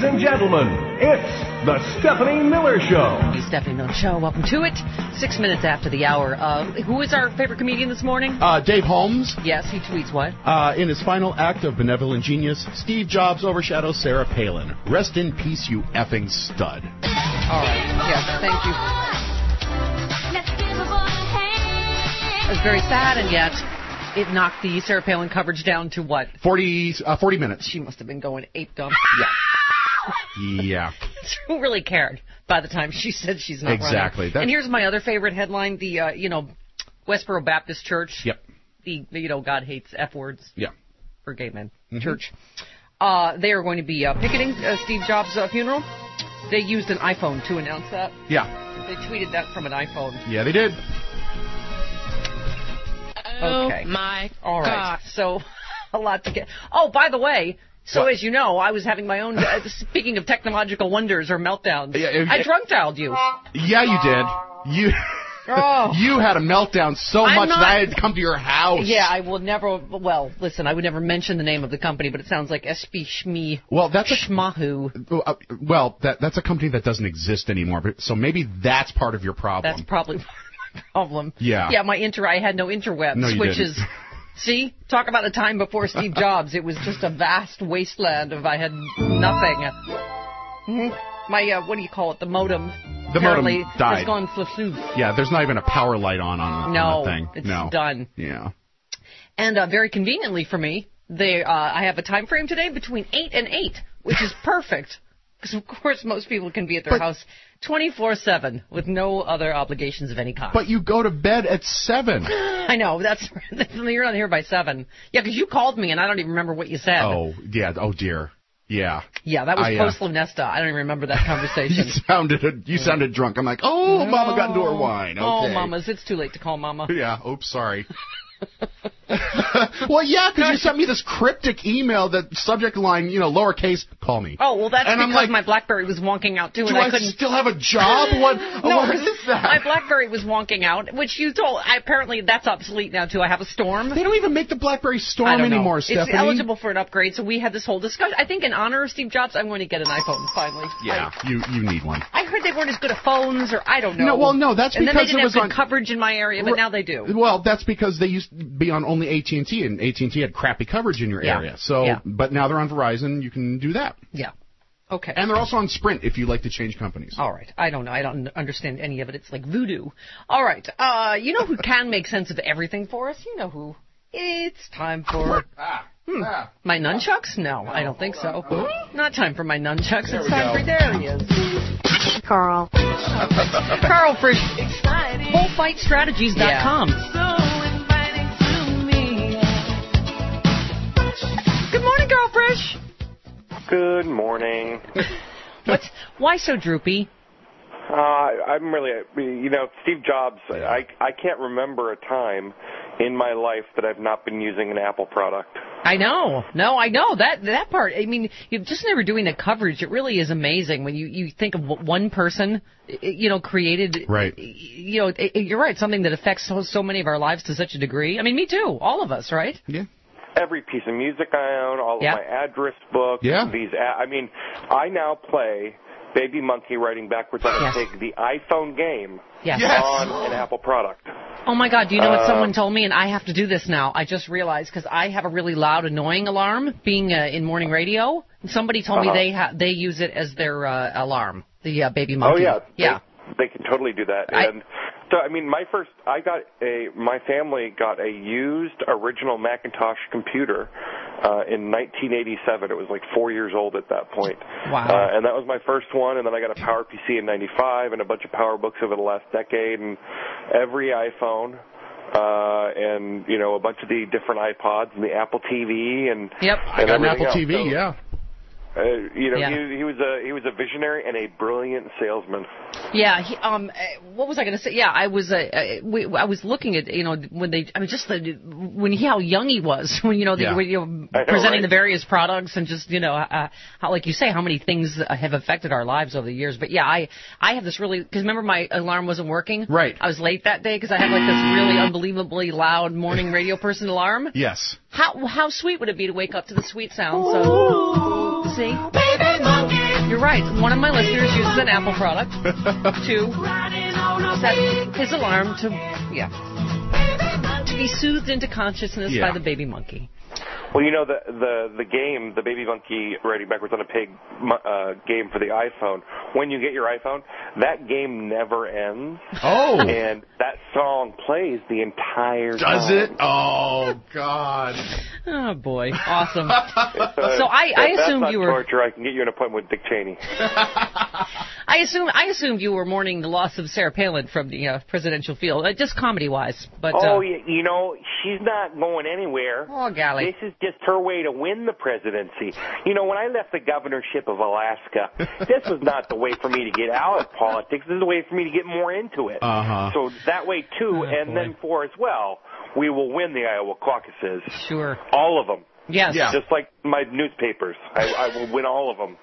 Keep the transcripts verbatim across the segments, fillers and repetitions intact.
and gentlemen, it's the Stephanie Miller Show. The Stephanie Miller Show. Welcome to it. Six minutes after the hour of... Who is our favorite comedian this morning? Uh, Dave Holmes. Yes, he tweets what? Uh, in his final act of benevolent genius, Steve Jobs overshadows Sarah Palin. Rest in peace, you effing stud. All right. Yes, thank you. It was very sad, and yet it knocked the Sarah Palin coverage down to what? forty, uh, forty minutes. She must have been going ape dump. Yeah. Yeah. Who really cared by the time she said she's not exactly. running? And here's my other favorite headline, the, uh, you know, Westboro Baptist Church. Yep. The, you know, God hates F words. Yeah. For gay men. Mm-hmm. Church. Uh, they are going to be uh, picketing uh, Steve Jobs' uh, funeral. They used an iPhone to announce that. Yeah. They tweeted that from an iPhone. Yeah, they did. Okay. Oh, my All right. God. So, a lot to get. Oh, by the way, so What? as you know, I was having my own, uh, speaking of technological wonders or meltdowns, Yeah, it- I drunk dialed you. Yeah, you did. You... Oh. You had a meltdown so I'm much not- that I had to come to your house. Yeah, I will never, well, listen, I would never mention the name of the company, but it sounds like S P Shmi Well, that's a... Schmahu. Uh, well, that that's a company that doesn't exist anymore. But, so maybe that's part of your problem. That's probably my problem. Yeah. Yeah, my inter, I had no interwebs, No, you which didn't. is, see, talk about a time before Steve Jobs. It was just a vast wasteland of I had nothing. Mm-hmm. My, uh, what do you call it, the modem. The apparently modem died. It's gone floof. Yeah, there's not even a power light on on, No, on that thing. it's no, done. Yeah. And uh, very conveniently for me, they uh, I have a time frame today between eight and eight, which is perfect. Because, of course, most people can be at their But- house twenty-four seven with no other obligations of any kind. But you go to bed at seven. I know. That's you're not here by seven. Yeah, because you called me, and I don't even remember what you said. Oh, yeah. Oh, dear. Yeah. Yeah, that was I, uh, post Lunesta. I don't even remember that You conversation. sounded you sounded drunk. I'm like, oh, Mama got into her wine. Okay. Oh, mamas, it's too late to call Mama. Yeah. Oops. Sorry. Well, yeah, because you sent me this cryptic email that subject line, you know, lowercase, call me. Oh, well, that's And I'm because like, my BlackBerry was wonking out, too, Do and I, I couldn't... still have a job? What, No, what is that? my BlackBerry was wonking out, which you told... I, apparently, that's obsolete now, too. I have a Storm. They don't even make the BlackBerry I Storm don't know. anymore, It's Stephanie. eligible for an upgrade, so we had this whole discussion. I think in honor of Steve Jobs, I'm going to get an iPhone, finally. Yeah, I, you you need one. I heard they weren't as good at phones, or I don't know. No, well, no, that's and because then they didn't it was have good on coverage in my area, but now they do. Well, that's because they used to be on only A T and T, and A T and T had crappy coverage in your Yeah. area. So, Yeah. but now they're on Verizon. You can do that, Yeah. Okay. and they're also on Sprint if you like to change companies. All right. I don't know. I don't understand any of it. It's like voodoo. All right. Uh, you know who can make sense of everything for us? You know who. It's time for... Ah, Hmm. ah. My nunchucks? No, I don't think so. Not time for my nunchucks. There It's we time go. for... There he is. Carl. Carl Frisch. whole fight strategies dot com. Good morning, Carl Frisch. Good morning. What's, why so droopy? Uh, I'm really, you know, Steve Jobs, I, I can't remember a time in my life that I've not been using an Apple product. I know. No, I know. That that part, I mean, you're just never doing the coverage. It really is amazing when you, you think of what one person, you know, created. Right. You know, it, you're right, something that affects so, so many of our lives to such a degree. I mean, me too. All of us, right? Yeah. Every piece of music I own, all Yeah. of my address books, Yeah. these, a- I mean, I now play Baby Monkey writing backwards on a Yes. pig, the iPhone game, Yes. Yes. on an Apple product. Oh, my God. Do you know what Uh, someone told me? And I have to do this now. I just realized because I have a really loud, annoying alarm being uh, in morning radio. And somebody told Uh-huh. me they ha- they use it as their uh, alarm, the uh, Baby Monkey. Oh, yeah. Yeah. They, they can totally do that. I- And so, I mean, my first, I got a, my family got a used original Macintosh computer uh, in nineteen eighty-seven. It was like four years old at that point. Wow. Uh, and that was my first one. And then I got a Power P C in ninety-five and a bunch of PowerBooks over the last decade. And every iPhone. Uh, and, you know, a bunch of the different iPods and the Apple T V and Yep. I and got an everything Apple else. T V. So, Yeah. Uh, you know, Yeah. he, he was a he was a visionary and a brilliant salesman. Yeah, he, um, uh, what was I going to say? Yeah, I was, uh, uh, we, I was looking at, you know, when they, I mean, just the, when he, how young he was, when, you know, they Yeah. were, you know, I know, presenting right? the various products and just, you know, uh, how, like you say, how many things uh, have affected our lives over the years. But yeah, I, I have this really, because remember my alarm wasn't working? Right. I was late that day because I had like this really unbelievably loud morning radio person alarm. Yes. How, how sweet would it be to wake up to the sweet sounds of, see? Baby monkey. You're right. One of my listeners uses an Apple product to set his alarm to, yeah, to be soothed into consciousness Yeah. by the baby monkey. Well, you know, the the the game, the Baby Monkey Riding Backwards on a Pig uh, game for the iPhone, when you get your iPhone, that game never ends. Oh. And that song plays the entire time. Does it? Oh, God. Oh, boy. Awesome. Uh, So I, I if assumed that's you not were... torture, I can get you an appointment with Dick Cheney. I assume I assumed you were mourning the loss of Sarah Palin from the uh, presidential field, uh, just comedy-wise. But Oh, uh, you, you know, she's not going anywhere. oh, golly. This is just her way to win the presidency. You know, when I left the governorship of Alaska, this was not the way for me to get out of politics. This is the way for me to get more into it. Uh-huh. So that way, too, Oh, and boy. then four as well, we will win the Iowa caucuses. Sure. All of them. Yes. Yeah. Just like my newspapers. I, I will win all of them.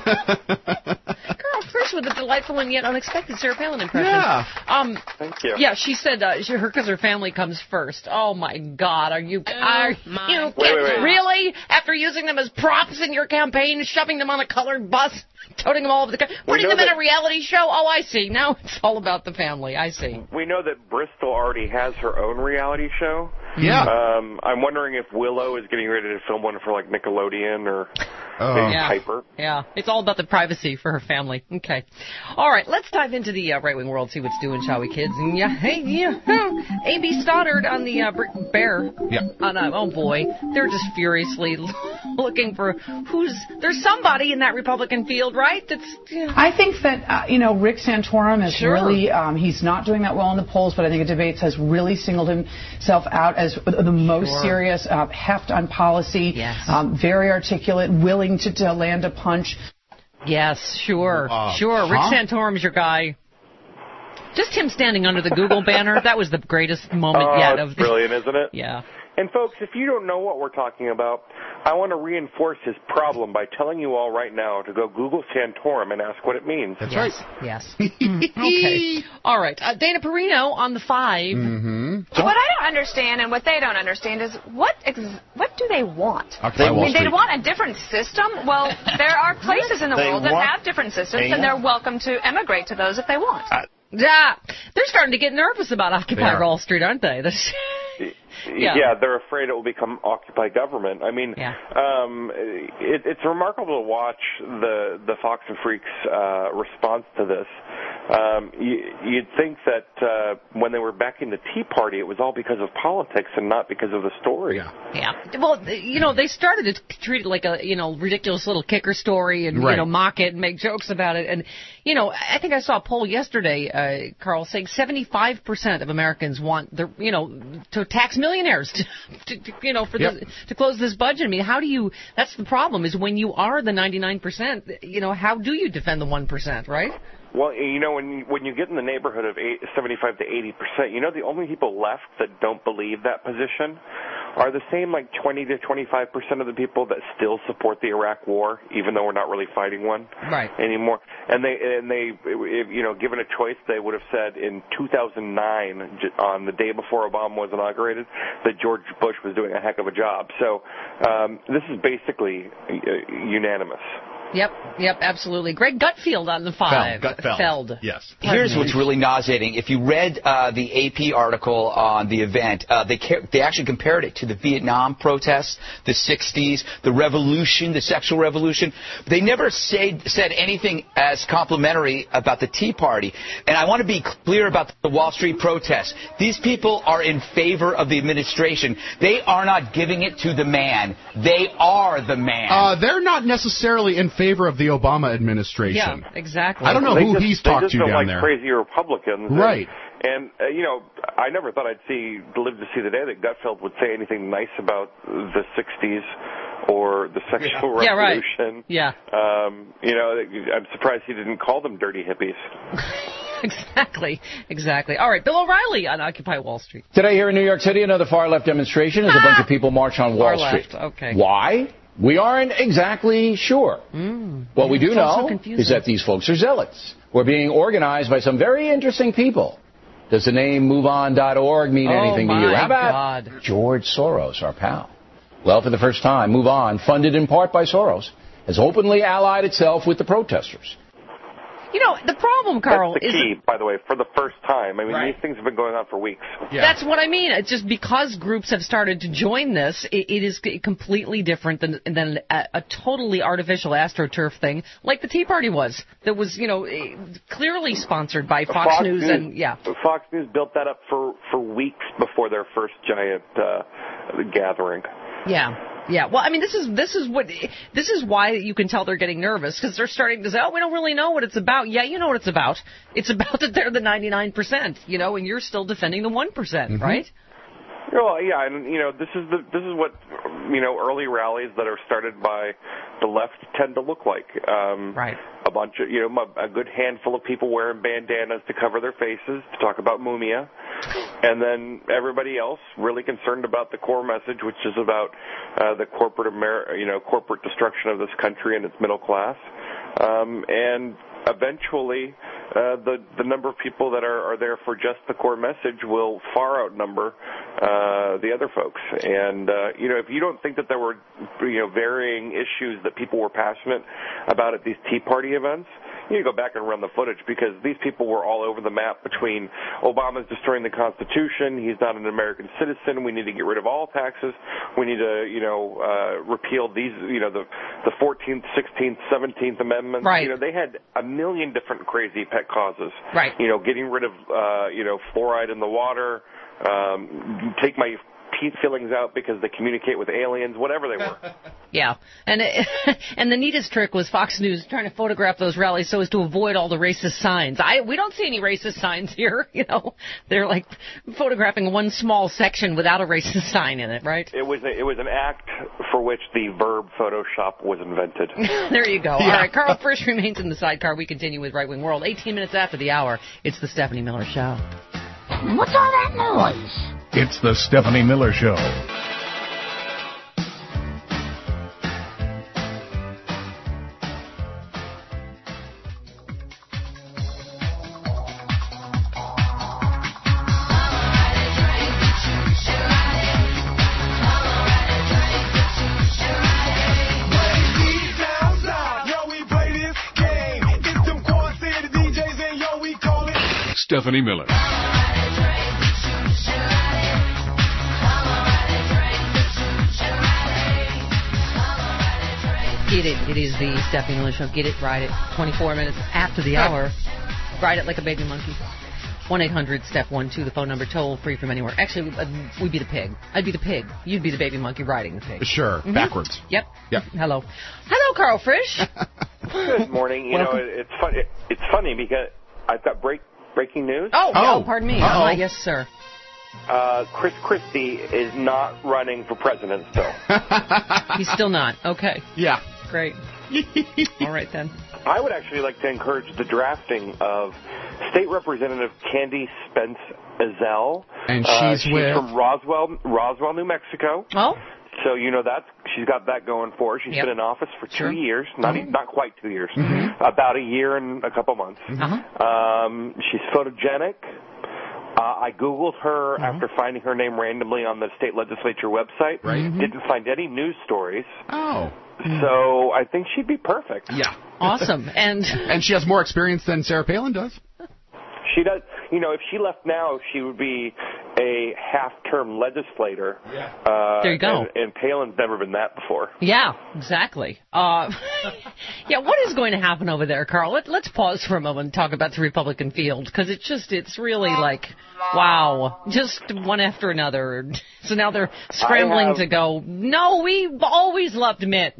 Carl, first with a delightful and yet unexpected Sarah Palin impression. Yeah. Um, Thank you. yeah, she said uh, she, her because her family comes first. Oh my God, are you are you Wait, wait, wait. really after using them as props in your campaign, shoving them on a colored bus, toting them all over the country, putting know them in that- a reality show? Oh, I see. Now it's all about the family. I see. We know that Bristol already has her own reality show. Yeah. Um, I'm wondering if Willow is getting ready to film one for like Nickelodeon or Oh. maybe Yeah. Piper. Yeah, it's all about the privacy for her family. Okay. All right, let's dive into the uh, right-wing world, see what's doing, shall we, kids? And yeah, hey, yeah. A B Stoddard on the uh, Brick Bear. Yeah. On, uh, oh, boy. They're just furiously looking for who's... There's somebody in that Republican field, right? That's... Yeah. I think that, uh, you know, Rick Santorum is Sure. really, um, he's not doing that well in the polls, but I think debates has really singled himself out as the most Sure. serious, uh, heft on policy, Yes. um, very articulate, willing to, to land a punch. Yes, sure. Uh, sure. Rick huh? Santorum's your guy. Just him standing under the Google banner, that was the greatest moment Oh, yet. it's of the, brilliant, isn't it? Yeah. And folks, if you don't know what we're talking about, I want to reinforce his problem by telling you all right now to go Google Santorum and ask what it means. That's Yes. right. Yes. Mm, okay. All right. Uh, Dana Perino on the five. Mm-hmm. What I don't understand and what they don't understand is what ex- what do they want? Occupy I Wall mean, they Street. want a different system. Well, there are places in the They world that want- have different systems, they and they're want- welcome to emigrate to those if they want. Yeah. They're starting to get nervous about Occupy They are. Wall Street, aren't they? This- Yeah. Yeah. they're afraid it will become Occupy government. I mean, Yeah. um, it, it's remarkable to watch the the Fox and Freaks uh, response to this. Um, you, you'd think that uh, when they were backing the Tea Party, it was all because of politics and not because of the story. Yeah. Yeah. Well, you know, they started to treat it like a, you know, ridiculous little kicker story and, Right. you know, mock it and make jokes about it. And, you know, I think I saw a poll yesterday, uh, Carl, saying seventy-five percent of Americans want their, you know, to tax millionaires to, to, to you know, for Yep. this, to close this budget. I mean, how do you, that's the problem is when you are the ninety-nine percent, you know, how do you defend the one percent, right? Well, you know, when you, when you get in the neighborhood of eight, seventy-five to eighty percent, you know, the only people left that don't believe that position are the same like twenty to twenty-five percent of the people that still support the Iraq War, even though we're not really fighting one Right. anymore. And they, and they, if, you know, given a choice, they would have said in two thousand nine, j- on the day before Obama was inaugurated, that George Bush was doing a heck of a job. So um, this is basically uh, unanimous. Yep, yep, absolutely. Greg Gutfield on the five. Feld. Gutfeld. Feld. Yes. Here's what's really nauseating. If you read uh, the A P article on the event, uh, they ca- they actually compared it to the Vietnam protests, the sixties, the revolution, the sexual revolution. They never say, said anything as complimentary about the Tea Party. And I want to be clear about the Wall Street protests. These people are in favor of the administration. They are not giving it to the man. They are the man. Uh, they're not necessarily in favor of the Obama administration. Yeah, exactly. I don't know They who just, he's they talked just to don't down like there. crazy Republicans. Right. And, and uh, you know, I never thought I'd see, live to see the day that Gutfeld would say anything nice about the sixties or the sexual Yeah, right. revolution. Yeah. Um, you know, I'm surprised he didn't call them dirty hippies. Exactly, exactly. All right, Bill O'Reilly on Occupy Wall Street. Today here in New York City, another far-left demonstration as a bunch of people march on Wall Far left, Street. okay. Why? We aren't exactly sure. Mm. What we do It's all so know confusing. is that these folks are zealots. We're being organized by some very interesting people. Does the name move on dot org mean Oh, anything to my you? How about God. George Soros, our pal? Well, for the first time, Move On, funded in part by Soros, has openly allied itself with the protesters. You know, the problem, Carl, That's the is... key, by the way, for the first time. I mean, Right. these things have been going on for weeks. Yeah. That's what I mean. It's just because groups have started to join this, it, it is completely different than than a, a totally artificial AstroTurf thing, like the Tea Party was. That was, you know, eh, clearly sponsored by Fox, Fox News, News and yeah. Fox News built that up for, for weeks before their first giant uh, gathering. Yeah. Yeah, well, I mean, this is this is what this is why you can tell they're getting nervous, because they're starting to say, "Oh, we don't really know what it's about." Yeah, you know what it's about. It's about that they're the ninety-nine percent, you know, and you're still defending the one percent, mm-hmm. right? Well, yeah, and you know, this is the this is what you know early rallies that are started by the left tend to look like. Um, right. A bunch of you know a good handful of people wearing bandanas to cover their faces to talk about Mumia, and then everybody else really concerned about the core message, which is about uh, the corporate Amer- you know corporate destruction of this country and its middle class, um, and eventually uh, the the number of people that are, are there for just the core message will far outnumber uh, the other folks. And uh, you know, if you don't think that there were you know varying issues that people were passionate about at these Tea Party events, you need to go back and run the footage, because these people were all over the map between Obama's destroying the Constitution, he's not an American citizen, we need to get rid of all taxes, we need to, you know, uh, repeal these, you know, the the fourteenth, sixteenth, seventeenth Amendments. Right. You know, they had a million different crazy pet causes. Right. You know, getting rid of, uh, you know, fluoride in the water, um, take my teeth fillings out because they communicate with aliens, whatever they were. Yeah, and it, and the neatest trick was Fox News trying to photograph those rallies so as to avoid all the racist signs. I we don't see any racist signs here. You know, they're like photographing one small section without a racist sign in it, right? It was a, it was an act for which the verb Photoshop was invented. There you go. Yeah. All right, Carl Frisch remains in the sidecar. We continue with Right Wing World. eighteen minutes after the hour, it's the Stephanie Miller Show. What's all that noise? It's the Stephanie Miller Show. Stephanie Miller. Get it. It is the Stephanie Miller Show. Get it, ride it. twenty-four minutes after the hour. Ride it like a baby monkey. one eight hundred step one two, the phone number, toll free from anywhere. Actually, uh, we'd be the pig. I'd be the pig. You'd be the baby monkey riding the pig. Sure, Mm-hmm. backwards. Yep. Yep. Hello. Hello, Carl Frisch. Good morning. You Welcome. know, it, it's funny. It, it's funny because I've got break breaking news. Oh, Oh. oh, pardon me. Uh-oh. Uh, yes, sir. Uh, Chris Christie is not running for president still. He's still not. Okay. Yeah. Great. All right, then. I would actually like to encourage the drafting of State Representative Candy Spence Ezell. And Uh, she's with- from Roswell, Roswell, New Mexico. Oh? So you know that's she's got that going for her. She's Yep. been in office for two Sure. years, not Mhm. not quite two years, about a year and a couple months. Uh-huh. Um, she's photogenic. Uh, I Googled her Mm-hmm. after finding her name randomly on the state legislature website. Right. Mhm. Didn't find any news stories. Oh. So I think she'd be perfect. Yeah. Awesome. And And she has more experience than Sarah Palin does. She does. You know, if she left now, she would be a half-term legislator. Yeah. Uh, There you go. And, and Palin's never been that before. yeah, exactly. Uh, yeah, what is going to happen over there, Carl? Let, let's pause for a moment and talk about the Republican field, because it's just, it's really like, wow, just one after another. So now they're scrambling have- to go, no, we've always loved Mitt.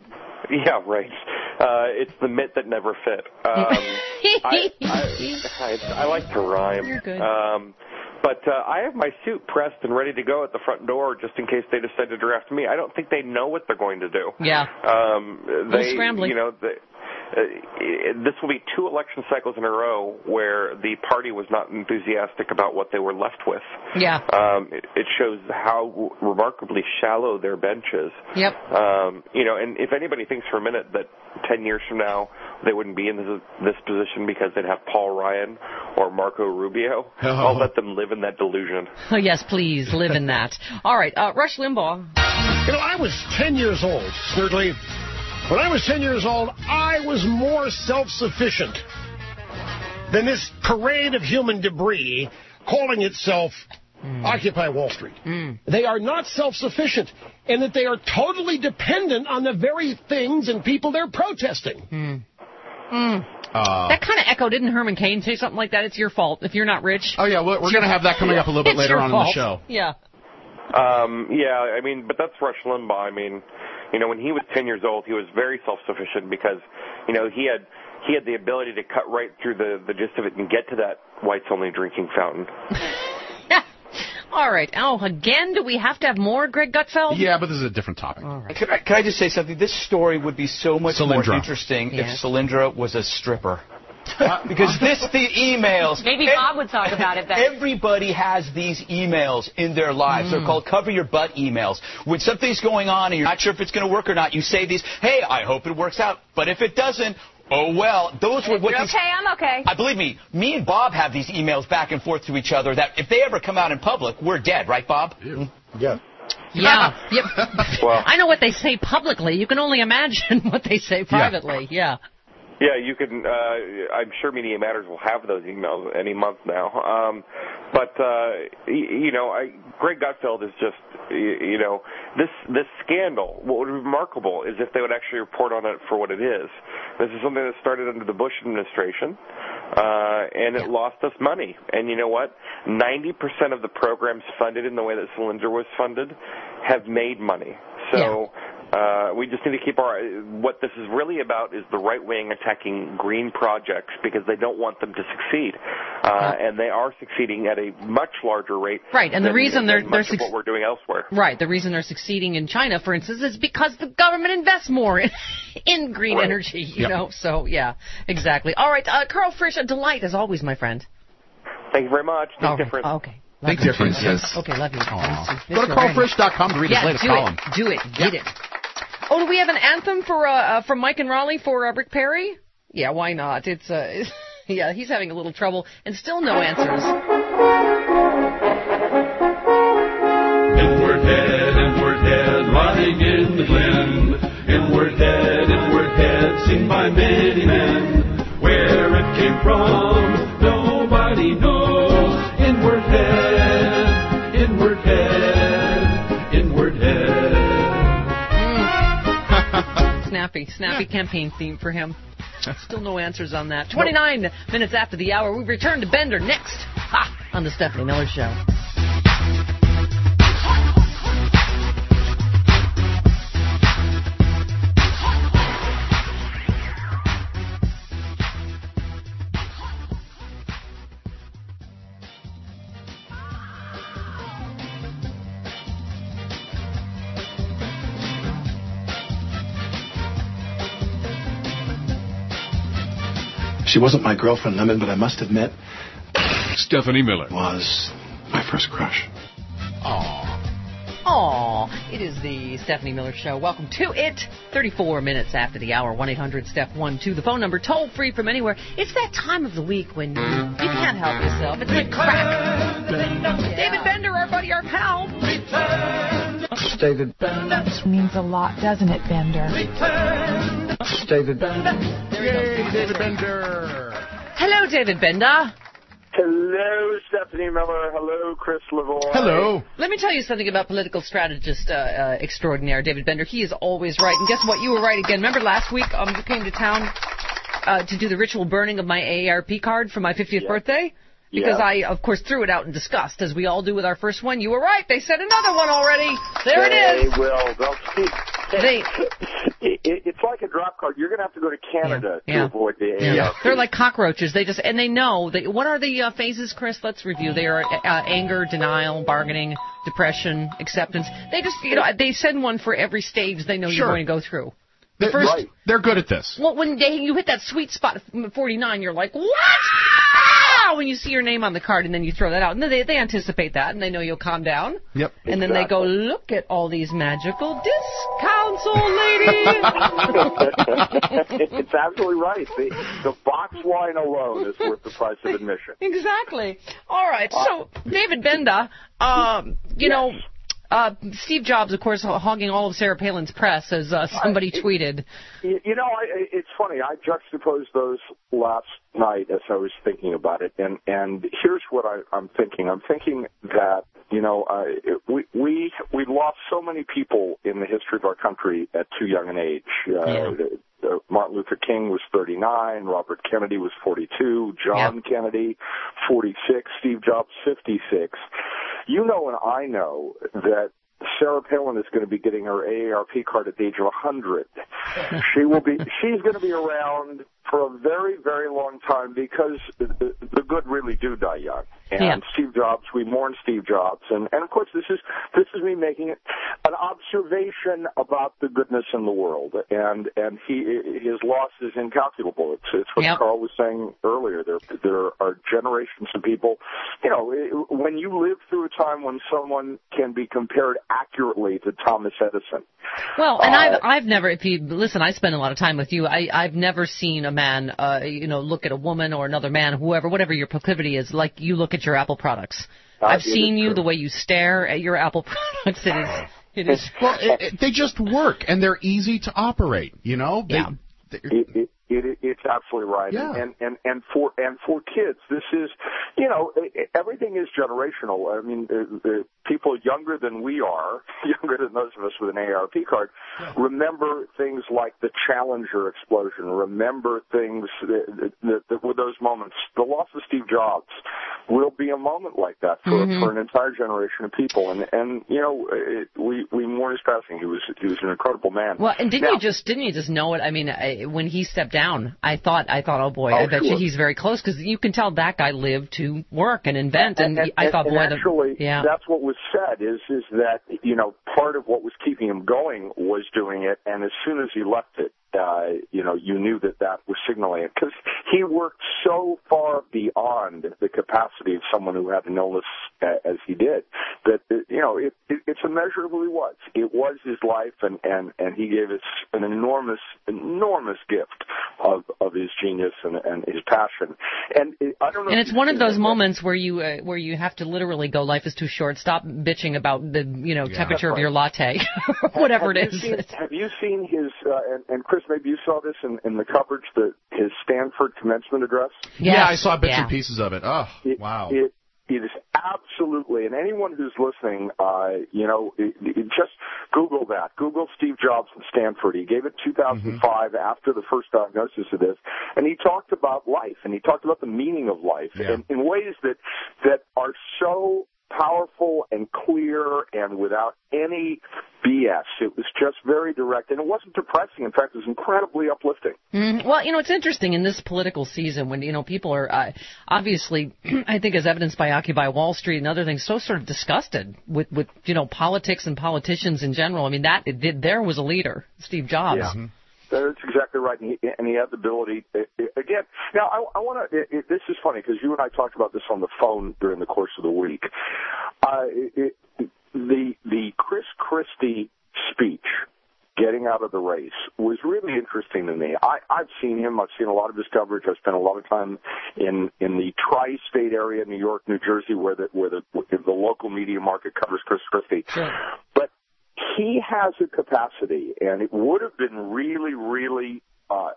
Yeah, right. Uh, it's the mitt that never fit. Um, I, I, I, I like to rhyme. You're good. Um, but uh, I have my suit pressed and ready to go at the front door just in case they decide to draft me. I don't think they know what they're going to do. Yeah. Um, they, scrambling. you know, they, uh, this will be two election cycles in a row where the party was not enthusiastic about what they were left with. Yeah. Um, it, it shows how remarkably shallow their bench is. Yep. Um, you know, and if anybody thinks for a minute that ten years from now they wouldn't be in this, this position because they'd have Paul Ryan or Marco Rubio, Oh. I'll let them live in that delusion. Oh, yes, please, live in that. All right, uh, Rush Limbaugh. You know, I was ten years old, Snurdly, When I was ten years old, I was more self-sufficient than this parade of human debris calling itself mm. Occupy Wall Street. Mm. They are not self-sufficient in that they are totally dependent on the very things and people they're protesting. Mm. Mm. Uh, that kind of echo, didn't Herman Cain say something like that? It's your fault if you're not rich. Oh, yeah, we're, we're going to have that coming yeah. up a little bit it's later on fault. in the show. Yeah. Um, yeah, I mean, but that's Rush Limbaugh. I mean, you know, when he was ten years old, he was very self-sufficient because, you know, he had he had the ability to cut right through the, the gist of it and get to that whites-only drinking fountain. All right. Oh, again, do we have to have more Greg Gutfeld? Yeah, but this is a different topic. All right. Can I, can I just say something? This story would be so much Solyndra. more interesting yeah. if Solyndra was a stripper. Uh, because this, the emails. Maybe Bob would talk about it then. Everybody has these emails in their lives. Mm. They're called cover your butt emails. When something's going on and you're not sure if it's going to work or not, you say these, hey, I hope it works out. But if it doesn't, oh, well, those were what You're these... okay, I'm okay. I believe me, me and Bob have these emails back and forth to each other that if they ever come out in public, we're dead. Right, Bob? Ew. Yeah. Yeah. Yep. Well, I know what they say publicly. You can only imagine what they say privately. Yeah. Yeah, you can. Uh, I'm sure Media Matters will have those emails any month now. Um, but uh, you know, I, Greg Gutfeld is just, you know, this this scandal. What would be remarkable is if they would actually report on it for what it is. This is something that started under the Bush administration, uh, and it lost us money. And you know what? ninety percent of the programs funded in the way that Solyndra was funded have made money. So. Yeah. Uh, we just need to keep our, what this is really about is the right wing attacking green projects because they don't want them to succeed. Uh, and they are succeeding at a much larger rate. Right, and than, the reason they're, than they're much of what we're doing elsewhere. Right, the reason they're succeeding in China, for instance, is because the government invests more in, in green right. energy, you yep. know, so yeah, exactly. All right, uh, Carl Frisch, a delight as always, my friend. Thank you very much. Think okay. different. Okay. Love Think different, yes. Okay, love you. Go to carl frisch dot com to read yeah, his latest do column. It. Do it. Get yeah. it. Oh, do we have an anthem for uh, uh, from Mike and Raleigh for uh, Rick Perry? Yeah, why not? It's uh, it's, yeah, he's having a little trouble and still no answers. Inward head, inward head, lying in the glen. Inward head, inward head, seen by many men. Where it came from, nobody knows. Inward head, inward head, inward head. Snappy, snappy yeah. campaign theme for him. Still no answers on that. twenty-nine nope. minutes after the hour, we return to Bender next ha, on the Stephanie Miller Show. She wasn't my girlfriend, Lemon, but I must admit, Stephanie Miller was my first crush. Aww. Aww. It is the Stephanie Miller Show. Welcome to it. thirty-four minutes after the hour. one eight hundred steph one two. The phone number, toll free from anywhere. It's that time of the week when you, you can't help yourself. It's like crack. David Bender, our buddy, our pal. David Bender. This means a lot, doesn't it, Bender? David Bender. Yay, David Bender. Hello, David Bender. Hello, Stephanie Miller. Hello, Chris Lavoie. Hello. Let me tell you something about political strategist uh, uh, extraordinaire David Bender. He is always right. And guess what? You were right again. Remember last week um, you came to town uh, to do the ritual burning of my A A R P card for my fiftieth yeah. birthday? Because yeah. I, of course, threw it out in disgust, as we all do with our first one. You were right. They said another one already. There they it is. They will. They'll speak. They, it, it, it's like a drop card. You're going to have to go to Canada yeah, to yeah, avoid the yeah. A A R P. They're like cockroaches. They just and they know. They, what are the uh, phases, Chris? Let's review. They are uh, anger, denial, bargaining, depression, acceptance. They just, you know, they send one for every stage they know sure. you're going to go through. The first, right. They're good at this. Well, when they, you hit that sweet spot of forty-nine, you're like, what? When you see your name on the card, and then you throw that out. And then they, they anticipate that, and they know you'll calm down. Yep. And exactly. then they go, look at all these magical discounts, old lady. It's absolutely right. The, the box wine alone is worth the price of admission. Exactly. All right. So, David Bender, um, you yes. know, Uh, Steve Jobs, of course, hogging all of Sarah Palin's press, as uh, somebody I, tweeted. You, you know, I, it's funny. I juxtaposed those last night as I was thinking about it, and and here's what I, I'm thinking. I'm thinking that you know uh, we we we lost so many people in the history of our country at too young an age. Uh, Yeah. Uh, Martin Luther King was thirty-nine, Robert Kennedy was forty-two, John yeah. Kennedy forty-six, Steve Jobs fifty-six. You know and I know that Sarah Palin is going to be getting her A A R P card at the age of one hundred. She will be. She's going to be around for a very, very long time because the, the good really do die young. And yeah. Steve Jobs, we mourn Steve Jobs, and and of course this is this is me making it an observation about the goodness in the world, and and he his loss is incalculable. It's it's what yep. Carl was saying earlier. There there are generations of people. You know, when you live through a time when someone can be compared accurately to Thomas Edison. Well, and uh, I've I've never, if you listen, I spend a lot of time with you. I I've never seen a man, uh, you know, look at a woman or another man, whoever, whatever your proclivity is, like you look at your Apple products. Uh, I've seen you true. the way you stare at your Apple products. It is, it is. Well, it, it, they just work and they're easy to operate. You know. They, yeah. It, it, it, it's absolutely right, Yeah. and, and and for and for kids, this is, you know, everything is generational. I mean, uh, uh, people younger than we are, younger than those of us with an A A R P card, yeah. remember things like the Challenger explosion. Remember things that, that, that were those moments. The loss of Steve Jobs will be a moment like that for, mm-hmm. for an entire generation of people, and and you know, it, we we mourn his passing. He was he was an incredible man. Well, and didn't now, you just didn't you just know it? I mean, I, when he stepped down, I thought, I thought, oh boy, oh, I bet sure. you he's very close, because you can tell that guy lived to work and invent, and, and, and I thought, and boy, actually, the, yeah. that's what was said is is that you know part of what was keeping him going was doing it, and as soon as he left it, uh, you know, you knew that that was signaling it, because he worked so far beyond the capacity of someone who had an illness uh, as he did that you know it, it, it's immeasurably was. It was his life, and, and, and he gave us an enormous, enormous gift of, of his genius and, and his passion. And it, I don't know. And it's one of those moments where you uh, where you have to literally go, life is too short. Stop bitching about the you know yeah, temperature right. of your latte, whatever have it is. Seen, have you seen his? Uh, and, and Chris, maybe you saw this in, in the coverage, the his Stanford commencement address. Yes. Yeah, I saw bits yeah. and pieces of it. Oh, it, wow. It, It is absolutely, and anyone who's listening, uh, you know, it, it just Google that. Google Steve Jobs and Stanford. He gave it two thousand five mm-hmm. after the first diagnosis of this, and he talked about life, and he talked about the meaning of life yeah. in, in ways that that are so powerful and clear and without any B S. It was just very direct, and it wasn't depressing. In fact, it was incredibly uplifting. Mm-hmm. Well, you know, it's interesting in this political season when, you know, people are uh, obviously, I think as evidenced by Occupy Wall Street and other things, so sort of disgusted with, with you know, politics and politicians in general. I mean, that it did, there was a leader, Steve Jobs. Yeah. Mm-hmm. That's exactly right, and he, and he had the ability. Again, now I, I want to. This is funny because you and I talked about this on the phone during the course of the week. Uh, it, the the Chris Christie speech, getting out of the race, was really interesting to me. I, I've seen him. I've seen a lot of his coverage. I've spent a lot of time in in the tri-state area, New York, New Jersey, where the where the the local media market covers Chris Christie. Sure. But he has a capacity, and it would have been really, really uh,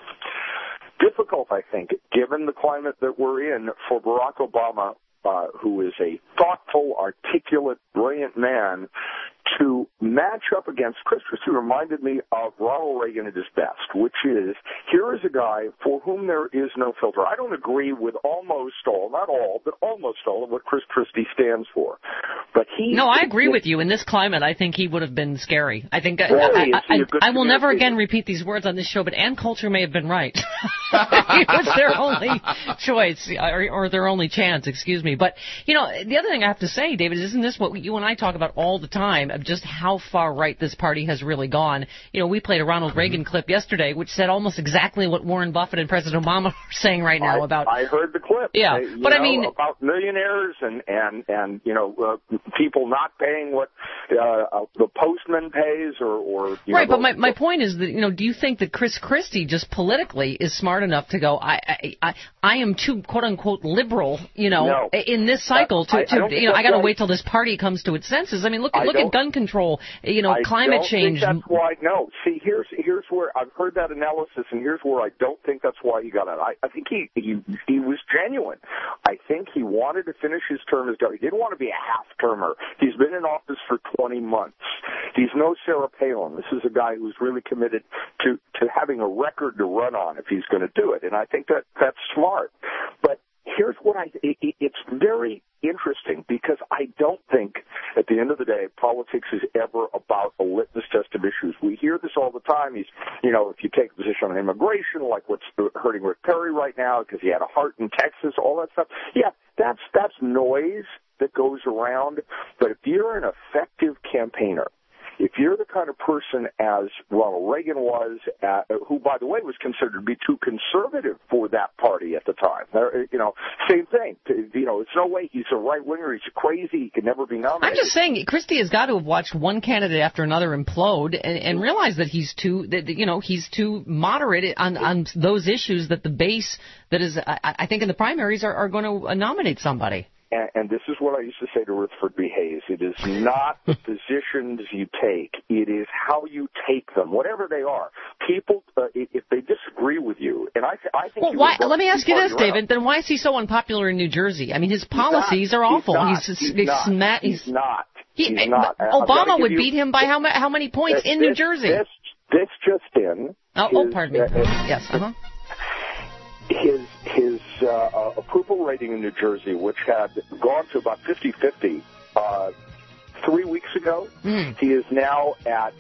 difficult, I think, given the climate that we're in, for Barack Obama, uh, who is a thoughtful, articulate, brilliant man, to match up against Chris Christie. Reminded me of Ronald Reagan at his best, which is, here is a guy for whom there is no filter. I don't agree with almost all, not all, but almost all of what Chris Christie stands for. But he... No, I agree with you. In this climate, I think he would have been scary. I think... Really? I, I, I, I will never again communicator? repeat these words on this show, but Ann Coulter may have been right. It was their only choice, or, or their only chance, excuse me. But, you know, the other thing I have to say, David, isn't this what you and I talk about all the time, of just how far right this party has really gone? You know, we played a Ronald Reagan clip yesterday, which said almost exactly what Warren Buffett and President Obama are saying right now I, about... I heard the clip. Yeah, uh, but know, I mean... about millionaires and, and, and you know, uh, people not paying what uh, the postman pays, or, or you right. know, but my my point is that, you know, do you think that Chris Christie just politically is smart enough to go, I I I, I am too quote unquote liberal, you know, no. in this cycle to, I, to I you know, I got to right. wait till this party comes to its senses. I mean, look at I look at gun control, you know, I climate don't change. Think that's why. No, see, here's here's where I've heard that analysis, and here's where I don't think that's why he got it. I, I think he, he he was genuine. I think he wanted to finish his term as governor. He didn't want to be a half-termer. He's been in office for twenty months. He's no Sarah Palin. This is a guy who's really committed to to having a record to run on if he's going to do it, and I think that that's smart. But here's what I it, it's very interesting, because I don't think at the end of the day politics is ever about a litmus test of issues. We hear this all the time. He's, you know, if you take a position on immigration, like what's hurting Rick Perry right now because he had a heart in Texas, all that stuff. Yeah, that's that's noise that goes around. But if you're an effective campaigner, if you're the kind of person as Ronald Reagan was, uh, who, by the way, was considered to be too conservative for that party at the time, uh, you know, same thing. You know, it's no way he's a right-winger. He's crazy. He can never be nominated. I'm just saying, Christie has got to have watched one candidate after another implode and, and realized that he's too, that, you know, he's too moderate on, on those issues that the base that is, I, I think in the primaries are, are going to nominate somebody. And, and this is what I used to say to Rutherford B. Hayes. It is not the positions you take. It is how you take them, whatever they are. People, uh, if they disagree with you, and I, th- I think... Well, why, let me ask you this, David. Then why is he so unpopular in New Jersey? I mean, his policies are awful. He's not. He's, he's, not. Sma- he's, he's not. He, he's not. Obama would you, beat him by how, how many points this, in New Jersey? This, this just in. Oh, his, oh pardon me. Uh, yes, uh-huh. His his uh, uh, approval rating in New Jersey, which had gone to about fifty-fifty uh, three weeks ago, mm. he is now at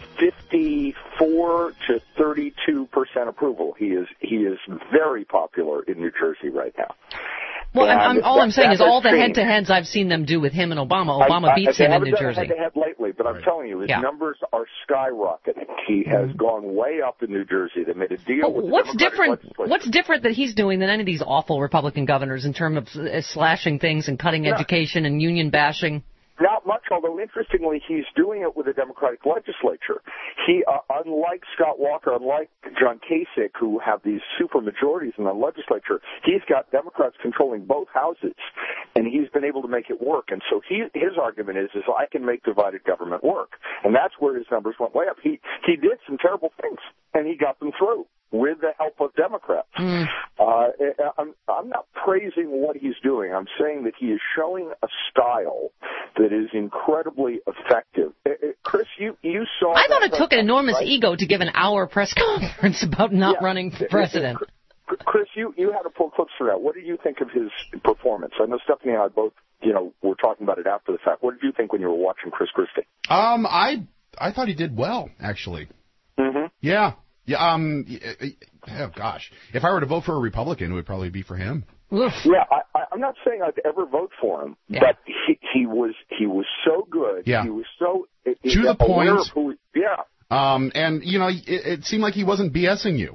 fifty-four to thirty-two percent approval. He is he is very popular in New Jersey right now. Well, I'm, I'm, all that, I'm saying is all the changed. head-to-heads I've seen them do with him and Obama. Obama I, I, beats him in New Jersey. I haven't done a head-to-head lately, but right. I'm telling you, his yeah. numbers are skyrocketing. He has mm-hmm. gone way up in New Jersey. They made a deal well, with what's the different? What's different that he's doing than any of these awful Republican governors in terms of uh, slashing things and cutting no. education and union bashing? Not much, although interestingly, he's doing it with the Democratic legislature. He, uh, unlike Scott Walker, unlike John Kasich, who have these super majorities in the legislature, he's got Democrats controlling both houses, and he's been able to make it work. And so he, his argument is, is I can make divided government work, and that's where his numbers went way up. He he did some terrible things, and he got them through with the help of Democrats. Mm. Uh, I'm, I'm not praising what he's doing. I'm saying that he is showing a style that is incredibly effective. Uh, Chris, you, you saw... I thought it took an enormous right? ego to give an hour press conference about not yeah. running for president. Chris, you, you had to pull clips for that. What did you think of his performance? I know Stephanie and I both, you know, were talking about it after the fact. What did you think when you were watching Chris Christie? Um, I, I thought he did well, actually. Mm-hmm. Yeah. Yeah, um, oh gosh, if I were to vote for a Republican, it would probably be for him. Yeah, I, I'm not saying I'd ever vote for him, yeah. but he, he was he was so good. Yeah. He was so to the point. Who, yeah. Um, and you know, it, it seemed like he wasn't BSing you.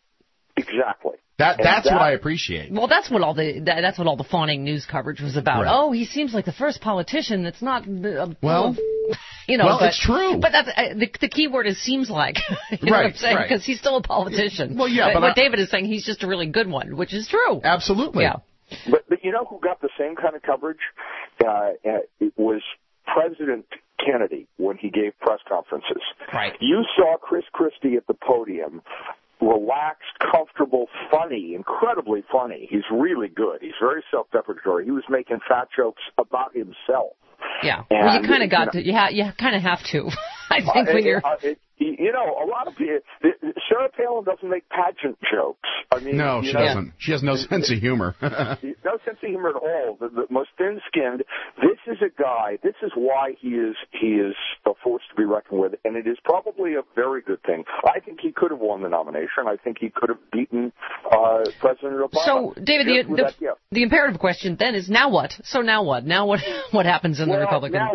Exactly. That that's that, what I appreciate. Well, that's what all the that, that's what all the fawning news coverage was about. Right. Oh, he seems like the first politician that's not uh, well. You know, well, but, it's true. But that's, uh, the, the key word is seems like. You know right, what I'm saying? Because right. he's still a politician. Well, yeah, but, but what I, David is saying, he's just a really good one, which is true. Absolutely. Yeah. But, but you know who got the same kind of coverage? Uh, it was President Kennedy when he gave press conferences. Right. You saw Chris Christie at the podium, relaxed, comfortable, funny, incredibly funny. He's really good. He's very self-deprecatory. He was making fat jokes about himself. Yeah, and, well, you kind of got you know, to. You, ha- you kind of have to. I think uh, when you're. Uh, it, you know, a lot of people. Sarah Palin doesn't make pageant jokes. I mean, no, she know, doesn't. She has no sense of humor. No sense of humor at all. The, the most thin-skinned. This is a guy. This is why he is he is a force to be reckoned with, and it is probably a very good thing. I think he could have won the nomination. I think he could have beaten uh, President Obama. So, David, the, the, that, yeah. the imperative question then is now what? So now what? Now what? What happens in well, the Republican? Now what?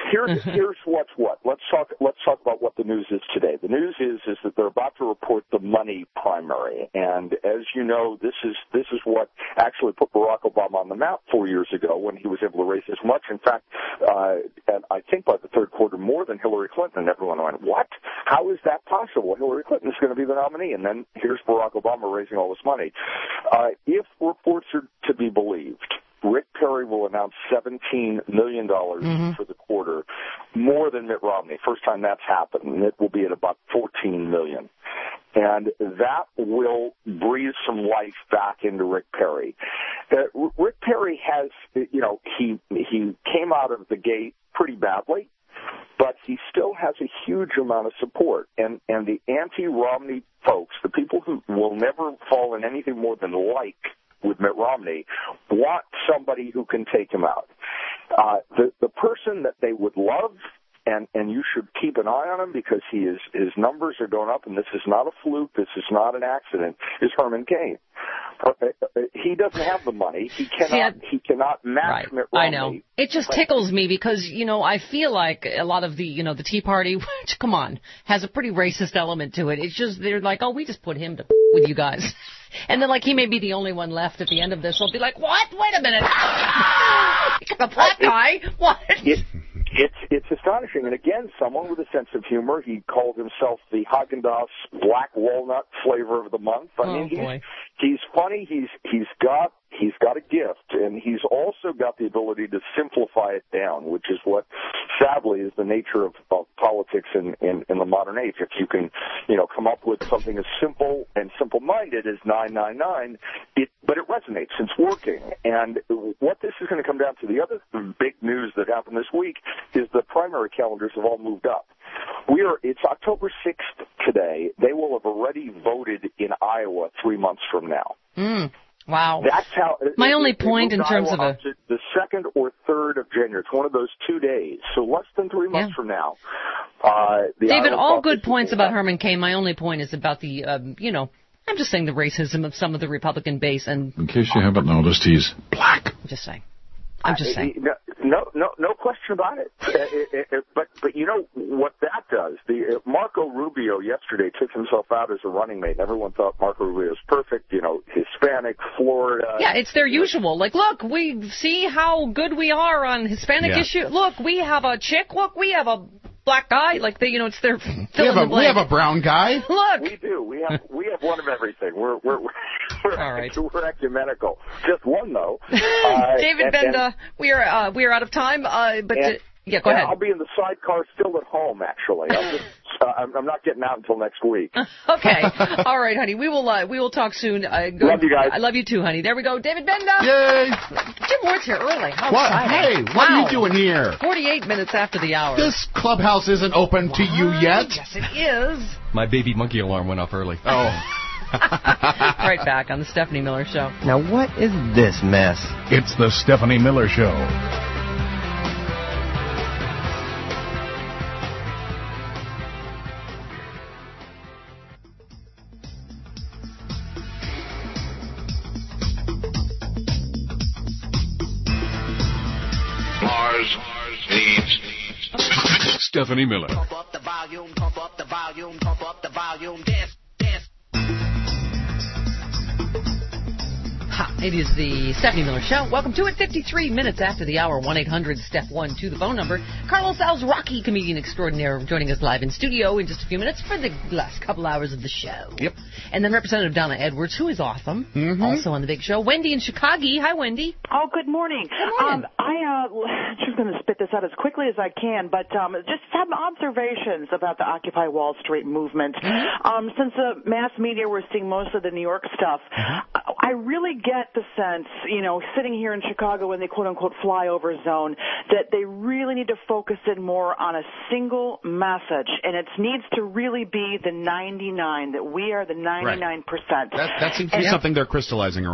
here's here's what's what. Let's talk. Let's talk about what the news is today. The news is is that they're about to report the money primary, and as you know, this is this is what actually put Barack Obama on the map four years ago when he was able to raise as much. In fact, uh, and I think by the third quarter, more than Hillary Clinton. And everyone went, "What? How is that possible? Hillary Clinton is going to be the nominee." And then here's Barack Obama raising all this money. Uh, if reports are to be believed, Rick Perry will announce seventeen million dollars mm-hmm. for the quarter, more than Mitt Romney. First time that's happened. Mitt will be at about fourteen million dollars. And that will breathe some life back into Rick Perry. Uh, Rick Perry has, you know, he he came out of the gate pretty badly, but he still has a huge amount of support. And, and the anti-Romney folks, the people who will never fall in anything more than like with Mitt Romney, want somebody who can take him out. Uh, the, the person that they would love, and, and you should keep an eye on him because he is, his numbers are going up, and this is not a fluke, this is not an accident, is Herman Cain. Uh, he doesn't have the money. He cannot, See, I, he cannot match right, Mitt Romney. I know. It just tickles me because, you know, I feel like a lot of the, you know, the Tea Party, which, come on, has a pretty racist element to it. It's just, they're like, oh, we just put him to with you guys. And then, like, he may be the only one left at the end of this. They'll be like, what? Wait a minute. The black guy? What? It, it's it's astonishing. And again, someone with a sense of humor. He called himself the Haagen-Dazs Black Walnut Flavor of the Month. I oh, mean, he's, boy. he's funny. He's he's got he's got a gift, and he's also got the ability to simplify it down, which is what, sadly, is the nature of, of politics in, in, in the modern age. If you can, you know, come up with something as simple and simple-minded as nine nine nine, it, but it resonates. It's working. And what this is going to come down to, the other big news that happened this week is the primary calendars have all moved up. We are, it's October sixth today. They will have already voted in Iowa three months from now. Mm. Wow. That's how. My it, only it, point in terms of a. The second or third of January. It's one of those two days. So less than three months yeah. from now. Uh, David, all good points about Herman Cain. My only point is about the, um, you know, I'm just saying the racism of some of the Republican base. And in case you haven't noticed, he's black. I'm just saying. I'm just saying. No, no, no question about it. it, it, it but, but you know what that does? The uh, Marco Rubio yesterday took himself out as a running mate. Everyone thought Marco Rubio was perfect. You know, Hispanic, Florida. Yeah, it's their usual. Like, look, we see how good we are on Hispanic yeah. issue. Look, we have a chick. Look, we have a black guy. Like, they, you know, it's their. We have, a, we have a brown guy. Look, we do. We have we have one of everything. We're we're. We're, All right. We're ecumenical. Just one, though. Uh, David and, Benda, and, we are uh, we are out of time. Uh, but and, uh, yeah, go ahead. I'll be in the sidecar still at home. Actually, I'm, just, uh, I'm, I'm not getting out until next week. Okay. All right, honey. We will uh, we will talk soon. Uh, go, love you guys. I love you too, honey. There we go. David Benda. Yay! Jim Ward's here early. How what? exciting. Hey, what wow. are you doing here? Forty-eight minutes after the hour. This clubhouse isn't open what? to you yet. Yes, it is. My baby monkey alarm went off early. Oh. Right back on the Stephanie Miller Show. Now, what is this mess? It's the Stephanie Miller Show. Mars needs Stephanie Miller. Pump up the volume, pump up the volume, pump up the volume, dance, dance. Ha, it is the Stephanie Miller Show. Welcome to it. fifty-three minutes after the hour. one eight hundred step one to the phone number. Carlos Alzraki, comedian extraordinaire, joining us live in studio in just a few minutes for the last couple hours of the show. Yep. And then Representative Donna Edwards, who is awesome, mm-hmm. also on the big show. Wendy in Chicago. Hi, Wendy. Oh, good morning. Good morning. Um, I uh, just going to spit this out as quickly as I can, but um, just some observations about the Occupy Wall Street movement. Mm-hmm. Um, since the mass media we're seeing most of the New York stuff, mm-hmm. I really get the sense, you know, sitting here in Chicago in the quote-unquote flyover zone, that they really need to focus in more on a single message, and it needs to really be the ninety-nine, that we are the ninety-nine percent. That, that seems to be and, something they're crystallizing around.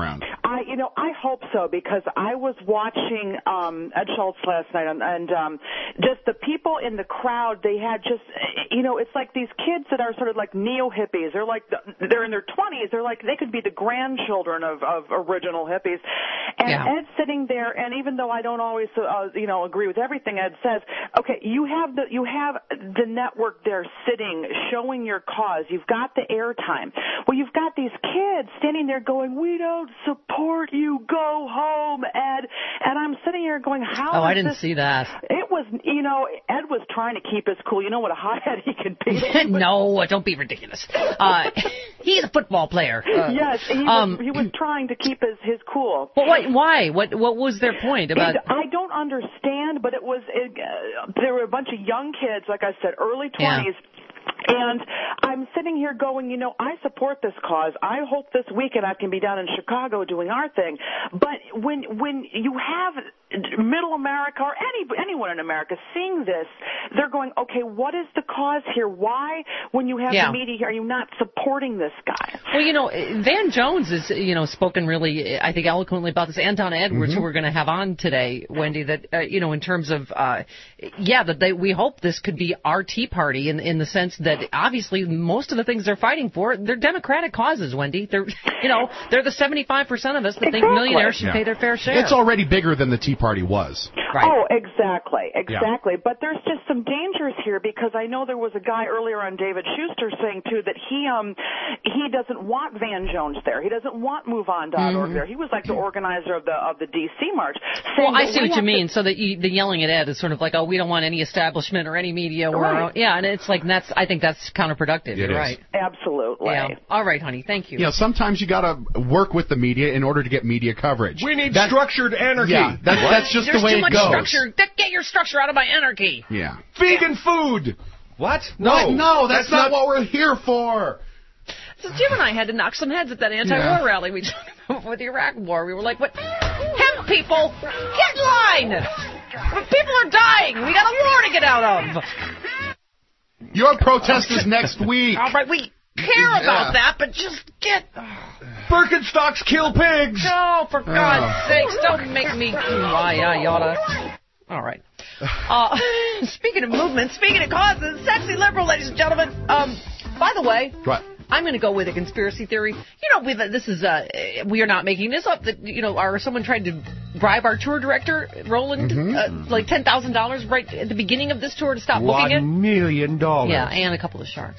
I, you know, I hope so, because I was watching um, Ed Schultz last night, and, and um, just the people in the crowd. They had just, you know, it's like these kids that are sort of like neo hippies. They're like they're in their twenties. They're like they could be the grandchildren of, of original hippies. And Yeah. Ed's sitting there, and even though I don't always, uh, you know, agree with everything Ed says, okay, you have the you have the network there sitting, showing your cause. You've got the airtime. Well, you've got these kids standing there going, "We don't support you. Go home, Ed." And I'm sitting here going, "How?" Oh, I is didn't this? see that. It was, you know, Ed was trying to keep us cool. You know what a hothead he can be. No, don't be ridiculous. Uh, he's a football player. Uh, yes, he was, um, he was trying to keep his his cool. But what, why? What what was their point about? It, I don't understand, but it was it, uh, there were a bunch of young kids, like I said, early twenties. Yeah. And I'm sitting here going, you know, I support this cause. I hope this weekend I can be down in Chicago doing our thing. But when when you have middle America or any anyone in America seeing this, they're going, okay, what is the cause here? Why, when you have Yeah. the media here, are you not supporting this guy? Well, you know, Van Jones has, you know, spoken really, I think, eloquently about this, and Donna Edwards, Mm-hmm. who we're going to have on today, Wendy, that, uh, you know, in terms of, uh, yeah, that they, we hope this could be our Tea Party in, in the sense that obviously most of the things they're fighting for, they're democratic causes, Wendy. They're, you know, they're the seventy-five percent of us that think Exactly. millionaires should Yeah. pay their fair share. It's already bigger than the Tea Party was. Right. Oh, exactly, exactly. But there's just some dangers here, because I know there was a guy earlier on David Schuster saying too that he um he doesn't want Van Jones there. He doesn't want move on dot org Mhm. there. He was like the organizer of the of the D C march. saying Well, I that see we what you have to- mean. So that you, the yelling at Ed is sort of like, oh, we don't want any establishment or any media. We're Right. our own. Yeah, and it's like that's. I think that's counterproductive. It You're is. right. Absolutely. Yeah. All right, honey. Thank you. You know, sometimes you got to work with the media in order to get media coverage. We need That- structured anarchy. Yeah, that's, that's just There's the way too it much goes. structure. Get your structure out of my anarchy. Yeah. Vegan food. What? No. What? No, that's, not, what we're here for. So Jim and I had to knock some heads at that anti-war Yeah. rally we took about with the Iraq War. We were like, "What? Hemp people, get in line! People are dying. We got a war to get out of." Your protest is next week. All right, we care Yeah. about that, but just get. Birkenstocks kill pigs. No, for God's Oh. sakes, don't make me. Why, yeah, yada. All right. Uh, speaking of movement, speaking of causes, sexy liberal, ladies and gentlemen. Um, by the way, What? I'm going to go with a conspiracy theory. You know, we've, this is uh, we are not making this up. That you know, our someone tried to bribe our tour director, Roland, Mm-hmm. uh, like ten thousand dollars right at the beginning of this tour to stop booking it. One million dollars. Yeah, and a couple of sharks.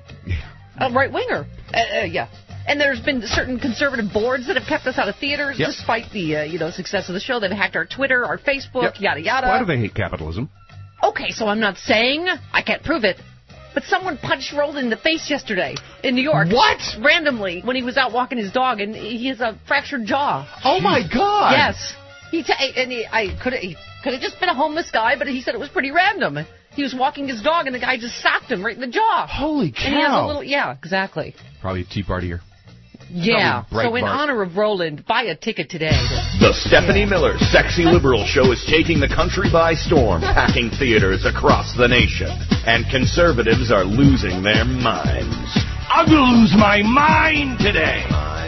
A right winger. Uh, uh, yeah. And there's been certain conservative boards that have kept us out of theaters Yep. despite the uh, you know success of the show. They've hacked our Twitter, our Facebook, Yep. yada yada. Why do they hate capitalism? Okay, so I'm not saying I can't prove it, but someone punched Roland in the face yesterday in New York. What? Randomly when he was out walking his dog, and he has a fractured jaw. Oh, my God. Yes. He ta- and he, I could he could have just been a homeless guy, but he said it was pretty random. He was walking his dog, and the guy just socked him right in the jaw. Holy And he has a cow. little, yeah, exactly. Probably a Tea Partier. Yeah. Probably So in Breitbart. honor of Roland, buy a ticket today. The Stephanie Miller Sexy Liberal Show is taking the country by storm, packing theaters across the nation. And conservatives are losing their minds. I'm gonna lose my mind today.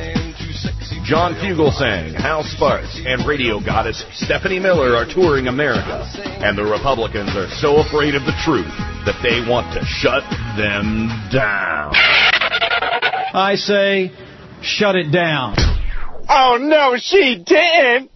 John Fugelsang, Hal Sparks, and radio goddess Stephanie Miller are touring America. And the Republicans are so afraid of the truth that they want to shut them down. I say, shut it down. Oh, no, she didn't!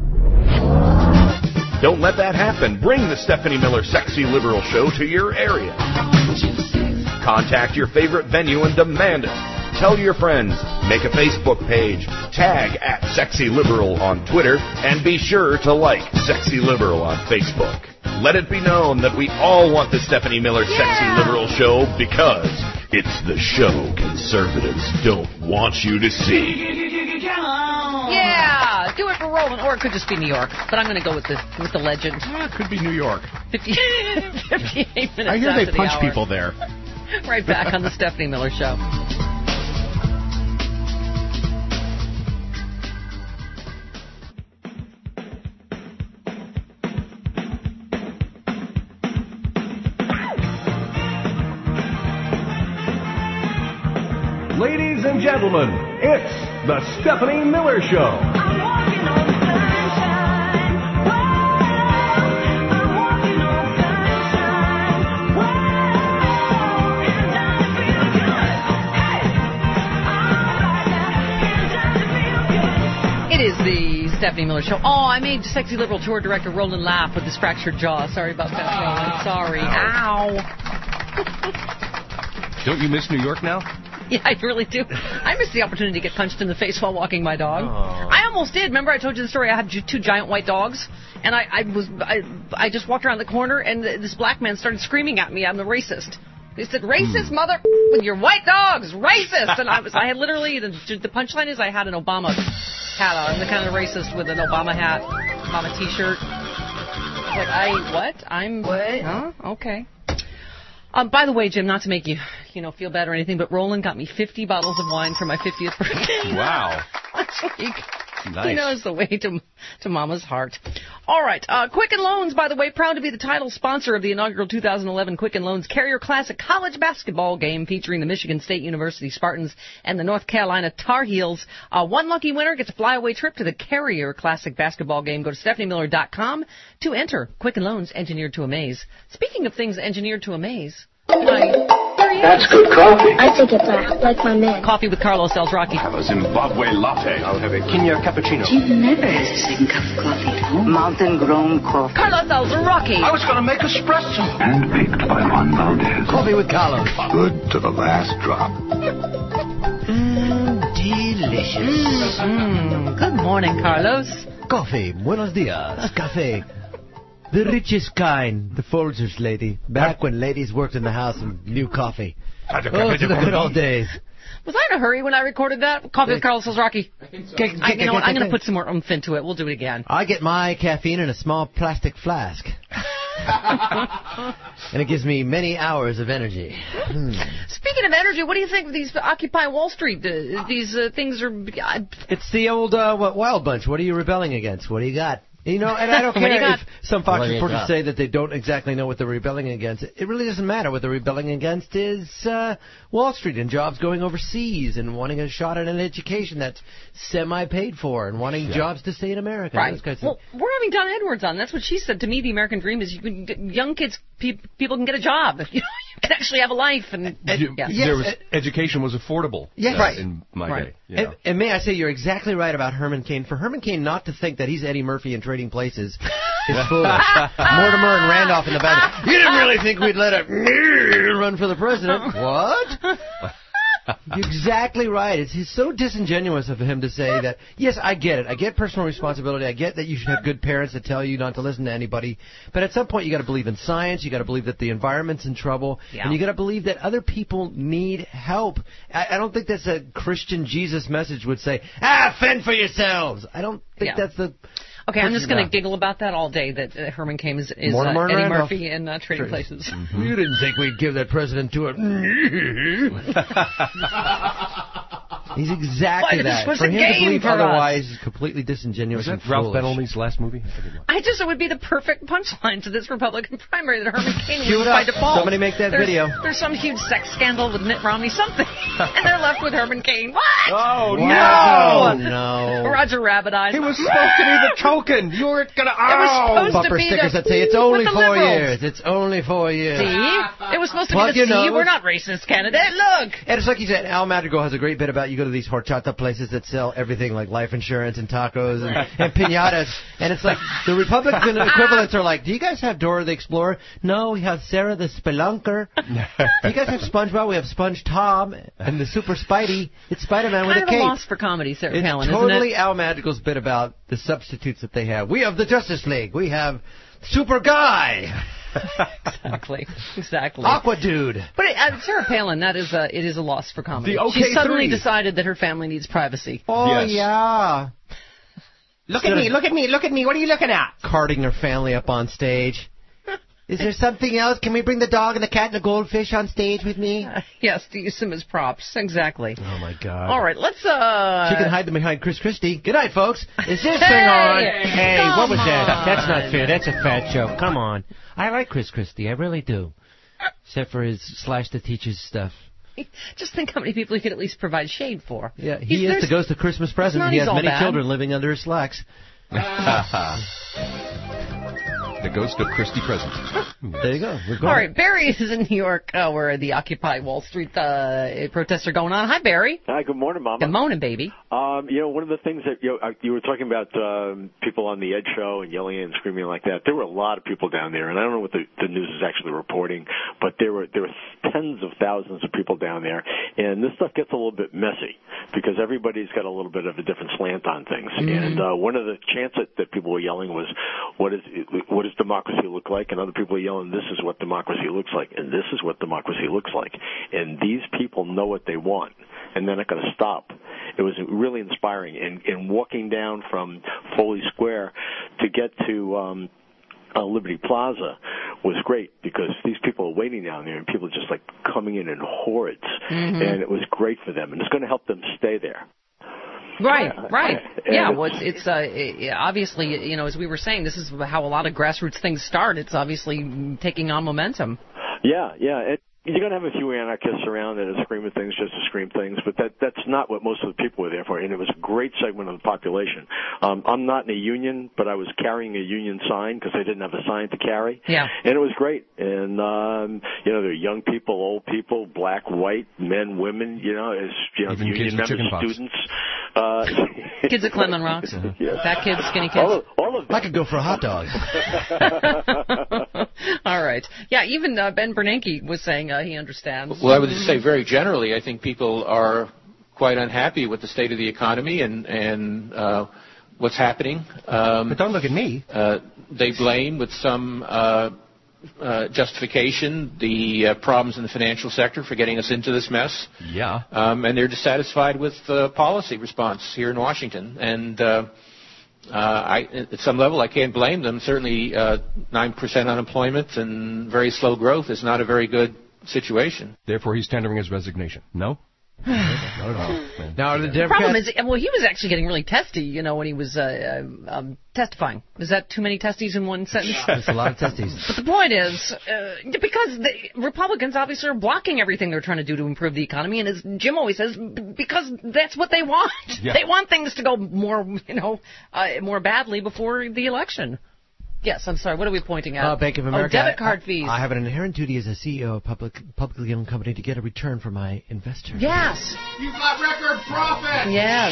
Don't let that happen. Bring the Stephanie Miller Sexy Liberal Show to your area. Contact your favorite venue and demand it. Tell your friends. Make a Facebook page. Tag at Sexy Liberal on Twitter. And be sure to like Sexy Liberal on Facebook. Let it be known that we all want the Stephanie Miller Yeah. Sexy Liberal Show because it's the show conservatives don't want you to see. Yeah, do it for Roland, or it could just be New York. But I'm going to go with the with the legend. Eh, could be New York. fifty, fifty-eight minutes. I hear they after the punch hour. people there. Right back on the Stephanie Miller Show. Ladies and gentlemen, it's The Stephanie Miller Show. It is the Stephanie Miller Show. Oh, I made sexy liberal tour director Roland laugh with his fractured jaw. Sorry about that, Roland. Sorry. Ow. Don't you miss New York now? Yeah, I really do. I miss the opportunity to get punched in the face while walking my dog. Oh. I almost did. Remember I told you the story? I had two giant white dogs, and I, I was I, I just walked around the corner, and this black man started screaming at me, I'm the racist. He said, racist, mother, with your white dogs, racist. And I was, I had literally, the, the punchline is I had an Obama hat on. I'm the kind of racist with an Obama hat, Obama T-shirt. Like, I, what? I'm, what? Huh? Okay. Um, by the way, Jim, not to make you, you know, feel bad or anything, but Roland got me fifty bottles of wine for my fiftieth birthday. Wow. Last week. Nice. He knows the way to to Mama's heart. All right. Uh, Quicken Loans, by the way, proud to be the title sponsor of the inaugural two thousand eleven Quicken Loans Carrier Classic college basketball game featuring the Michigan State University Spartans and the North Carolina Tar Heels. Uh, one lucky winner gets a flyaway trip to the Carrier Classic basketball game. Go to Stephanie Miller dot com to enter. Quicken Loans, engineered to amaze. Speaking of things engineered to amaze, I... That's good coffee. I take it black, like my man. Coffee with Carlos Sells Rocky. Have a Zimbabwe latte. I'll have a Kenya cappuccino. Jim never has the second cup of coffee at home. Mountain grown coffee. Carlos Sells Rocky. I was going to make espresso. Handpicked by Juan Valdez. Coffee with Carlos. Good to the last drop. Mmm, delicious. Mm, good morning, Carlos. Coffee, buenos dias. Cafe. The richest kind, the Folgers lady. Back when ladies worked in the house and knew coffee. Oh, to the good old days. Was I in a hurry when I recorded that? Coffee with Carlos Sells Rocky. I think so. I, you know what? I'm going to put some more oomph into it. We'll do it again. I get my caffeine in a small plastic flask. And it gives me many hours of energy. Hmm. Speaking of energy, what do you think of these Occupy Wall Street? Uh, these uh, things are... Uh, it's the old uh, what, Wild Bunch. What are you rebelling against? What do you got? You know, and I don't care if some Fox reporters say that they don't exactly know what they're rebelling against. It really doesn't matter. What they're rebelling against is uh, Wall Street and jobs going overseas and wanting a shot at an education that's semi-paid for and wanting yeah. jobs to stay in America. Right. Well, we're having Donna Edwards on. That's what she said to me. The American dream is you can get, young kids, pe- people can get a job. You know, you can actually have a life. And, and you, yeah. there yes, was uh, education was affordable. Yes, uh, right. In my right. day. You know. and, and may I say, you're exactly right about Herman Cain. For Herman Cain not to think that he's Eddie Murphy in Trading Places is foolish. Mortimer and Randolph in the back. You didn't really think we'd let a run for the president? What? You're exactly right. It's, it's so disingenuous of him to say that, yes, I get it. I get personal responsibility. I get that you should have good parents that tell you not to listen to anybody. But at some point, you got to believe in science. You got to believe that the environment's in trouble. Yeah. And you got to believe that other people need help. I, I don't think that's a Christian Jesus message would say, ah, fend for yourselves. I don't think yeah. that's the... Okay, I'm just going to giggle about that all day, that uh, Herman Cain is, is uh, Eddie Randolph. Murphy in uh, Trading Places. Mm-hmm. You didn't think we'd give that president to it. He's exactly that. For him to believe for otherwise us. is completely disingenuous Was that and Ralph foolish. Benelmi's last movie? I just, it would be the perfect punchline to this Republican primary that Herman Cain Cue would it by up. default. Somebody make that there's, video. There's some huge sex scandal with Mitt Romney, something, and they're left with Herman Cain. What? Oh, wow. no! No. Roger Rabbit eyes. He was supposed to be the token. You were going to... Oh! It was supposed Bumper to be stickers the, that say it's only four liberals. years. It's only four years. See? It was supposed to Plug be the your C. nose. We're not racist candidate. Look. And it's like you said, Al Madrigal has a great bit about you go to these horchata places that sell everything like life insurance and tacos and, and piñatas. And it's like the Republican equivalents are like, do you guys have Dora the Explorer? No, we have Sarah the Spelunker. Do you guys have SpongeBob? We have Sponge Tom and the Super Spidey. It's Spider-Man with a cape. cape. Kind of a loss for comedy, Sarah it's Palin, totally isn't it? Al Madrigal's bit about the substitutes that they have. We have the Justice League. We have Super Guy. Exactly. Exactly. Aqua Dude. But uh, Sarah Palin, that is a, it is a loss for comedy. The OK She suddenly three. decided that her family needs privacy. Oh, Yes. yeah. Look at me, look at me, look at me. What are you looking at? Carting her family up on stage. Is there something else? Can we bring the dog and the cat and the goldfish on stage with me? Uh, yes, to use them as props. Exactly. Oh, my God. All right, let's... uh. She can hide them behind Chris Christie. Good night, folks. Is this Hey! thing on? Hey, what was on. that? That's not fair. That's a fat joke. Come on. I like Chris Christie. I really do. Except for his Slash the Teacher's stuff. Just think how many people he could at least provide shade for. Yeah, he He's- is the ghost of Christmas present. not He he's has all many bad. children living under his slacks. The ghost of Christie Present. There you go. We're All going. right, Barry is in New York, uh, where the Occupy Wall Street uh, protests are going on. Hi, Barry. Hi, good morning, Mama. Good morning, baby. Um, you know, one of the things that you, know, uh, you were talking about um, people on the Ed Show and yelling and screaming like that. There were a lot of people down there, and I don't know what the, the news is actually reporting, but there were there were tens of thousands of people down there, and this stuff gets a little bit messy because everybody's got a little bit of a different slant on things. Mhm. And uh, one of the chants that, that people were yelling was, "What is what does democracy look like?" And other people were yelling, "This is what democracy looks like," and this is what democracy looks like. And these people know what they want, and they're not going to stop. It was really inspiring. And, and walking down from Foley Square to get to um, uh, Liberty Plaza was great because these people are waiting down there, and people are just like coming in in hordes, Mhm. and it was great for them, and it's going to help them stay there. Right, right. And Yeah, it's- well, it's, it's uh, it- obviously, you know, as we were saying, this is how a lot of grassroots things start. It's obviously taking on momentum. Yeah, yeah. It, you're going to have a few anarchists around that are screaming things just to scream things, but that that's not what most of the people were there for, and it was a great segment of the population. Um, I'm not in a union, but I was carrying a union sign because I didn't have a sign to carry. Yeah. And it was great. And, um, you know, there are young people, old people, black, white, men, women, you know, as you know, Even union kids with members, chicken pox. students. Uh, Kids at Clement Rocks. Yes. Fat kids, skinny kids. All of, all of them. I could go for a hot dog. All right. Yeah, even uh, Ben Bernanke was saying uh, he understands. Well, I would just say very generally, I think people are quite unhappy with the state of the economy and and uh, what's happening. Um, but don't look at me. Uh, they blame with some uh, uh, justification the uh, problems in the financial sector for getting us into this mess. Yeah. Um, and they're dissatisfied with the policy response here in Washington. And uh, uh, I, at some level, I can't blame them. Certainly, uh, nine percent unemployment and very slow growth is not a very good situation. Therefore, he's tendering his resignation. No? Not at all. Now, are the The Democrats... problem is, well, he was actually getting really testy, you know, when he was uh, um, testifying. Is that too many testes in one sentence? That's a lot of testes. But the point is, uh, because the Republicans obviously are blocking everything they're trying to do to improve the economy, and as Jim always says, b- because that's what they want. Yeah. They want things to go more, you know, uh, more badly before the election. Yes, I'm sorry. What are we pointing at? Uh, Bank of America. Oh, debit card I, fees. I have an inherent duty as a C E O of a public, publicly owned company to get a return for my investors. Yes. You got record profit! Yes.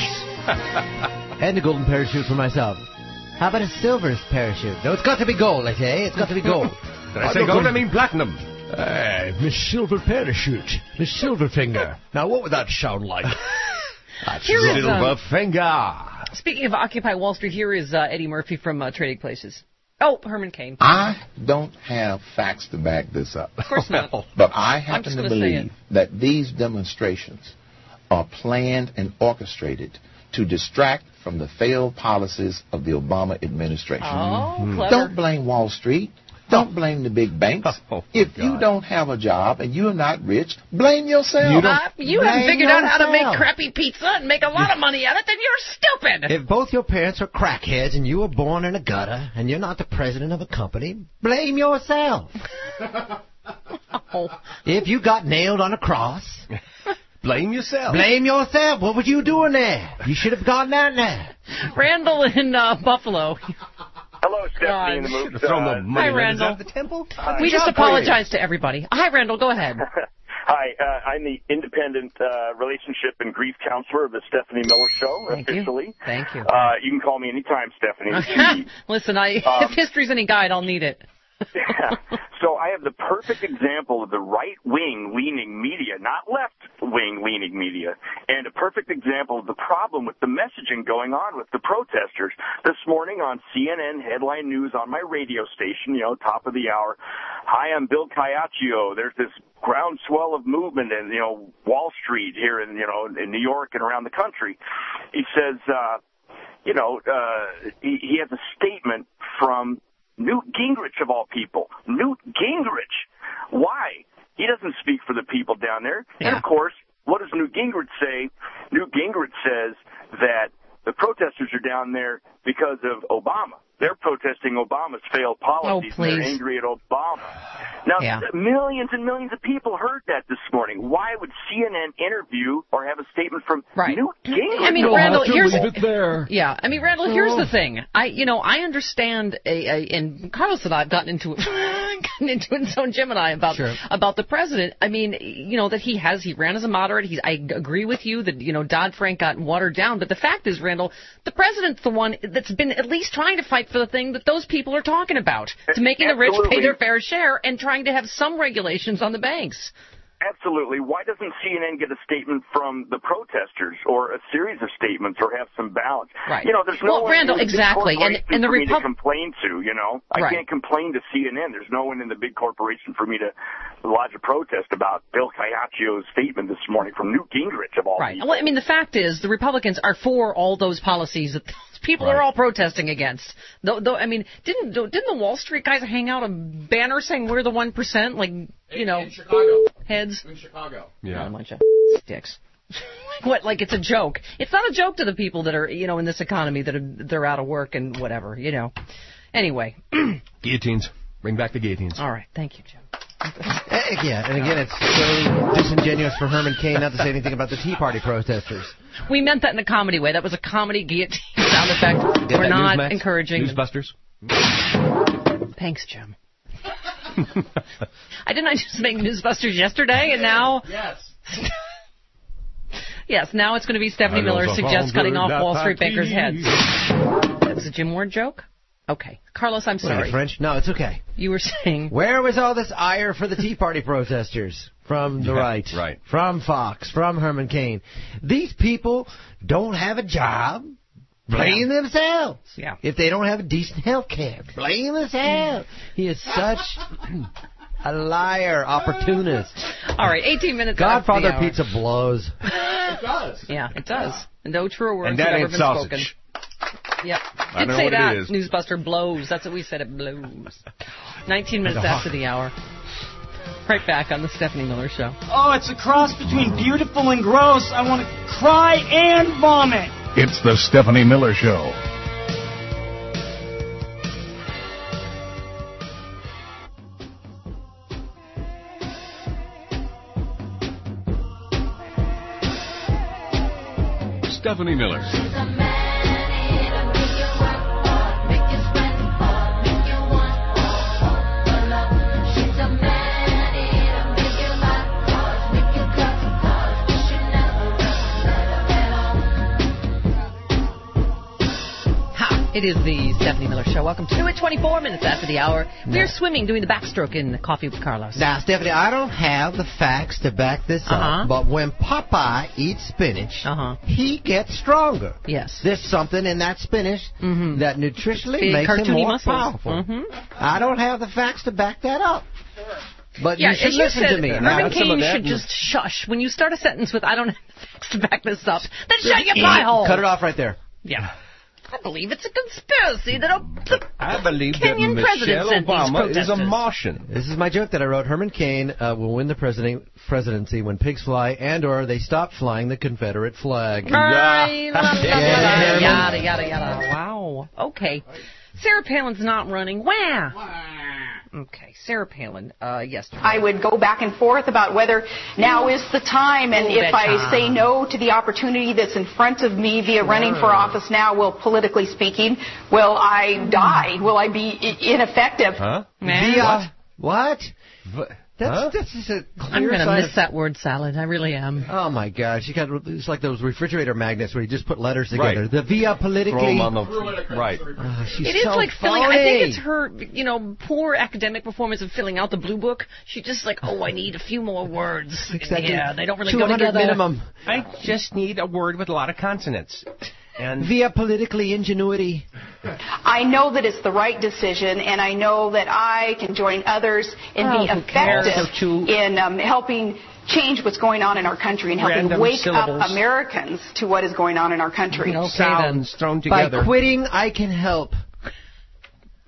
And a golden parachute for myself. How about a silver parachute? No, it's got to be gold, I say. It's got to be gold. Did I say gold? I mean platinum. Hey, Miss Silver Parachute, Miss Silverfinger. Now, what would that sound like? That's Here is, um, Silverfinger. Speaking of Occupy Wall Street, here is uh, Eddie Murphy from uh, Trading Places. Oh, Herman Cain. I don't have facts to back this up. Of course not. But I I'm happen just to gonna say believe it. that these demonstrations are planned and orchestrated to distract from the failed policies of the Obama administration. Oh, Mhm. clever. Don't blame Wall Street. Don't blame the big banks. Oh, if you God. don't have a job and you're not rich, blame yourself. You, uh, you haven't Blame figured out how to make yourself. crappy pizza and make a lot of money at it, then you're stupid. If both your parents are crackheads and you were born in a gutter and you're not the president of a company, blame yourself. Oh. If you got nailed on a cross, blame yourself. Blame yourself. What were you doing there? You should have gone down there. Randall in uh, Buffalo. Hello, Stephanie in the movie. Hi, Randall. The temple? We just apologize to everybody. Hi, Randall. Go ahead. Hi, uh, I'm the independent uh, relationship and grief counselor of the Stephanie Miller Show, Thank officially. you. Thank you. Uh, you can call me anytime, Stephanie. Listen, I, Um, if history's any guide, I'll need it. Yeah. So I have the perfect example of the right-wing leaning media, not left-wing leaning media, and a perfect example of the problem with the messaging going on with the protesters. This morning on C N N Headline News on my radio station, you know, top of the hour, hi, I'm Bill Caiaccio. There's this groundswell of movement in, you know, Wall Street here in, you know, in New York and around the country. He says, uh, you know, uh, he, he has a statement from Newt Gingrich, of all people. Newt Gingrich. Why? He doesn't speak for the people down there. Yeah. And, of course, what does Newt Gingrich say? Newt Gingrich says that the protesters are down there because of Obama. They're protesting Obama's failed policies. Oh, and they're please. angry at Obama. Now, Yeah. millions and millions of people heard that this morning. Why would C N N interview or have a statement from Right. Newt Gingrich? I mean, You'll Randall, have to here's leave it there. yeah. I mean, Randall, here's Oh. the thing. I, you know, I understand, a, a, and Carlos and I have gotten into it, gotten into it in Zone Gemini about Sure. about the president. I mean, you know that he has he ran as a moderate. He's, I agree with you that you know Dodd-Frank got watered down, but the fact is, Randall, the president's the one that's been at least trying to fight for the thing that those people are talking about, to making the rich pay Absolutely. their fair share and trying to have some regulations on the banks. Absolutely. Why doesn't C N N get a statement from the protesters or a series of statements or have some balance? Right. You know, there's no Well, one Randall, in the big exactly. And- corporation and the for me Repub- to complain to, you know. I Right. can't complain to C N N. There's no one in the big corporation for me to lodge a protest about Bill Caiaccio's statement this morning from Newt Gingrich of all Right. people. Well, I mean, the fact is, the Republicans are for all those policies that those people Right. are all protesting against. Though, though, I mean, didn't didn't the Wall Street guys hang out a banner saying we're the one percent? Like, you know, in Chicago. heads. In Chicago. Yeah, a bunch of sticks. What? Like it's a joke? It's not a joke to the people that are, you know, in this economy that are they're out of work and whatever, you know. Anyway. Guillotines. Bring back the guillotines. All right. Thank you, Jim. Eh, Yeah, and again, it's so disingenuous for Herman Cain not to say anything about the Tea Party protesters. We meant that in a comedy way. That was a comedy guillotine sound effect. Get We're that, not Newsmax? encouraging. Newsbusters. Thanks, Jim. I didn't I just make Newsbusters yesterday, and now Yes. yes, now it's going to be Stephanie Miller suggests cutting off Wall Street bankers' heads. That was a Jim Ward joke. Okay, Carlos, I'm What are you, sorry. French? No, it's okay. You were saying Where was all this ire for the Tea Party protesters? From the Yeah, right. right. From Fox. From Herman Cain. These people don't have a job. Blame themselves. Yeah. If they don't have a decent health care, blame themselves. He is such a liar, opportunist. All right, eighteen minutes. Godfather after the hour. Pizza blows. It does. Yeah, it does. No truer words And that have ever ain't been sausage. spoken. Yep. I Did know say what it that. is. Newsbuster blows. That's what we said. It blows. Nineteen minutes after the hour. Right back on the Stephanie Miller Show. Oh, it's a cross between beautiful and gross. I want to cry and vomit. It's the Stephanie Miller Show. Stephanie Miller. Ha! It is the Stephanie Miller Show. Welcome to it. twenty-four minutes after the hour. We're swimming, doing the backstroke in Coffee with Carlos. Now, Stephanie, I don't have the facts to back this Uh-huh. up, but when Popeye eats spinach, Uh-huh. he gets stronger. Yes. There's something in that spinach Mhm. that nutritionally Big makes him cartoony more muscles. powerful. Mhm. I don't have the facts to back that up. But Yeah, you should as you listen said, to me. Herman Now, Cain should just shush. When you start a sentence with, I don't have the facts to back this up, then shut your pie hole. Cut it off right there. Yeah. I believe it's a conspiracy that the I believe Kenyan that president Michelle sent these Obama is a protesters. Martian. This is my joke that I wrote. Herman Cain uh, will win the president presidency when pigs fly and or they stop flying the Confederate flag. Right. Yeah. Yada, yada, yada. Wow. Okay. Sarah Palin's not running. Where? Okay, Sarah Palin. Uh, yes. I would go back and forth about whether now is the time, and Oh, if that I time. say no to the opportunity that's in front of me via running for office now, will, politically speaking, will I die? Will I be I- ineffective? Huh? Via what? What? That's, Huh? that's just a clear I'm going to sign miss of- that word salad. I really am. Oh my gosh! You got it's like those refrigerator magnets where you just put letters together. Right. The via Throw politically. them on the right. Oh, she's It is so like filling. I think phony. it's her, you know, poor academic performance of filling out the blue book. She just like, oh, I need a few more words. Exactly. Yeah, they don't really two go hundred together. minimum. I just need a word with a lot of consonants. And Via politically ingenuity. I know that it's the right decision, and I know that I can join others and Oh, be who cares? effective Also, too- in um, helping change what's going on in our country and helping Random wake syllables. up Americans to what is going on in our country. Okay, sounds thrown By together. quitting, I can help.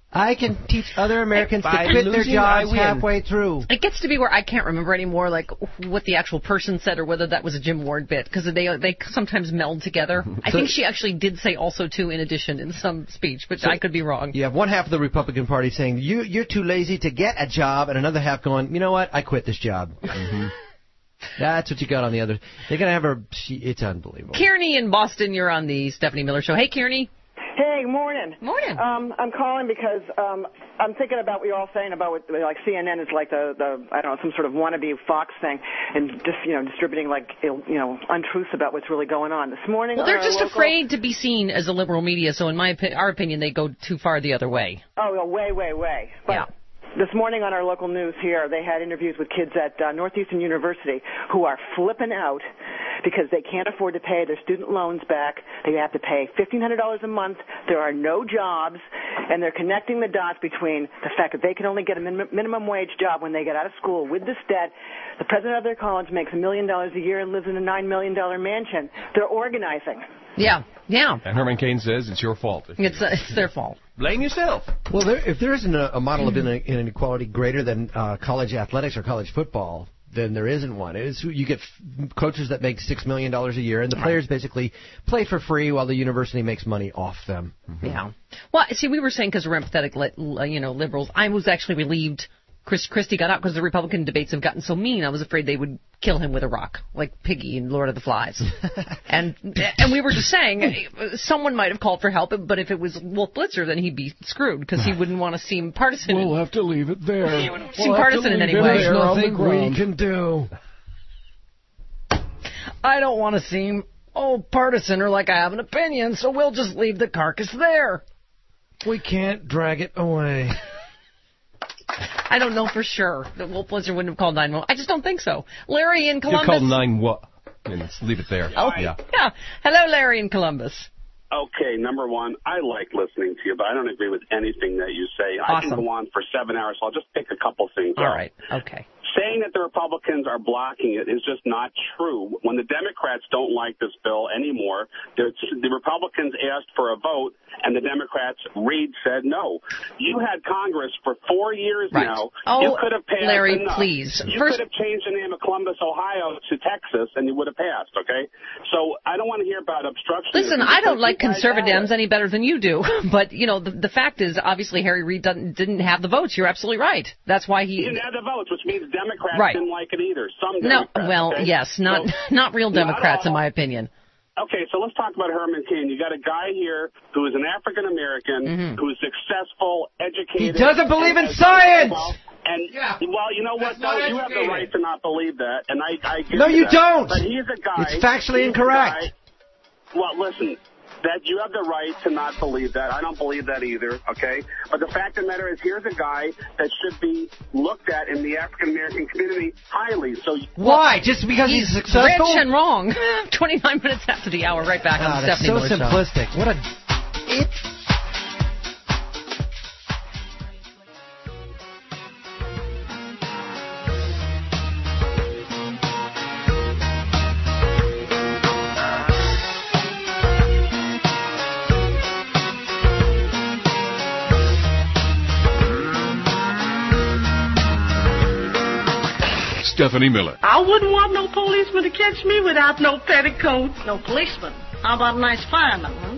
I can teach other Americans By to quit their losing, I jobs win. halfway through. It gets to be where I can't remember anymore, like what the actual person said or whether that was a Jim Ward bit, because they they sometimes meld together. I So- think she actually did say also too in addition in some speech, but So- I could be wrong. You have one half of the Republican Party saying, you, you're too lazy to get a job, and another half going, you know what, I quit this job. Mm-hmm. That's what you got on the other. They're going to have her, she, it's unbelievable. Kearney in Boston, you're on the Stephanie Miller Show. Hey, Kearney. Hey, good morning. Morning. Um, I'm calling because um, I'm thinking about what you're all saying about what, like C N N is like the, the I don't know, some sort of wannabe Fox thing, and just you know distributing like you know untruths about what's really going on. This morning, Well, they're on our just local- afraid to be seen as a liberal media, so in my opi- our opinion, they go too far the other way. Oh, well, way, way, way. But Yeah. This morning on our local news here, they had interviews with kids at uh, Northeastern University who are flipping out because they can't afford to pay their student loans back. They have to pay fifteen hundred dollars a month. There are no jobs, and they're connecting the dots between the fact that they can only get a min- minimum wage job when they get out of school with this debt. The president of their college makes a million dollars a year and lives in a nine million dollars mansion. They're organizing. Yeah, yeah. And Herman Cain says it's your fault. It's uh, it's their fault. Blame yourself. Well, there, if there isn't a, a model of ine- inequality greater than uh, college athletics or college football, then there isn't one. It's, you get f- coaches that make six million dollars a year, and the players basically play for free while the university makes money off them. Mm-hmm. Yeah. Well, see, we were saying because we're empathetic, li- you know, liberals. I was actually relieved Chris Christie got out because the Republican debates have gotten so mean. I was afraid they would kill him with a rock, like Piggy in Lord of the Flies. and and we were just saying someone might have called for help, but if it was Wolf Blitzer, then he'd be screwed because he wouldn't want to seem partisan. We'll have to leave it there. He wouldn't seem partisan in any way. There's nothing we can do. I don't want to seem, oh, partisan or like I have an opinion, so we'll just leave the carcass there. We can't drag it away. I don't know for sure that Wolf Blitzer wouldn't have called nine one one. I just don't think so. Larry in You Columbus. called nine what? And let's leave it there. Oh, yeah. yeah. Hello, Larry in Columbus. Okay, number one, I like listening to you, but I don't agree with anything that you say. I Awesome. can go on for seven hours, so I'll just pick a couple things All out. right. Okay. Saying that the Republicans are blocking it is just not true. When the Democrats don't like this bill anymore, the the Republicans asked for a vote, and the Democrats, Reid said no. You had Congress for four years Right. now. Oh, you could have passed Larry, enough. please. You First- could have changed the name of Columbus, Ohio to Texas, and you would have passed, okay? So I don't want to hear about obstruction. Listen, I don't like You guys conservatives have it. any better than you do, but you know the, the fact is, obviously Harry Reid doesn't, didn't have the votes. You're absolutely right. That's why He he. didn't have the votes, which means Democrats Right. didn't like it either. Some No, Democrats. well, okay? yes, not So- not real Not Democrats in all. my opinion. Okay, so let's talk about Herman Cain. You got a guy here who is an African American, Mm-hmm. who's successful, educated. He doesn't believe in and- science! And Yeah. well, you know what? That's not though? You have the educated. right to not believe that, and I, I give No, you that. don't. But he's a guy. It's factually he's a incorrect. guy- well, listen. That you have the right to not believe that. I don't believe that either, okay? But the fact of the matter is, here's a guy that should be looked at in the African American community highly. So Why? Just because he's, He's successful? rich and wrong. twenty-nine minutes after the hour, right back Ah, on the that's Stephanie so Miller Show. simplistic. What a... It... Stephanie Miller. I wouldn't want no policeman to catch me without no petticoat. No policeman. How about a nice fireman, huh?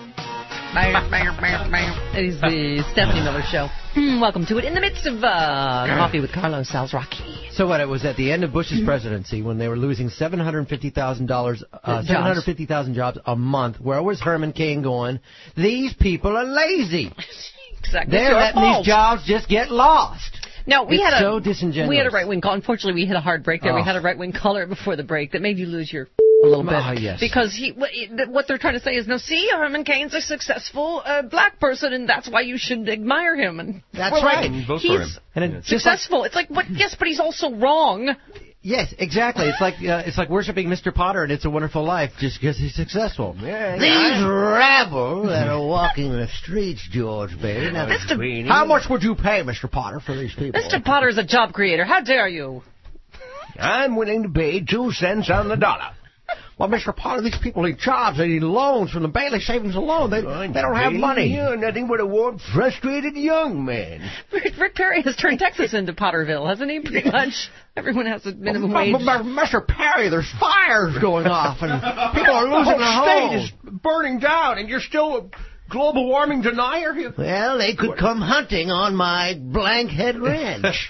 It is the Stephanie Miller Show. Hmm, welcome to it. In the midst of uh, Coffee with Carlos Salzrocky. So what? It was at the end of Bush's presidency when they were losing seven hundred fifty thousand dollars, uh, Jobs. seven hundred fifty thousand jobs a month. Where was Herman Cain going? These people are lazy. Exactly. They're It's your letting fault. these jobs just get lost. No, we It's had a so disingenuous. We had a right wing call. Unfortunately, we hit a hard break there. We Oh. had a right wing caller before the break that made you lose your a little bit. Ah, yes. Because he, what, what they're trying to say is, no, see, Herman Cain's a successful uh, black person, and that's why you should admire him. And That's we're right. Like, Vote for he's him. And it, just like, successful. It's like, what? Yes, but he's also wrong. yes, exactly. It's like uh, it's like worshiping Mister Potter and It's a Wonderful Life just because he's successful. Yeah, these rabble that are walking the streets, George Bailey. Now, Mister how much would you pay, Mister Potter, for these people? Mister Potter's a job creator. How dare you? I'm willing to pay two cents on the dollar. well, Mister Potter, these people need jobs. They need loans from the Bailey Savings and Loan. They, they don't have money. You're nothing but a warm, frustrated young man. Rick, Rick Perry has turned Texas into Potterville, hasn't he? Pretty much. Everyone has a minimum well, wage. But, Mister Perry, there's fires going off, and people are losing their homes. The state is burning down, and you're still a global warming denier? Well, they could come hunting on my Blankhead Ranch.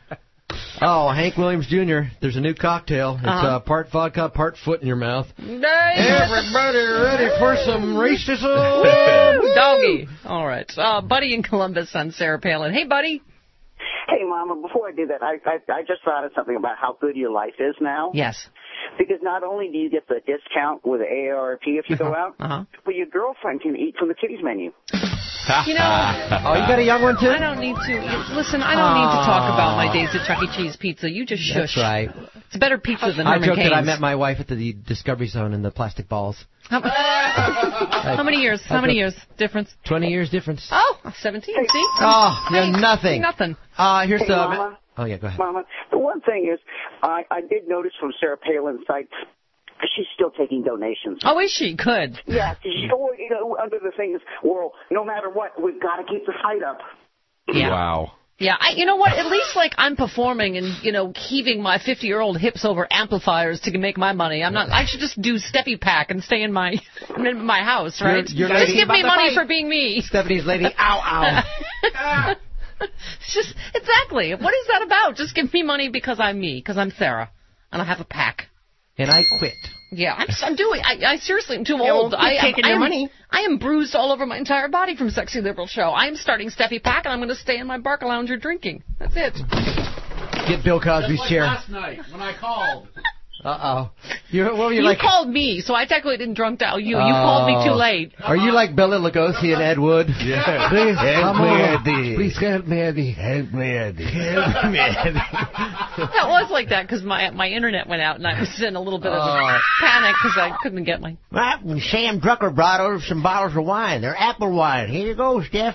Oh, Hank Williams Junior There's a new cocktail. It's Uh-huh. uh, part vodka, part foot in your mouth. Nice. Everybody ready for some racism? Woo, doggy. All right. Uh, Buddy in Columbus on Sarah Palin. Hey, Buddy. Hey, Mama, before I do that, I, I I just thought of something about how good your life is now. Yes. Because not only do you get the discount with the A A R P if you go out, uh-huh. but your girlfriend can eat from the kiddies menu. You know, oh, you got a young one, too? I don't need to. Listen, I don't need to talk about my days at Chuck E. Cheese Pizza. You just shush. That's right. It's better pizza than I Herman joked Cain's. that I met my wife at the Discovery Zone in the plastic balls. How, how many years? How many years difference? Twenty years difference. Oh, seventeen. See? Oh, yeah, Hey, nothing. Nothing. Uh, here's Hey, the... Mama. Oh, yeah, go ahead. Mama, the one thing is, I, I did notice from Sarah Palin's site, she's still taking donations. Oh, is she? Good. Yeah, she's always, you know, under the thing is, well, no matter what, we've got to keep the fight up. Yeah. Wow. Yeah, I, you know what? At least, like, I'm performing and, you know, heaving my fifty-year-old hips over amplifiers to make my money. I'm not. I should just do Steffi Pack and stay in my in my house, right? You're- you're just lady give me about the money fight. for being me. Stephanie's lady, ow, ow. It's just exactly. What is that about? Just give me money because I'm me, because I'm Sarah, and I have a pack. And I quit. Yeah, I'm, I'm doing. I, I seriously am too Yeah, well, old. keep I, I, taking I your am, money. I am bruised all over my entire body from Sexy Liberal Show. I am starting Steffi Pack, and I'm going to stay in my Barca Lounger drinking. That's it. Get Bill Cosby's Like chair. last night when I called. Uh-oh. You're, what were you, You like? called me, so I technically didn't drunk dial you. You called me too late. Are you like Bela Lugosi and Ed Wood? Yeah. Please, Help come me, on. Eddie. Please help me, Eddie. Help me, Eddie. Help me, Eddie. That was like that because my my internet went out, and I was in a little bit of Oh. a panic because I couldn't get my... Well, Sam Drucker brought over some bottles of wine. They're apple wine. Here you go, Steph.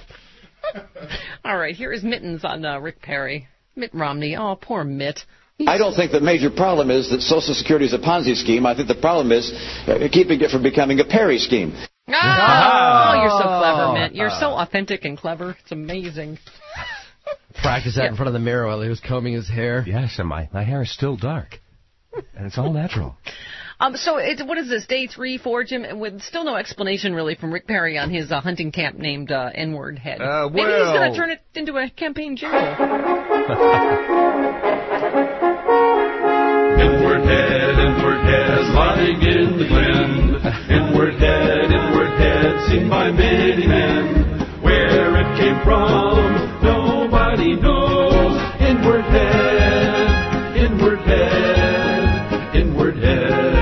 All right, here is Mittens on uh, Rick Perry. Mitt Romney. Oh, poor Mitt. I don't think the major problem is that Social Security is a Ponzi scheme. I think the problem is uh, keeping it from becoming a Perry scheme. Oh, oh, you're so clever, Mitt. You're so authentic and clever. It's amazing. Practice that in front of the mirror while he was combing his hair. Yes, and my, my hair is still dark. And it's all natural. Um, so it, what is this, day three, four, Jim? With still no explanation, really, from Rick Perry on his uh, hunting camp named uh, N-word head. Uh, Maybe he's well- going to turn it into a campaign jingle. Inward head, inward head, lying in the glen. Inward head, inward head, seen by many men. Where it came from, nobody knows. Inward head, inward head, inward head.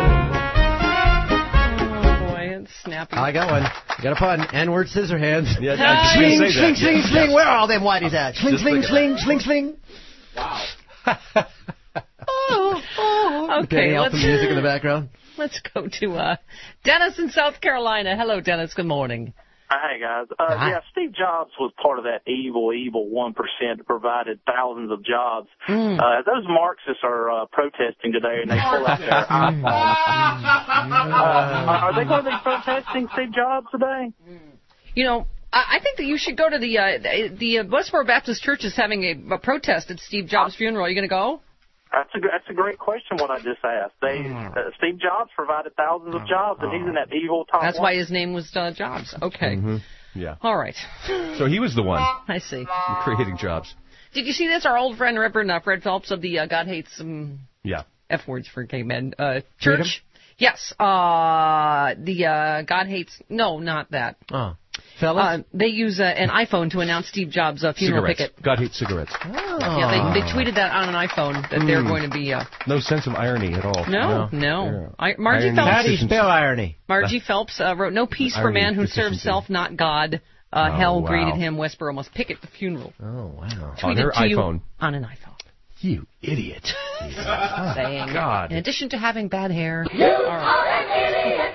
Oh, boy, it's snappy. I got one. Got a pun. N-word scissor hands. Yeah, I was Sling, gonna say sling, that. sling, Yeah. sling. Where are all them whiteys at? Sling, Just sling, think sling, about sling, sling. Oh, oh, okay, Getting out let's, the music in the background. let's go to uh, Dennis in South Carolina. Hello, Dennis. Good morning. Hi, guys. Uh, Hi. yeah, Steve Jobs was part of that evil, evil one percent that provided thousands of jobs. Mm. Uh, those Marxists are uh, protesting today, and they pull out their iPhones. Uh, are they going to be protesting Steve Jobs today? You know, I I think that you should go to the uh, the, the uh, Westboro Baptist Church is having a, a protest at Steve Jobs' funeral. Are you going to go? That's a, that's a great question, what I just asked. They uh, Steve Jobs provided thousands of jobs, and he's in that evil top That's one. why his name was uh, Jobs. Okay. Mm-hmm. Yeah. All right. So he was the one I see. creating jobs. Did you see this? Our old friend Reverend uh, Fred Phelps of the uh, God Hates um, Yeah. F words for gay men uh, Freedom? church. Yes. Uh, the uh, God Hates. No, not that. Oh. Fellas? Uh, they use uh, an iPhone to announce Steve Jobs' uh, funeral Cigarettes. picket. God hates cigarettes. Oh. Yeah, they, they tweeted that on an iPhone that they're Mm. going to be. Uh, No sense of irony at all. no, no. I, Margie Irony Phelps. How do you spell irony? Margie Phelps uh, wrote, "No peace for Irony man who serves deficiency. self, not God. Uh, Oh, hell wow. greeted him. Westboro must picket the funeral." Oh, wow. On Tweeted her to you iPhone. on an iPhone. You idiot. Saying, God. in addition to having bad hair, you are an idiot.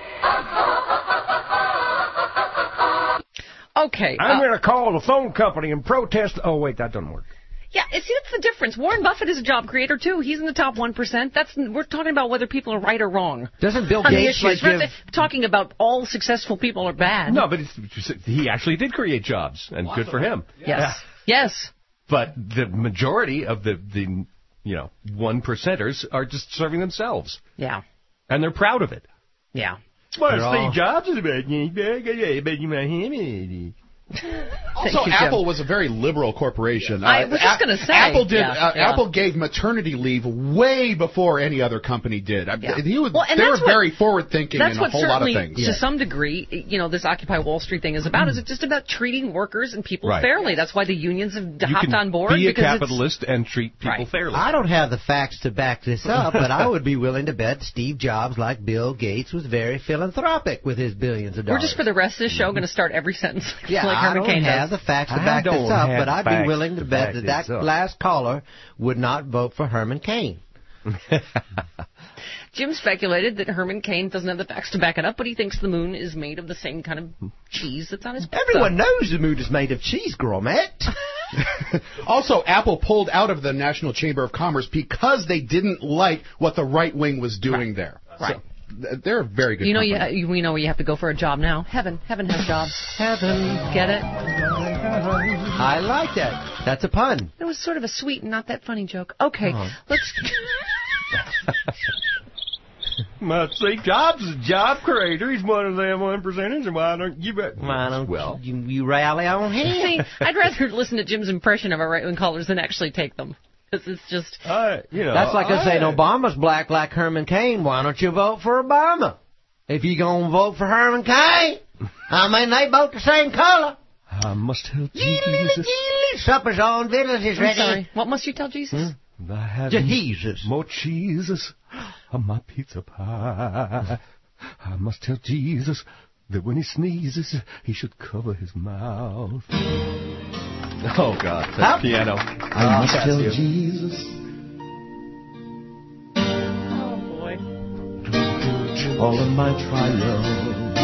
Okay. I'm uh, going to call the phone company and protest. Oh, wait, that doesn't work. Yeah, see, that's the difference. Warren Buffett is a job creator, too. He's in the top one percent. That's We're talking about whether people are right or wrong. Doesn't Bill on Gates the like We're give... not talking about all successful people are bad. No, but it's, he actually did create jobs, and good for him. Yes. Yeah. Yes. But the majority of the, the you know, one percenters are just serving themselves. Yeah. And they're proud of it. Yeah. Well, Steve all... Jobs is about Also, you, Apple Jim. was a very liberal corporation. I uh, was just going to say. Apple did. Yeah, uh, yeah. Apple gave maternity leave way before any other company did. I- Yeah. He was, Well, and they that's were what- very forward-thinking in That's a what whole lot of certainly, things. to some degree, you know, this Occupy Wall Street thing is about. Is it just about treating workers and people Right. fairly? That's why the unions have You hopped can on board. be a because capitalist and treat people Right. fairly. I don't have the facts to back this up, but I would be willing to bet Steve Jobs, like Bill Gates, was very philanthropic with his billions of We're dollars. just for the rest of this show going to start every sentence Yeah, like I Herman don't Cain have does. the facts to I back don't this up, have but I'd be facts willing to to bet back that this that up. last caller would not vote for Herman Cain. Jim speculated that Herman Cain doesn't have the facts to back it up, but he thinks the moon is made of the same kind of cheese that's on his pizza. Everyone knows the moon is made of cheese, Grommet. Also, Apple pulled out of the National Chamber of Commerce because they didn't like what the right wing was doing there. Right. So, th- they're a very good You know, company. you, we know where you have to go for a job now. Heaven. Heaven has jobs. Heaven. Get it? I like that. That's a pun. It was sort of a sweet and not that funny joke. Okay, Oh. let's... Well, Steve Jobs is a job creator. He's one of them one percenters, and why don't you bet? Why don't well, you, you rally on him? See, I'd rather listen to Jim's impression of our right-wing callers than actually take them. Because it's just... I, you know, That's like us I, saying Obama's black like Herman Cain. Why don't you vote for Obama? If you going to vote for Herman Cain, I mean, they both the same color. I must tell Jesus. Supper's on, victuals is I'm ready. sorry. What must you tell Jesus? I have Jesus. more Jesus on my pizza pie. I must tell Jesus that when he sneezes, he should cover his mouth. Oh, God, that How? piano. I must tell you. Jesus Oh, boy. all of my trials.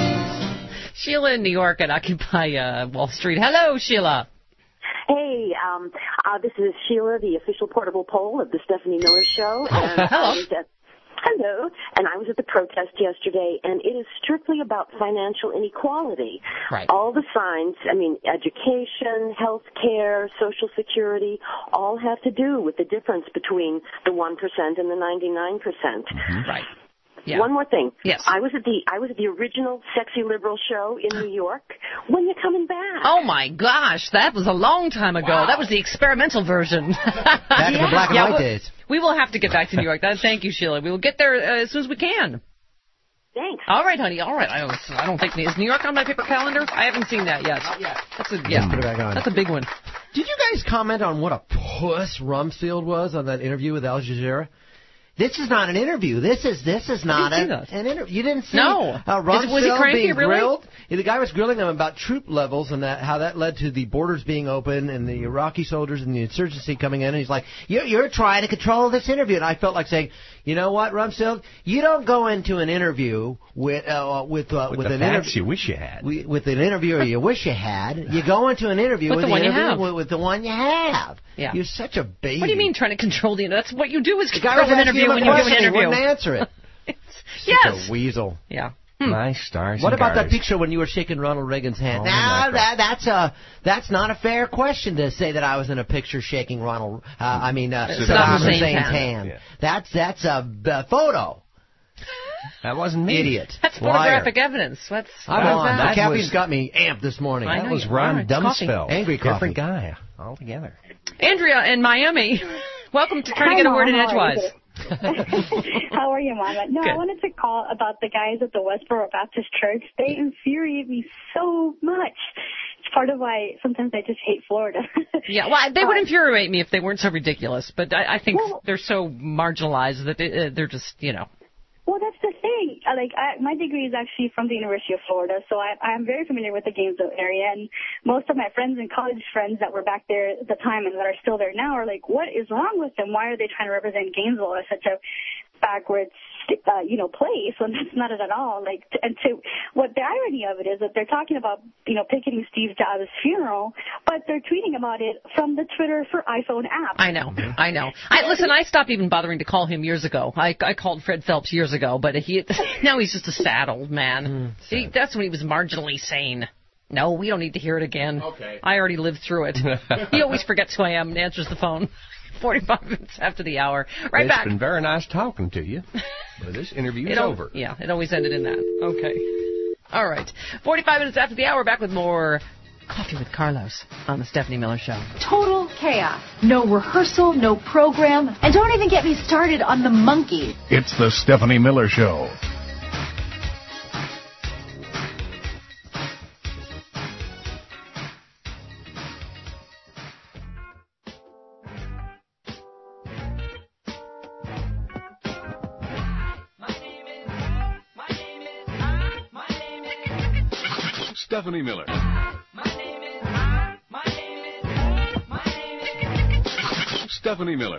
Sheila in New York at Occupy uh, Wall Street. Hello, Sheila. Hey, um, uh, this is Sheila, the official portable poll of the Stephanie Miller Show. And hello. I was at, hello. And I was at the protest yesterday, and it is strictly about financial inequality. Right. All the signs, I mean, education, health care, Social Security, all have to do with the difference between the one percent and the ninety-nine percent. Mm-hmm. Right. Yeah. One more thing. Yes. I was at the I was at the original Sexy Liberal show in New York. When you coming back? Oh, my gosh. That was a long time ago. Wow. That was the experimental version. Back in the black and yeah, white we'll, days. We will have to get back to New York. That, thank you, Sheila. We will get there uh, as soon as we can. Thanks. All right, honey. All right. I don't, I don't think... Is New York on my paper calendar? I haven't seen that yet. Not yet. That's a, yeah. Put it back on. That's a big one. Did you guys comment on what a puss Rumsfeld was on that interview with Al Jazeera? This is not an interview. This is this is not I didn't a, see that. an interview. You didn't see No. uh, Is it- was he Rumsfeld cranky, being really? grilled. Yeah, the guy was grilling him about troop levels and that how that led to the borders being open and the Iraqi soldiers and the insurgency coming in. And he's like, "You're you're trying to control this interview." And I felt like saying, "You know what, Rumsfeld? You don't go into an interview with uh, with uh, With with the an facts interview you wish you had. we- with an interviewer you wish you had. You go into an interview With with, the one you interview have. With, with the one you have. Yeah. You're such a baby. What do you mean trying to control the... That's what you do is The guy control was an asking interview him a when you do an question, he interview. wouldn't answer it. Yes. Such a weasel. Yeah. My stars What and about that garters. picture when you were shaking Ronald Reagan's hand? Oh, now my that, that's a that's not a fair question to say that I was in a picture shaking Ronald. Uh, I mean uh, Saddam Saddam Hussein's Hussein's hand. hand. Yeah. That's that's a, a photo. That wasn't me. Idiot. That's Liar. photographic evidence. What's, I'm what's on. that? The caffeine's was- got me amped this morning. I That know was you- Ron all right, coffee. Dumsfeld. Angry coffee. Different guy altogether. Andrea in Miami. Welcome to Trying to Hi, Get a Word in Mom. How are Edgewise. How are you, Mama? No, Good. I wanted to call about the guys at the Westboro Baptist Church. They infuriate me so much. It's part of why sometimes I just hate Florida. Yeah, well, they would Uh, infuriate me if they weren't so ridiculous, but I, I think Well- they're so marginalized that they, uh, they're just, you know. Well, that's the thing. I, Like, I, my degree is actually from the University of Florida, so I, I'm very familiar with the Gainesville area. And most of my friends and college friends that were back there at the time and that are still there now are like, "What is wrong with them? Why are they trying to represent Gainesville as such a backwards, uh, you know, place when that's not it at all. Like, to, and to what the irony of it is that they're talking about, you know, picketing Steve Jobs' funeral, but they're tweeting about it from the Twitter for iPhone app. I know, I know. I listen. I stopped even bothering to call him years ago. I I called Fred Phelps years ago, but he now he's just a sad old man. Mm, See, that's when he was marginally sane. No, we don't need to hear it again. Okay. I already lived through it. He always forgets who I am and answers the phone. forty-five minutes after the hour. Right it's back. It's been very nice talking to you. But this interview is over. Yeah, it always ended in that. Okay. All right. forty-five minutes after the hour, back with more Coffee with Carlos on the Stephanie Miller Show. Total chaos. No rehearsal, no program, and don't even get me started on the monkey. It's the Stephanie Miller Show. Stephanie Miller. Stephanie Miller.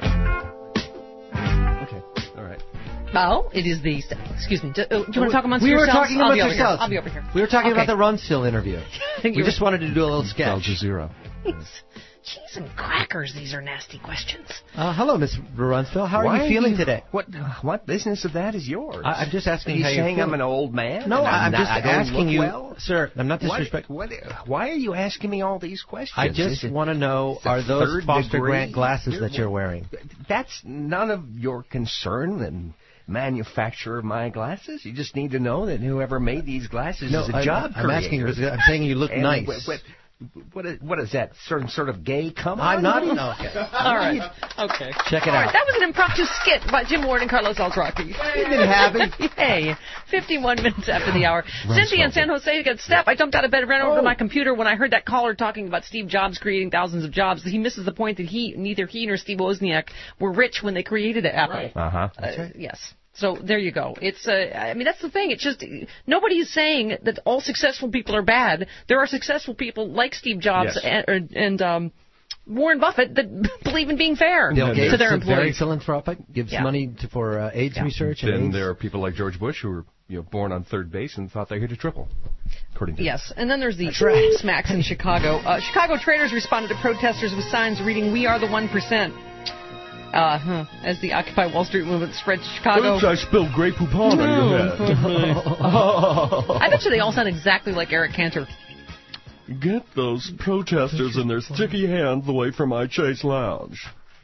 Okay, all right. Oh, it is the... Excuse me. Do, uh, do you want to talk amongst we yourselves? were talking I'll amongst be yourselves. I'll be over here. We were talking okay. about the Runstill interview. we just wanted to do a little sketch. Al Jazeera. Cheese and crackers, these are nasty questions. Uh, hello, Miss Runstill. How are Why you feeling you, today? What what business of that is yours? I, I'm just asking are you how saying you're I'm an old man? No, I'm, I'm not, just I asking you, well? sir. I'm not disrespectful. What, what, why are you asking me all these questions? I just want to know: are those Foster degree? Grant glasses you're, that you're wearing? That's none of your concern. And manufacturer of my glasses. You just need to know that whoever made these glasses no, is a I'm, job I'm creator. asking. I'm saying you look and nice. What, what, what is, what is that? Certain sort of gay come on? I'm not. No. Okay. All right. Okay. Check it All out. Right. That was an impromptu skit by Jim Ward and Carlos Altraki. You didn't have it. Yay. fifty-one minutes after the hour. Cynthia in San Jose got Steph. I jumped out of bed and ran over oh. to my computer when I heard that caller talking about Steve Jobs creating thousands of jobs. He misses the point that he, neither he nor Steve Wozniak were rich when they created Apple. Right. Uh-huh. Uh, right. Yes. So there you go. It's uh, I mean, that's the thing. It's just nobody is saying that all successful people are bad. There are successful people like Steve Jobs yes. and, and um, Warren Buffett that believe in being fair Bill Gates to their is very employees. philanthropic, gives Yeah. money to, for uh, AIDS Yeah. research. Then and AIDS. there are people like George Bush who were you know born on third base and thought they hit a triple, according to Yes, and then there's the right. smacks in Chicago. Uh, Chicago traders responded to protesters with signs reading "We are the one percent." Uh, huh, as the Occupy Wall Street movement spread to Chicago. Oops, I spilled Grey Poupon on your head. I bet you they all sound exactly like Eric Cantor. Get those protesters and their sticky hands away from my Chase Lounge.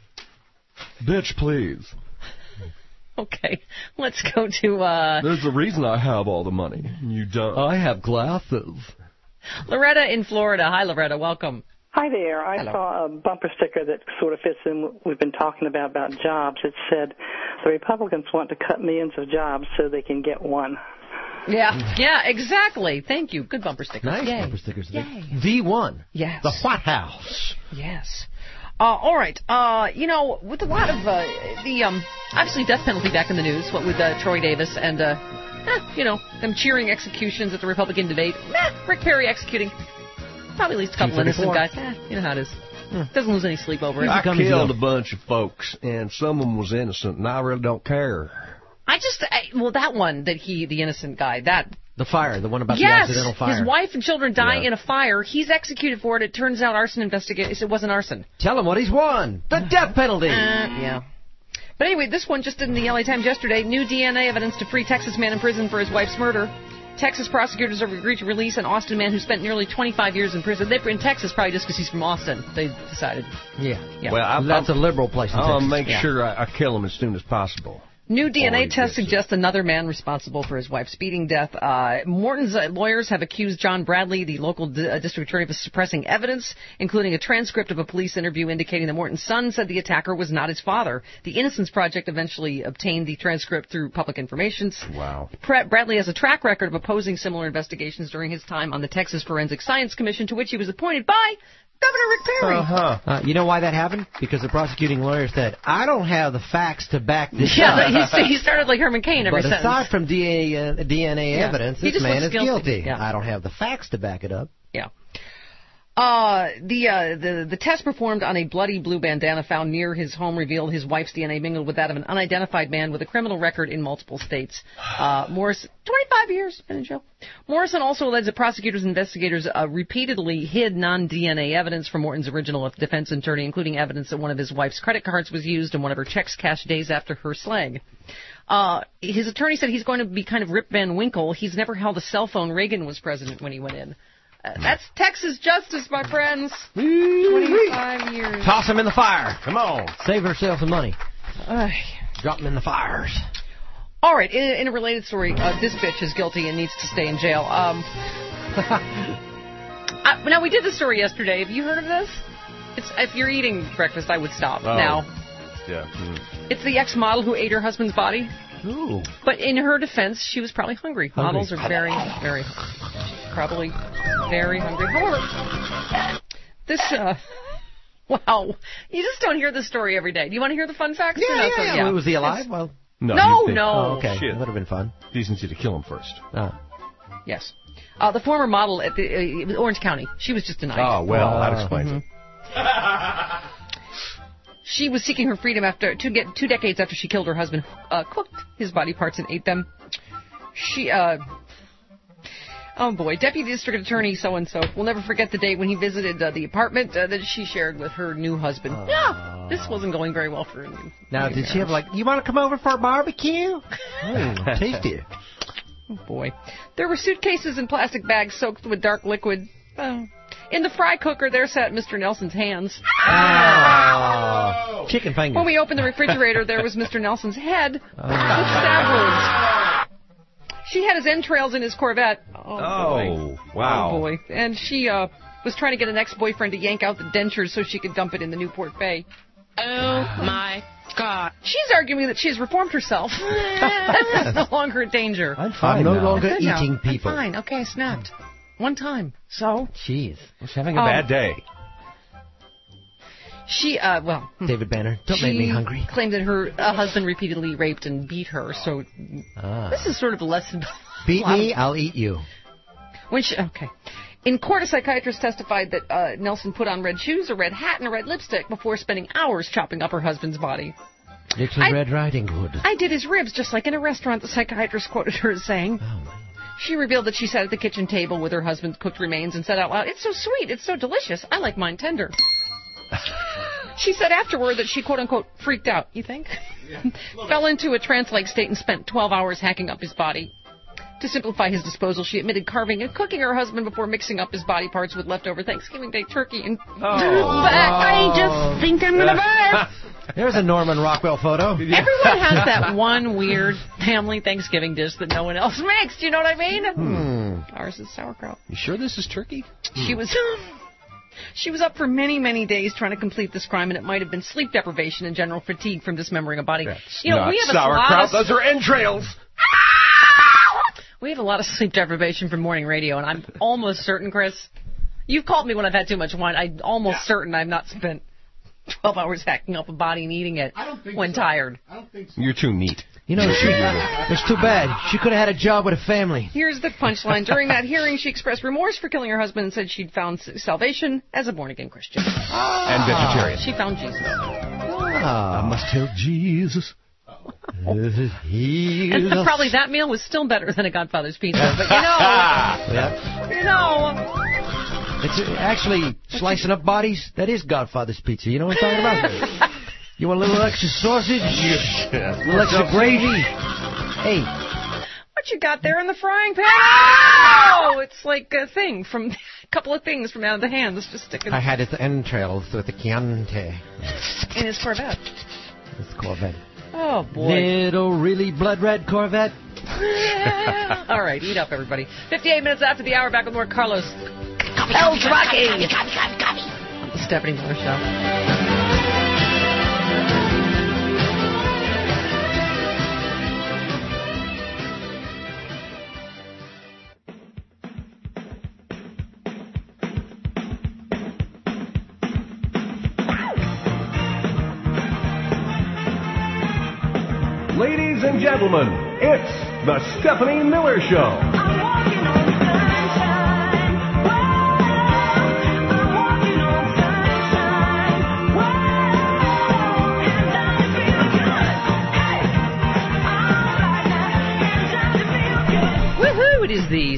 Bitch, please. Okay, let's go to, uh... There's a reason I have all the money. You don't. I have glasses. Loretta in Florida. Hi, Loretta. Welcome. Hi there. I Hello. saw a bumper sticker that sort of fits in what we've been talking about, about jobs. It said, the Republicans want to cut millions of jobs so they can get one. Yeah, yeah, exactly. Thank you. Good bumper stickers. Nice Yay. bumper stickers. Yay. The one. Yes. The White House. Yes. Uh, all right. Uh, you know, with a lot of uh, the um, obviously death penalty back in the news. What with uh, Troy Davis and uh, eh, you know them cheering executions at the Republican debate. Eh, Rick Perry executing probably at least a couple innocent guys. Eh, you know how it is. Doesn't lose any sleep over it. I killed a bunch of folks, and some of them was innocent, and I really don't care. I just I, well that one that he the innocent guy that. The fire, the one about yes, the accidental fire. His wife and children die Yeah. in a fire. He's executed for it. It turns out arson investigation. It wasn't arson. Tell him what he's won. The death penalty. Uh, yeah. But anyway, this one just in the L A Times yesterday. New D N A evidence to free Texas man in prison for his wife's murder. Texas prosecutors have agreed to release an Austin man who spent nearly twenty-five years in prison. They in Texas probably just because he's from Austin. They decided. Yeah. Yeah. Well, I, That's a liberal place in I'll Texas. make Yeah. sure I, I kill him as soon as possible. New D N A Already test gets suggests another man responsible for his wife's speeding death. Uh, Morton's uh, lawyers have accused John Bradley, the local d- uh, district attorney, of suppressing evidence, including a transcript of a police interview indicating that Morton's son said the attacker was not his father. The Innocence Project eventually obtained the transcript through public information. Wow. Pra- Bradley has a track record of opposing similar investigations during his time on the Texas Forensic Science Commission, to which he was appointed by Governor Rick Perry. Uh-huh. Uh, you know why that happened? Because the prosecuting lawyer said, I don't have the facts to back this Yeah, up. he, he started like Herman Cain every But sentence. aside from D N A, uh, D N A Yeah. evidence, He this just man looks is guilty. guilty. Yeah. I don't have the facts to back it up. Yeah. Uh, the, uh, the, the test performed on a bloody blue bandana found near his home revealed his wife's D N A mingled with that of an unidentified man with a criminal record in multiple states. Uh, Morris, twenty-five years, been in jail. Morrison also alleged that prosecutors and investigators uh, repeatedly hid non-D N A evidence from Morton's original defense attorney, including evidence that one of his wife's credit cards was used and one of her checks cashed days after her slag. Uh, his attorney said he's going to be kind of Rip Van Winkle. He's never held a cell phone. Reagan was president when he went in. Uh, that's Texas justice, my friends. twenty-five years. Toss him in the fire. Come on. Save herself some money. Uh, Drop him in the fires. All right, in, in a related story, uh, this bitch is guilty and needs to stay in jail. Um, I, now, we did the story yesterday. Have you heard of this? It's, if you're eating breakfast, I would stop Oh. now. Yeah. Mm. It's the ex-model who ate her husband's body. Ooh. But in her defense, she was probably hungry. Hungry. Models are very, very, probably very hungry. However, this, uh, wow, you just don't hear this story every day. Do you want to hear the fun facts? Yeah, or no? yeah, So, yeah. yeah. Was he alive? Well, No, he's dead. no. Oh, okay. Shit. That would have been fun. Decency to kill him first. Oh. Yes. Uh, the former model at the, uh, it was Orange County. She was just denied. Oh, well, that Uh, explains it. She was seeking her freedom after two, get, two decades after she killed her husband, uh, cooked his body parts and ate them. She, uh, oh boy, Deputy District Attorney so-and-so will never forget the day when he visited uh, the apartment uh, that she shared with her new husband. Oh. Yeah, this wasn't going very well for her. Now, did she have like, you want to come over for a barbecue? Mm, tasty. Oh boy. There were suitcases and plastic bags soaked with dark liquid. Oh. In the fry cooker, there sat Mister Nelson's hands. Oh. Chicken fingers. When we opened the refrigerator, there was Mister Nelson's head Oh. with stab wounds. She had his entrails in his Corvette. Oh, Oh, boy. wow. Oh, boy. And she uh, was trying to get an ex-boyfriend to yank out the dentures so she could dump it in the Newport Bay. Oh, my God. She's arguing that she has reformed herself. That is no longer a danger. I'm fine I'm no now. longer I'm good now. eating people. I'm fine. Okay, I snapped. One time. So? Jeez. She's having a Um, bad day. She, uh, well... David Banner, don't she make me hungry. claimed that her uh, husband repeatedly raped and beat her, so... Ah. This is sort of a lesson. Beat a lot me, of- I'll eat you. When she, okay. In court, a psychiatrist testified that uh, Nelson put on red shoes, a red hat, and a red lipstick before spending hours chopping up her husband's body. Little I- Red Riding Hood. I did his ribs just like in a restaurant, the psychiatrist quoted her as saying. She revealed that she sat at the kitchen table with her husband's cooked remains and said out loud, "It's so sweet, it's so delicious, I like mine tender." She said afterward that she, quote-unquote, freaked out, you think? Fell into a trance-like state and spent twelve hours hacking up his body. To simplify his disposal, she admitted carving and cooking her husband before mixing up his body parts with leftover Thanksgiving Day turkey and... Oh. But I just think I'm going to buy it. There's a Norman Rockwell photo. Everyone has that one weird family Thanksgiving dish that no one else makes. Do you know what I mean? Hmm. Ours is sauerkraut. You sure this is turkey? She was... She was up for many, many days trying to complete this crime, and it might have been sleep deprivation and general fatigue from dismembering a body. That's you know, not we have sauerkraut. a lot of, Those are entrails. We have a lot of sleep deprivation from morning radio, and I'm almost certain, Chris, you've called me when I've had too much wine. I'm almost yeah. certain I've not spent twelve hours hacking up a body and eating it I don't think when so. tired. I don't think so. You're too neat. You know, she, it's too bad. She could have had a job with a family. Here's the punchline. During that hearing, she expressed remorse for killing her husband and said she'd found salvation as a born-again Christian. And vegetarian. She found Jesus. Ah. I must tell Jesus. And probably that meal was still better than a Godfather's pizza. But, you know, yeah. you know. It's uh, actually slicing up bodies. That is Godfather's pizza. You know what I'm talking about? You want a little extra sausage? Yeah. A little extra gravy? Hey. What you got there in the frying pan? Oh, it's like a thing from a couple of things from out of the hands just sticking. I had its entrails with the Chianti. In his Corvette. His Corvette. Oh, boy. Little really blood red Corvette. All right, eat up, everybody. fifty-eight minutes after the hour, back with more Carlos El Rocky. The Stephanie Miller Show. Ladies and gentlemen, it's the Stephanie Miller Show.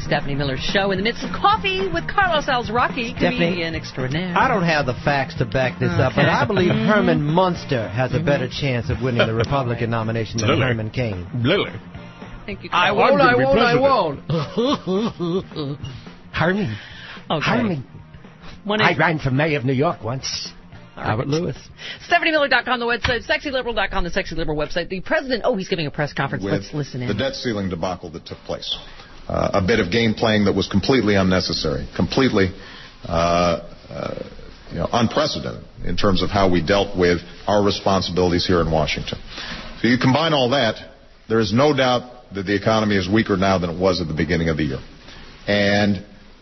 Stephanie Miller Show in the midst of coffee with Carlos Alzraki, comedian extraordinaire. I don't have the facts to back this up, but Okay. I believe Herman Munster has a better chance of winning the Republican nomination than Lily. Herman Cain. Lily. Thank you, I Carlos. won't, I I'm won't, I gonna be won't. Herman. Okay. Herman. One I eight- ran for mayor of New York once. Albert Lewis. Stephanie Miller dot com, the website. Sexy Liberal dot com, the Sexy Liberal website. The president, oh, he's giving a press conference. With Let's listen in. the debt ceiling debacle that took place. Uh, a bit of game playing that was completely unnecessary, completely uh, uh, you know, unprecedented in terms of how we dealt with our responsibilities here in Washington. So you combine all that, there is no doubt that the economy is weaker now than it was at the beginning of the year. And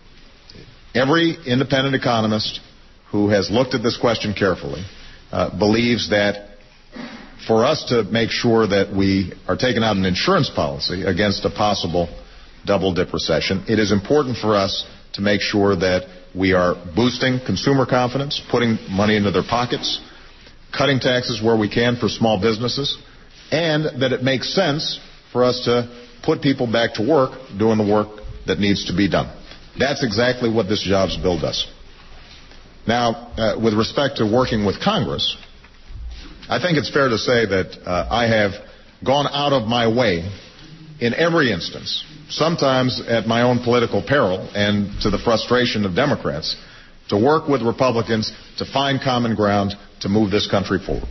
every independent economist who has looked at this question carefully uh, believes that for us to make sure that we are taking out an insurance policy against a possible double-dip recession, it is important for us to make sure that we are boosting consumer confidence, putting money into their pockets, cutting taxes where we can for small businesses, and that it makes sense for us to put people back to work doing the work that needs to be done. That's exactly what this jobs bill does. Now, uh, with respect to working with Congress, I think it's fair to say that uh, I have gone out of my way in every instance, sometimes at my own political peril and to the frustration of Democrats, to work with Republicans to find common ground to move this country forward.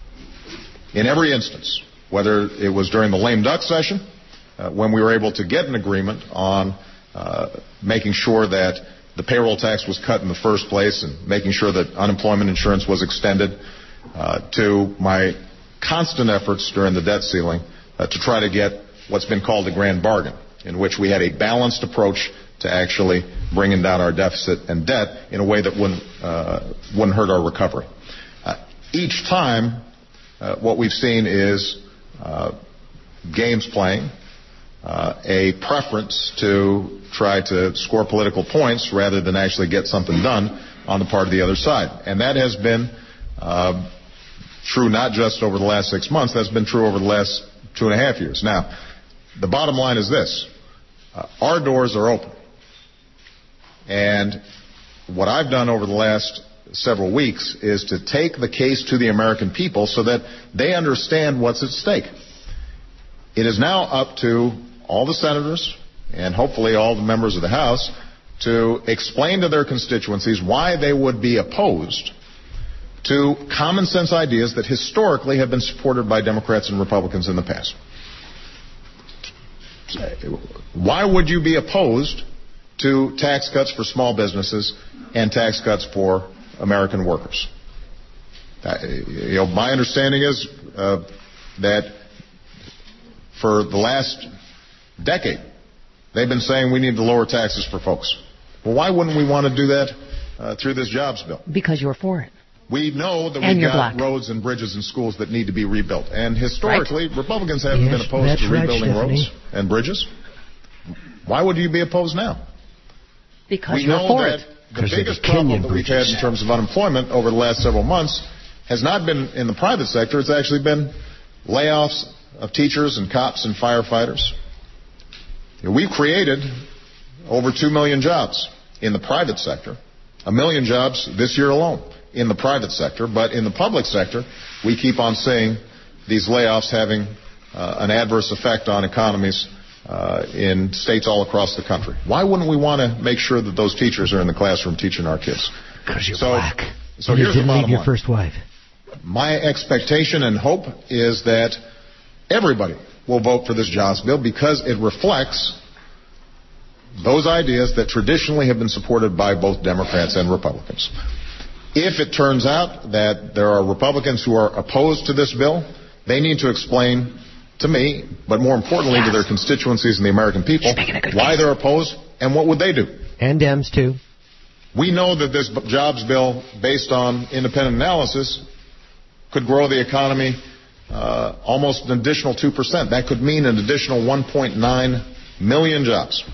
In every instance, whether it was during the lame duck session, uh, when we were able to get an agreement on uh, making sure that the payroll tax was cut in the first place and making sure that unemployment insurance was extended, uh, to my constant efforts during the debt ceiling uh, to try to get what's been called a grand bargain, in which we had a balanced approach to actually bringing down our deficit and debt in a way that wouldn't, uh, wouldn't hurt our recovery. Uh, each time, uh, what we've seen is uh, games playing, Uh, a preference to try to score political points rather than actually get something done on the part of the other side. And that has been uh, true not just over the last six months, that's been true over the last two and a half years. Now, the bottom line is this. Uh, our doors are open. And what I've done over the last several weeks is to take the case to the American people so that they understand what's at stake. It is now up to all the senators and hopefully all the members of the House to explain to their constituencies why they would be opposed to common sense ideas that historically have been supported by Democrats and Republicans in the past. Why would you be opposed to tax cuts for small businesses and tax cuts for American workers? Uh, you know, my understanding is uh, that for the last decade, they've been saying we need to lower taxes for folks. Well, why wouldn't we want to do that uh, through this jobs bill? Because you're for it. We know that And we've you're got black. roads and bridges and schools that need to be rebuilt. And historically, Right. Republicans haven't Yes, been opposed that's to right, rebuilding Stephanie. roads and bridges. Why would you be opposed now? Because we you're know for that it. the 'Cause of the biggest problem Kenyan that we've had bridges. in terms of unemployment over the last several months has not been in the private sector. It's actually been layoffs of teachers and cops and firefighters. We've created over two million jobs in the private sector, a million jobs this year alone in the private sector. But in the public sector, we keep on seeing these layoffs having uh, an adverse effect on economies uh, in states all across the country. Why wouldn't we want to make sure that those teachers are in the classroom teaching our kids? Because you're So, black. so And you here's the didn't leave bottom your line. first wife. My expectation and hope is that everybody will vote for this jobs bill because it reflects those ideas that traditionally have been supported by both Democrats and Republicans. If it turns out that there are Republicans who are opposed to this bill, they need to explain to me, but more importantly to their constituencies and the American people, why they're opposed and what would they do. And Dems, too. We know that this b- jobs bill, based on independent analysis, could grow the economy uh, almost an additional two percent. That could mean an additional one point nine million jobs.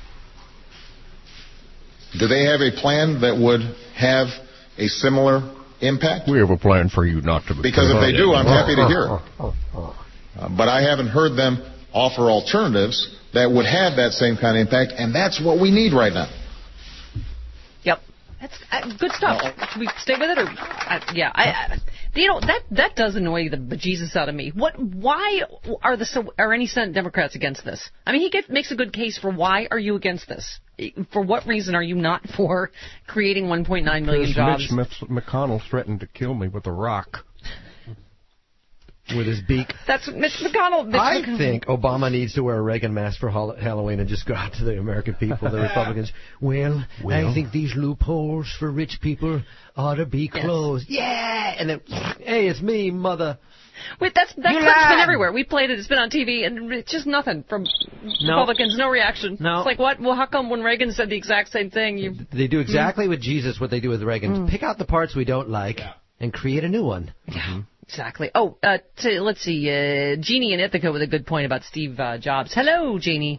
Do they have a plan that would have a similar impact? We have a plan for you not to be. Because if they do, I'm happy to hear it. Uh, but I haven't heard them offer alternatives that would have that same kind of impact, and that's what we need right now. Yep. That's uh, good stuff. Should we stay with it, or uh, yeah? I, I, you know that that does annoy the bejesus out of me. What? Why are the so, are any Senate Democrats against this? I mean, he get, makes a good case for why are you against this? For what reason are you not for creating one point nine million jobs? Mitch McConnell threatened to kill me with a rock. With his beak. That's Mitch McConnell. Mitch I McConnell. think Obama needs to wear a Reagan mask for Hall- Halloween and just go out to the American people, the Republicans. Well, well, I think these loopholes for rich people ought to be closed. Yes. Yeah! And then, hey, it's me, mother. Wait, that's that You clip's been lied. everywhere. We played it. It's been on T V, and it's just nothing from No. Republicans. No reaction. No. It's like, what? Well, how come when Reagan said the exact same thing, you... They do exactly with Jesus what they do with Reagan. Mm. Pick out the parts we don't like and create a new one. Yeah. Exactly. Oh, uh, t- let's see. Uh, Jeannie in Ithaca with a good point about Steve uh, Jobs. Hello, Jeannie.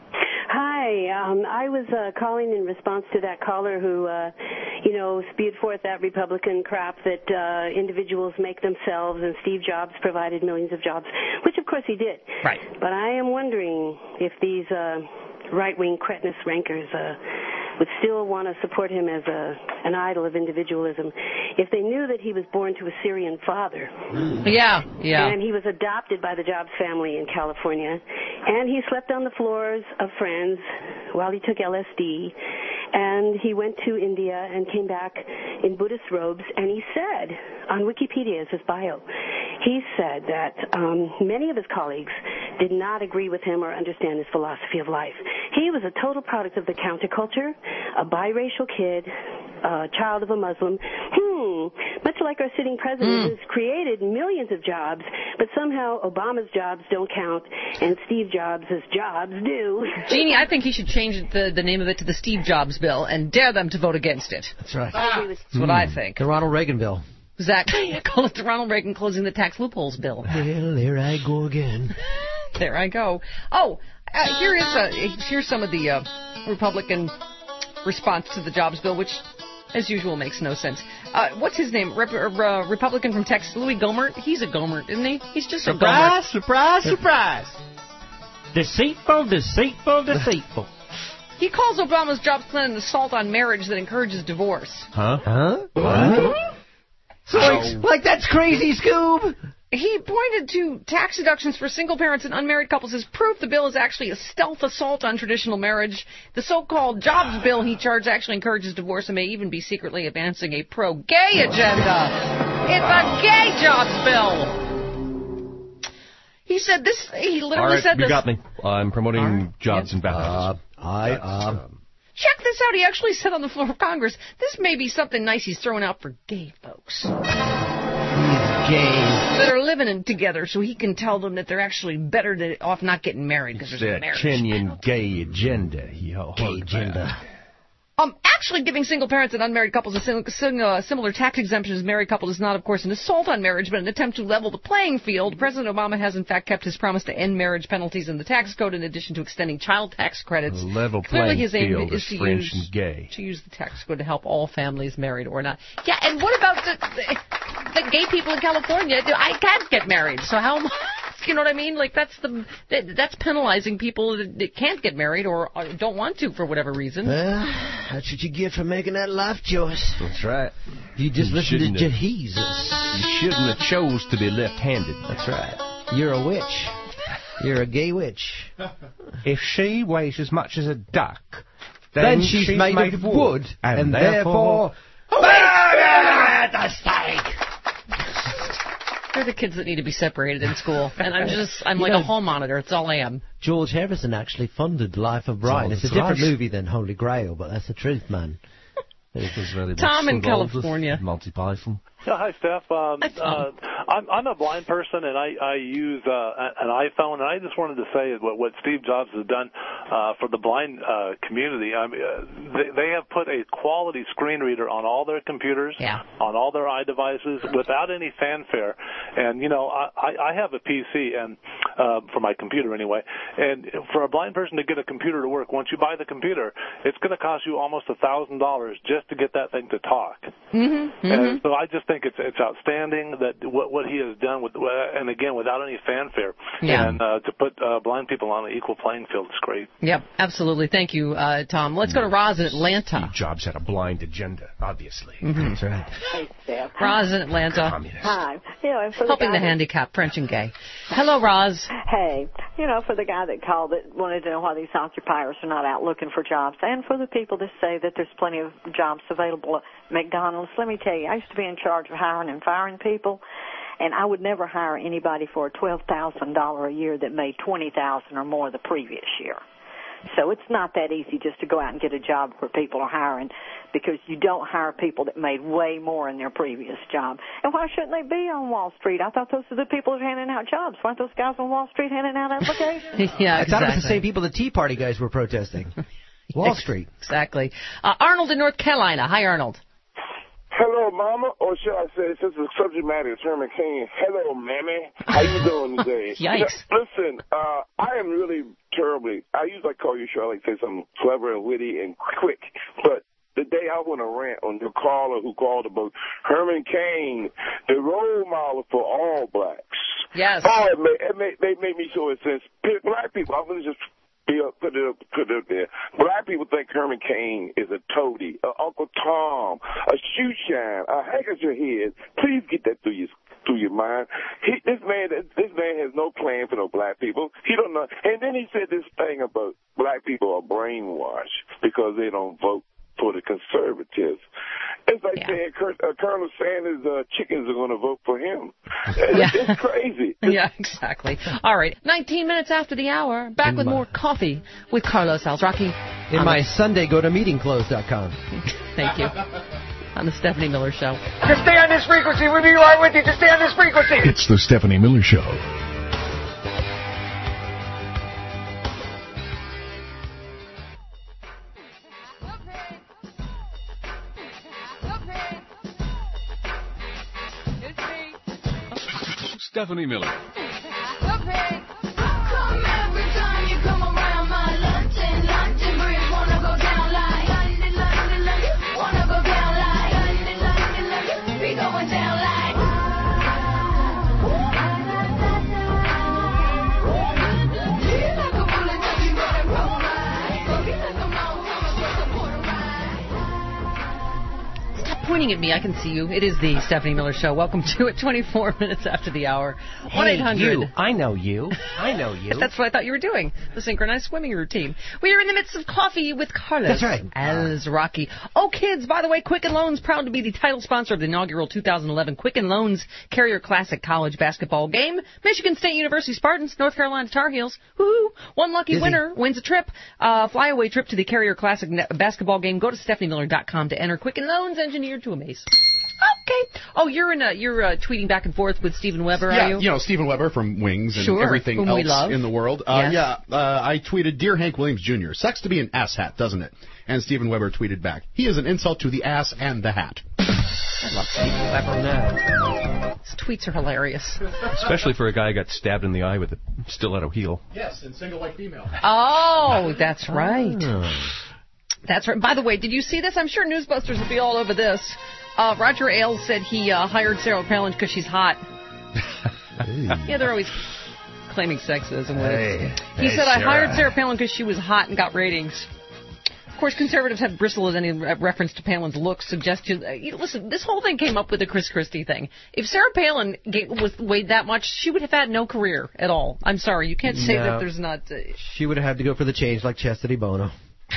Hi. Um, I was uh, calling in response to that caller who, uh, you know, spewed forth that Republican crap that uh, individuals make themselves and Steve Jobs provided millions of jobs, which of course he did. Right. But I am wondering if these uh, right-wing cretinous rankers uh, would still want to support him as a an idol of individualism if they knew that he was born to a Syrian father. Yeah, yeah. And he was adopted by the Jobs family in California. And he slept on the floors of friends while he took L S D. And he went to India and came back in Buddhist robes. And he said, on Wikipedia is his bio, he said that um, many of his colleagues did not agree with him or understand his philosophy of life. He was a total product of the counterculture, a biracial kid, a child of a Muslim. Hmm, much like our sitting president Mm. who's created millions of jobs, but somehow Obama's jobs don't count and Steve Jobs' jobs do. Jeannie, I think he should change the, the name of it to the Steve Jobs bill and dare them to vote against it. That's right. That's what I think. The Ronald Reagan bill. Exactly. Call it the Ronald Reagan closing the tax loopholes bill. Well, there I go again. There I go. Oh, uh, here is a, here's some of the uh, Republican response to the Jobs bill, which, as usual, makes no sense. Uh, what's his name? Rep- uh, Republican from Texas, Louis Gohmert. He's a Gohmert, isn't he? He's just Surprise, a Gohmert. surprise, surprise. Deceitful, deceitful, deceitful. He calls Obama's jobs plan an assault on marriage that encourages divorce. Huh? Huh? What? So, like, like that's crazy, Scoob. He pointed to tax deductions for single parents and unmarried couples as proof the bill is actually a stealth assault on traditional marriage. The so-called Jobs bill, he charged, actually encourages divorce and may even be secretly advancing a pro-gay agenda. It's a gay Jobs bill. He said this, he literally All right, said you this. got me. I'm promoting Right. jobs Yep. and baptisms. Uh, I, uh, Check this out. He actually said on the floor of Congress, this may be something nice he's throwing out for gay folks. he's gay. That are living in together, so he can tell them that they're actually better to, off not getting married because It's there's a that marriage. Kenyan gay agenda. He gay agenda. Um, actually giving single parents and unmarried couples a sim- sim- uh, similar tax exemption as married couples is not, of course, an assault on marriage, but an attempt to level the playing field. President Obama has, in fact, kept his promise to end marriage penalties in the tax code in addition to extending child tax credits. A level Clearly playing his aim field is is to French use, and gay. to use the tax code to help all families, married or not. Yeah, and what about the, the, the gay people in California? I can't get married, so how am I... You know what I mean? Like, that's the that, that's penalizing people that, that can't get married or, or don't want to for whatever reason. Well, that's what you get for making that life choice. That's right. You just You listen to shouldn't have- Jesus. You shouldn't have chose to be left-handed. That's right. You're a witch. You're a gay witch. If she weighs as much as a duck, Then, then, she's, made, of wood, and, and therefore... therefore at the stake! They're the kids that need to be separated in school, and I'm just I'm You like know- a hall monitor. It's all I am. George Harrison actually funded Life of Brian. Oh, It's a that's different right. movie than Holy Grail, but that's the truth, man. It was very much Tom in involved with California. Monty Python. Yeah, hi, Steph. Um, Hi, Tom. uh, I'm, I'm a blind person, and I, I use uh, an iPhone, and I just wanted to say what, what Steve Jobs has done uh, for the blind uh, community. I mean, uh, they, they have put a quality screen reader on all their computers, Yeah. on all their iDevices, without any fanfare. And, you know, I, I I have a P C, and uh, for my computer anyway. And for a blind person to get a computer to work, once you buy the computer, it's going to cost you almost a thousand dollars just to get that thing to talk. Mm-hmm. And so I just think it's it's outstanding that what what he has done with, and again without any fanfare, Yeah. and uh, to put uh, blind people on an equal playing field is great. Yep, absolutely. Thank you, uh, Tom. Let's go to Roz in Atlanta. Steve Jobs had a blind agenda, obviously. Mm-hmm. That's right. Hey, Steph. Roz in Atlanta. Hi. You know, and for Helping the, the guy handicapped, French and gay. Hello, Roz. that, Hey, you know, for the guy that called that wanted to know why these occupiers are not out looking for jobs, and for the people that say that there's plenty of jobs available at McDonald's, let me tell you, I used to be in charge of hiring and firing people, and I would never hire anybody for a twelve thousand dollars a year that made twenty thousand dollars or more the previous year. So it's not that easy just to go out and get a job where people are hiring, because you don't hire people that made way more in their previous job. And why shouldn't they be on Wall Street? I thought those are the people that are handing out jobs. Weren't those guys on Wall Street handing out applications? Yeah, I thought it was the exactly. same people the Tea Party guys were protesting. Wall Street. Exactly. Uh, Arnold in North Carolina. Hi, Arnold. Hello, Mama, or should I say, since the subject matter is Herman Cain, hello, Mammy. How you doing today? Yikes. Listen, uh, I am really terribly, I usually call you, sure, I like to say something clever and witty and quick, but the day I want to rant on your caller who called about Herman Cain, the role model for all blacks. Yes. Oh, it made, it made, made, made me so sense. Black people, I'm going to just be up, put it up, put it up there. Black people think Herman Cain is a toady, a Uncle Tom, a shoe shine, a handkerchief head. Please get that through your through your mind. He, this man, this man has no plan for no black people. He don't know. And then he said this thing about black people are brainwashed because they don't vote for the conservatives. It's like yeah. saying uh, Colonel Sanders' uh, chickens are going to vote for him. Yeah. It's crazy. Yeah, exactly. All right, nineteen minutes after the hour, back In with my- more coffee with Carlos Alzraki. In on my the- Sunday, go to meeting clothes dot com. Thank you. On the Stephanie Miller Show. Just stay on this frequency. We'll be right with you. Just stay on this frequency. It's the Stephanie Miller Show. Stephanie Miller. Pointing at me, I can see you. It is the Stephanie Miller Show. Welcome to it, twenty-four minutes after the hour. one eight hundred you. I know you. I know you. That's what I thought you were doing, the synchronized swimming routine. We are in the midst of coffee with Carlos. That's right. Alzraki. Oh, kids, by the way, Quicken Loans, proud to be the title sponsor of the inaugural two thousand eleven Quicken Loans Carrier Classic College basketball game. Michigan State University Spartans, North Carolina Tar Heels. Woohoo! One lucky Busy. winner wins a trip, uh, flyaway trip to the Carrier Classic ne- basketball game. Go to stephanie miller dot com to enter. Quicken Loans, engineered to amaze. Okay. Oh, you're in a, you're uh, tweeting back and forth with Steven Weber, yeah, are you? you know, Steven Weber from Wings and Sure, everything whom we else love. in the world. Uh, Yes. Yeah, uh, I tweeted, Dear Hank Williams Junior, sucks to be an ass hat, doesn't it? And Steven Weber tweeted back, he is an insult to the ass and the hat. I love Steven Weber. His tweets are hilarious. Especially for a guy who got stabbed in the eye with a stiletto heel. Yes, and single white female. Oh, that's right. Oh. That's right. By the way, did you see this? I'm sure Newsbusters will be all over this. Uh, Roger Ailes said he uh, hired Sarah Palin because she's hot. Yeah, they're always claiming sexism with it. Hey, He hey, said, I Sarah. hired Sarah Palin because she was hot and got ratings. Of course, conservatives have bristled at any re- reference to Palin's looks, suggestions. Uh, you know, listen, this whole thing came up with the Chris Christie thing. If Sarah Palin ga- was weighed that much, she would have had no career at all. I'm sorry, you can't say No. that there's not... Uh, She would have had to go for the change like Chastity Bono.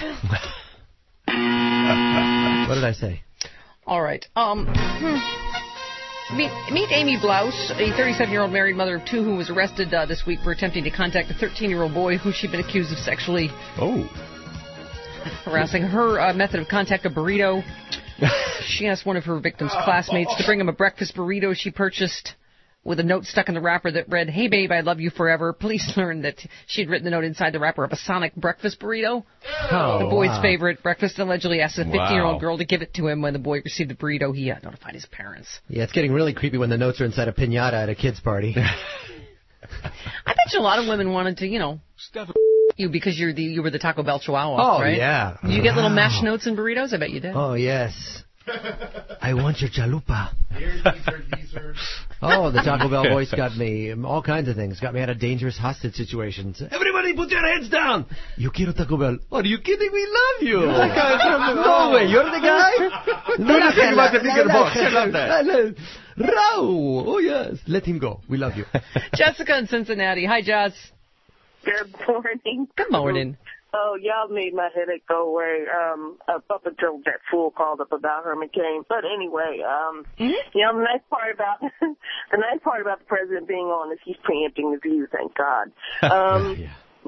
What did I say? All right. Um, hmm. meet, meet Amy Blouse, a thirty-seven-year-old married mother of two who was arrested uh, this week for attempting to contact a thirteen-year-old boy who she'd been accused of sexually Oh. harassing. Her uh, method of contact, a burrito. She asked one of her victim's classmates to bring him a breakfast burrito she purchased with a note stuck in the wrapper that read, "Hey, babe, I love you forever." Police learned that she'd written the note inside the wrapper of a Sonic breakfast burrito. Oh, the boy's wow. favorite breakfast, and allegedly asked a fifteen-year-old Wow. girl to give it to him. When the boy received the burrito, he uh, notified his parents. Yeah, it's getting really creepy when the notes are inside a piñata at a kid's party. I bet bet you a lot of women wanted to, you know, you because you're the you were the Taco Bell Chihuahua, Oh, right? yeah. Did you get little Wow. mashed notes and burritos? I bet you did. Oh, yes. I want your chalupa. Oh, the Taco Bell voice got me all kinds of things. Got me out of dangerous hostage situations. Everybody put your heads down. You quiero Taco Bell. Are you kidding? We love you. No way. You're the guy? No, no, think about the bigger boss. I love that. Raul. Oh, yes. Let him go. We love you. Jessica in Cincinnati. Hi, Jess. Good morning. Good morning. Oh, y'all made my headache go away um, up until that fool called up about Herman Cain. But anyway, um, mm-hmm. you know, the nice part about the nice part about the president being on is he's preempting the view. Thank God. Um,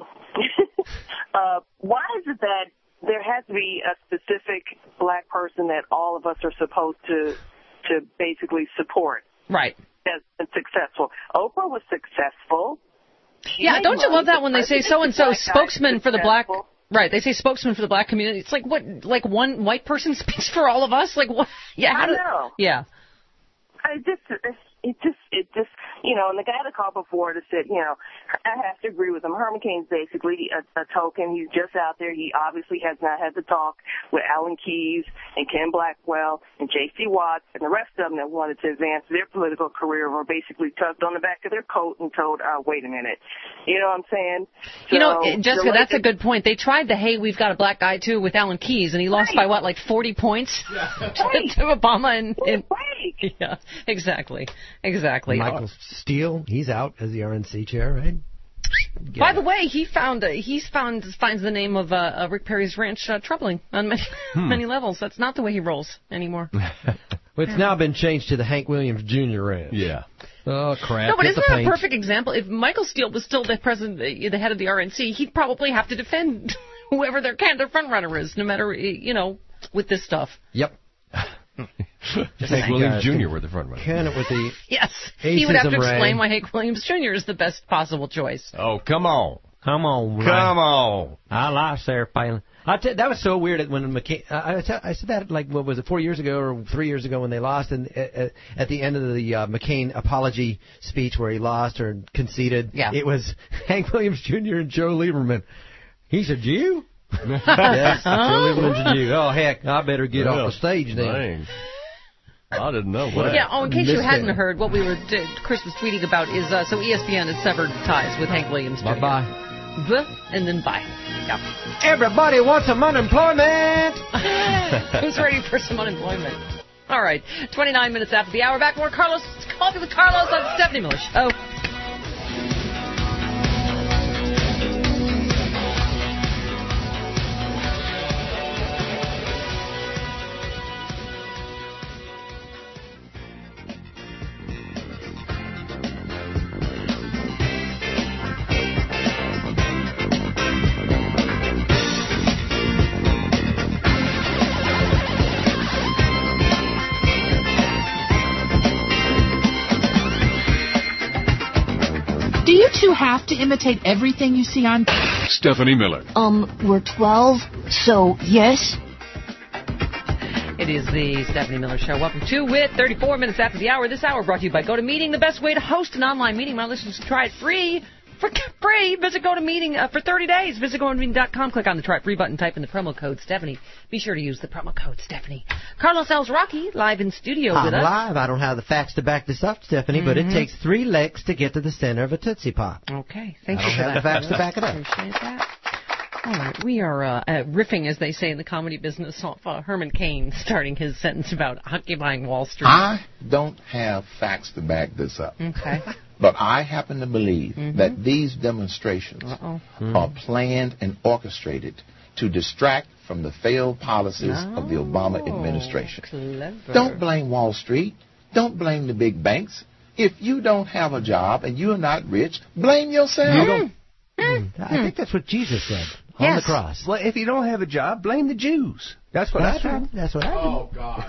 uh, why is it that there has to be a specific black person that all of us are supposed to to basically support? Right. That's been successful. Oprah was successful. She Yeah, made don't you money. love that when The they say president so and is so black guy, spokesman for the black? successful. Right, they say spokesman for the black community. It's like what? Like one white person speaks for all of us? Like what? Yeah, how I do, know. Yeah. I just, it just, it just, you know, and the guy that called before that said, you know, I have to agree with him. Herman Cain's basically a, a token. He's just out there. He obviously has not had the talk with Alan Keyes and Ken Blackwell and J C Watts and the rest of them that wanted to advance their political career were basically tugged on the back of their coat and told, uh, wait a minute. You know what I'm saying? You know, So, Jessica, the that's a latest- good point. They tried the, hey, we've got a black guy, too, with Alan Keyes, and he lost by, what, like forty points to, to Obama? And, and Yeah, exactly. Exactly. Michael Steele, he's out as the R N C chair, right? Get By it. the way, he found uh, he's found finds the name of uh, uh, Rick Perry's ranch uh, troubling on many, Hmm. many levels. That's not the way he rolls anymore. Well, it's now been changed to the Hank Williams Junior Ranch. Yeah. Oh, crap. No, but Get isn't the that paint. a perfect example? If Michael Steele was still the president, the the head of the R N C, he'd probably have to defend whoever their can their front runner is, no matter you know with this stuff. Yep. Just Hank Williams Junior were the front runner. Can it with the Yes, he would have to Acism explain Ray. why Hank Williams Junior is the best possible choice. Oh, come on. Come on, Ray. Come on. I like Sarah Palin. I tell, that was so weird that when McCain. I, I, tell, I said that like what was it four years ago or three years ago when they lost, and uh, at the end of the uh, McCain apology speech where he lost or conceded, yeah. it was Hank Williams Junior and Joe Lieberman. He's a Jew. Yes, Joe Lieberman's a Jew. Oh heck, I better get Yeah. off the stage then. Dang. I didn't know that. Yeah, oh, in case you Missed hadn't it. heard, what we were, d- Chris was tweeting about is, uh, so E S P N has severed ties with Hank Williams Junior Bye-bye. Blah, and then bye. Yeah. Everybody wants some unemployment. Who's ready for some unemployment? All right, twenty-nine minutes after the hour. Back more Carlos, Coffee with Carlos on the Stephanie Miller Show. Do you two have to imitate everything you see on... Stephanie Miller. Um, we're twelve, so yes. It is the Stephanie Miller Show. Welcome to it. thirty-four minutes after the hour. This hour brought to you by GoToMeeting, the best way to host an online meeting. My listeners can try it free. For free, visit GoToMeeting uh, for thirty days. Visit go to meeting dot com. Click on the try it free button. Type in the promo code Stephanie. Be sure to use the promo code Stephanie. Carlos Alzraki live in studio I'm with us. live. I don't have the facts to back this up, Stephanie, but Mhm. it takes three licks to get to the center of a Tootsie Pop. Okay, thank I you don't for have that. the facts to back it up. Appreciate that. All right, we are uh, uh, riffing, as they say in the comedy business, off uh, Herman Cain starting his sentence about occupying Wall Street. I don't have facts to back this up. Okay. But I happen to believe Mhm. that these demonstrations Uh-oh. are planned and orchestrated to distract from the failed policies of the Obama administration. Clever. Don't blame Wall Street. Don't blame the big banks. If you don't have a job and you're not rich, blame yourself. You don't- I think that's what Jesus said on Yes. the cross. Well, if you don't have a job, blame the Jews. That's what That's I do. right. That's what I do. Oh, God.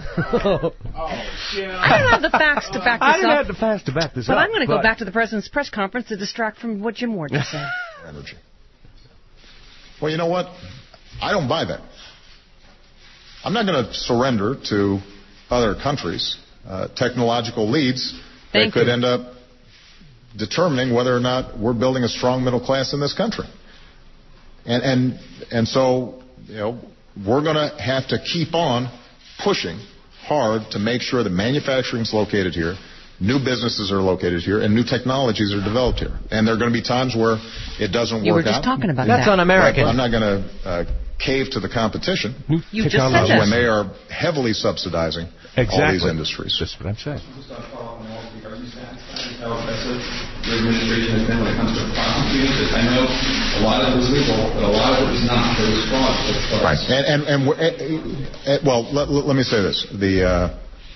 I don't have the facts to back this I didn't up. have the facts to back this but up. I'm going to go but- back to the president's press conference to distract from what Jim Ward just said. Energy. Well, you know what? I don't buy that. I'm not going to surrender to other countries, uh, technological leads Thank that could you. end up determining whether or not we're building a strong middle class in this country. And and and so, you know, we're going to have to keep on pushing hard to make sure that manufacturing is located here, new businesses are located here, and new technologies are developed here. And there are going to be times where it doesn't You work were just out. talking about That's that. un-American. But I'm not going to uh, cave to the competition. You just said that. When they are heavily subsidizing Exactly. all these industries. That's what I'm saying. Just a follow-up on Wall Street. Are you satisfied with how aggressive your administration has been when it comes to prosecuting this? I know a lot of it was legal, but a lot of it was not. There was fraud. Right. And, and, and we're, uh, uh, well, let, let me say this. The, uh,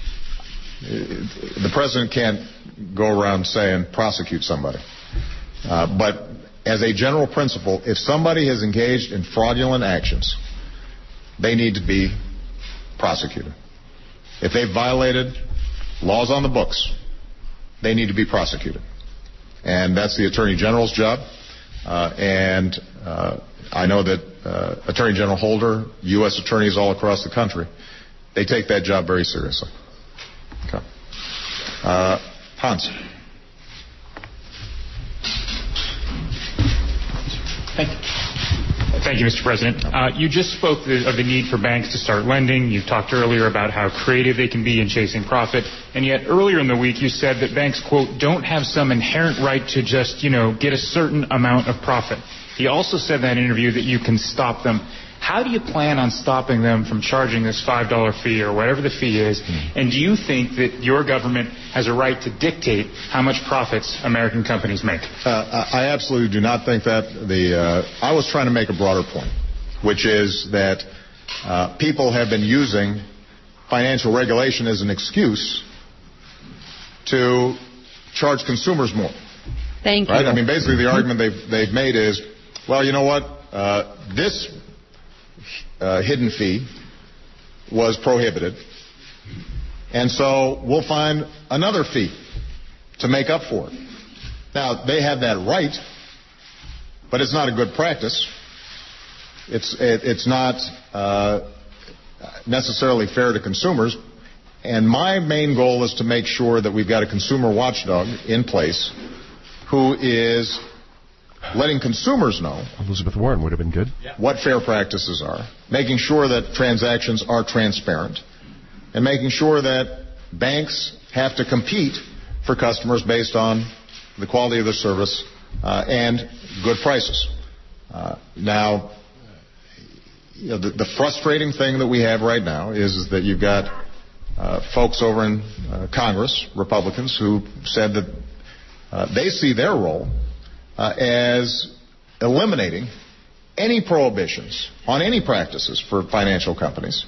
the president can't go around saying prosecute somebody. Uh, but as a general principle, if somebody has engaged in fraudulent actions, they need to be prosecuted. If they've violated laws on the books, they need to be prosecuted. And that's the Attorney General's job. Uh, and uh, I know that uh, Attorney General Holder, U S attorneys all across the country, they take that job very seriously. Okay. Uh, Hans. Thank you. Thank you, Mister President. Uh, you just spoke the, of the need for banks to start lending. You talked earlier about how creative they can be in chasing profit. And yet earlier in the week you said that banks, quote, don't have some inherent right to just, you know, get a certain amount of profit. He also said in that interview that you can stop them. How do you plan on stopping them from charging this five dollar fee or whatever the fee is? And do you think that your government has a right to dictate how much profits American companies make? Uh, I absolutely do not think that. The uh, I was trying to make a broader point, which is that uh, people have been using financial regulation as an excuse to charge consumers more. Thank right? you. I mean, basically the argument they've, they've made is, well, you know what, uh, this Uh, hidden fee was prohibited, and so we'll find another fee to make up for it. Now, they have that right, but it's not a good practice. It's it, it's not uh, necessarily fair to consumers, and my main goal is to make sure that we've got a consumer watchdog in place who is letting consumers know Elizabeth Warren would have been good. What fair practices are, making sure that transactions are transparent, and making sure that banks have to compete for customers based on the quality of the service uh, and good prices. Uh, now, you know, the, the frustrating thing that we have right now is, is that you've got uh, folks over in uh, Congress, Republicans, who said that uh, they see their role Uh, as eliminating any prohibitions on any practices for financial companies.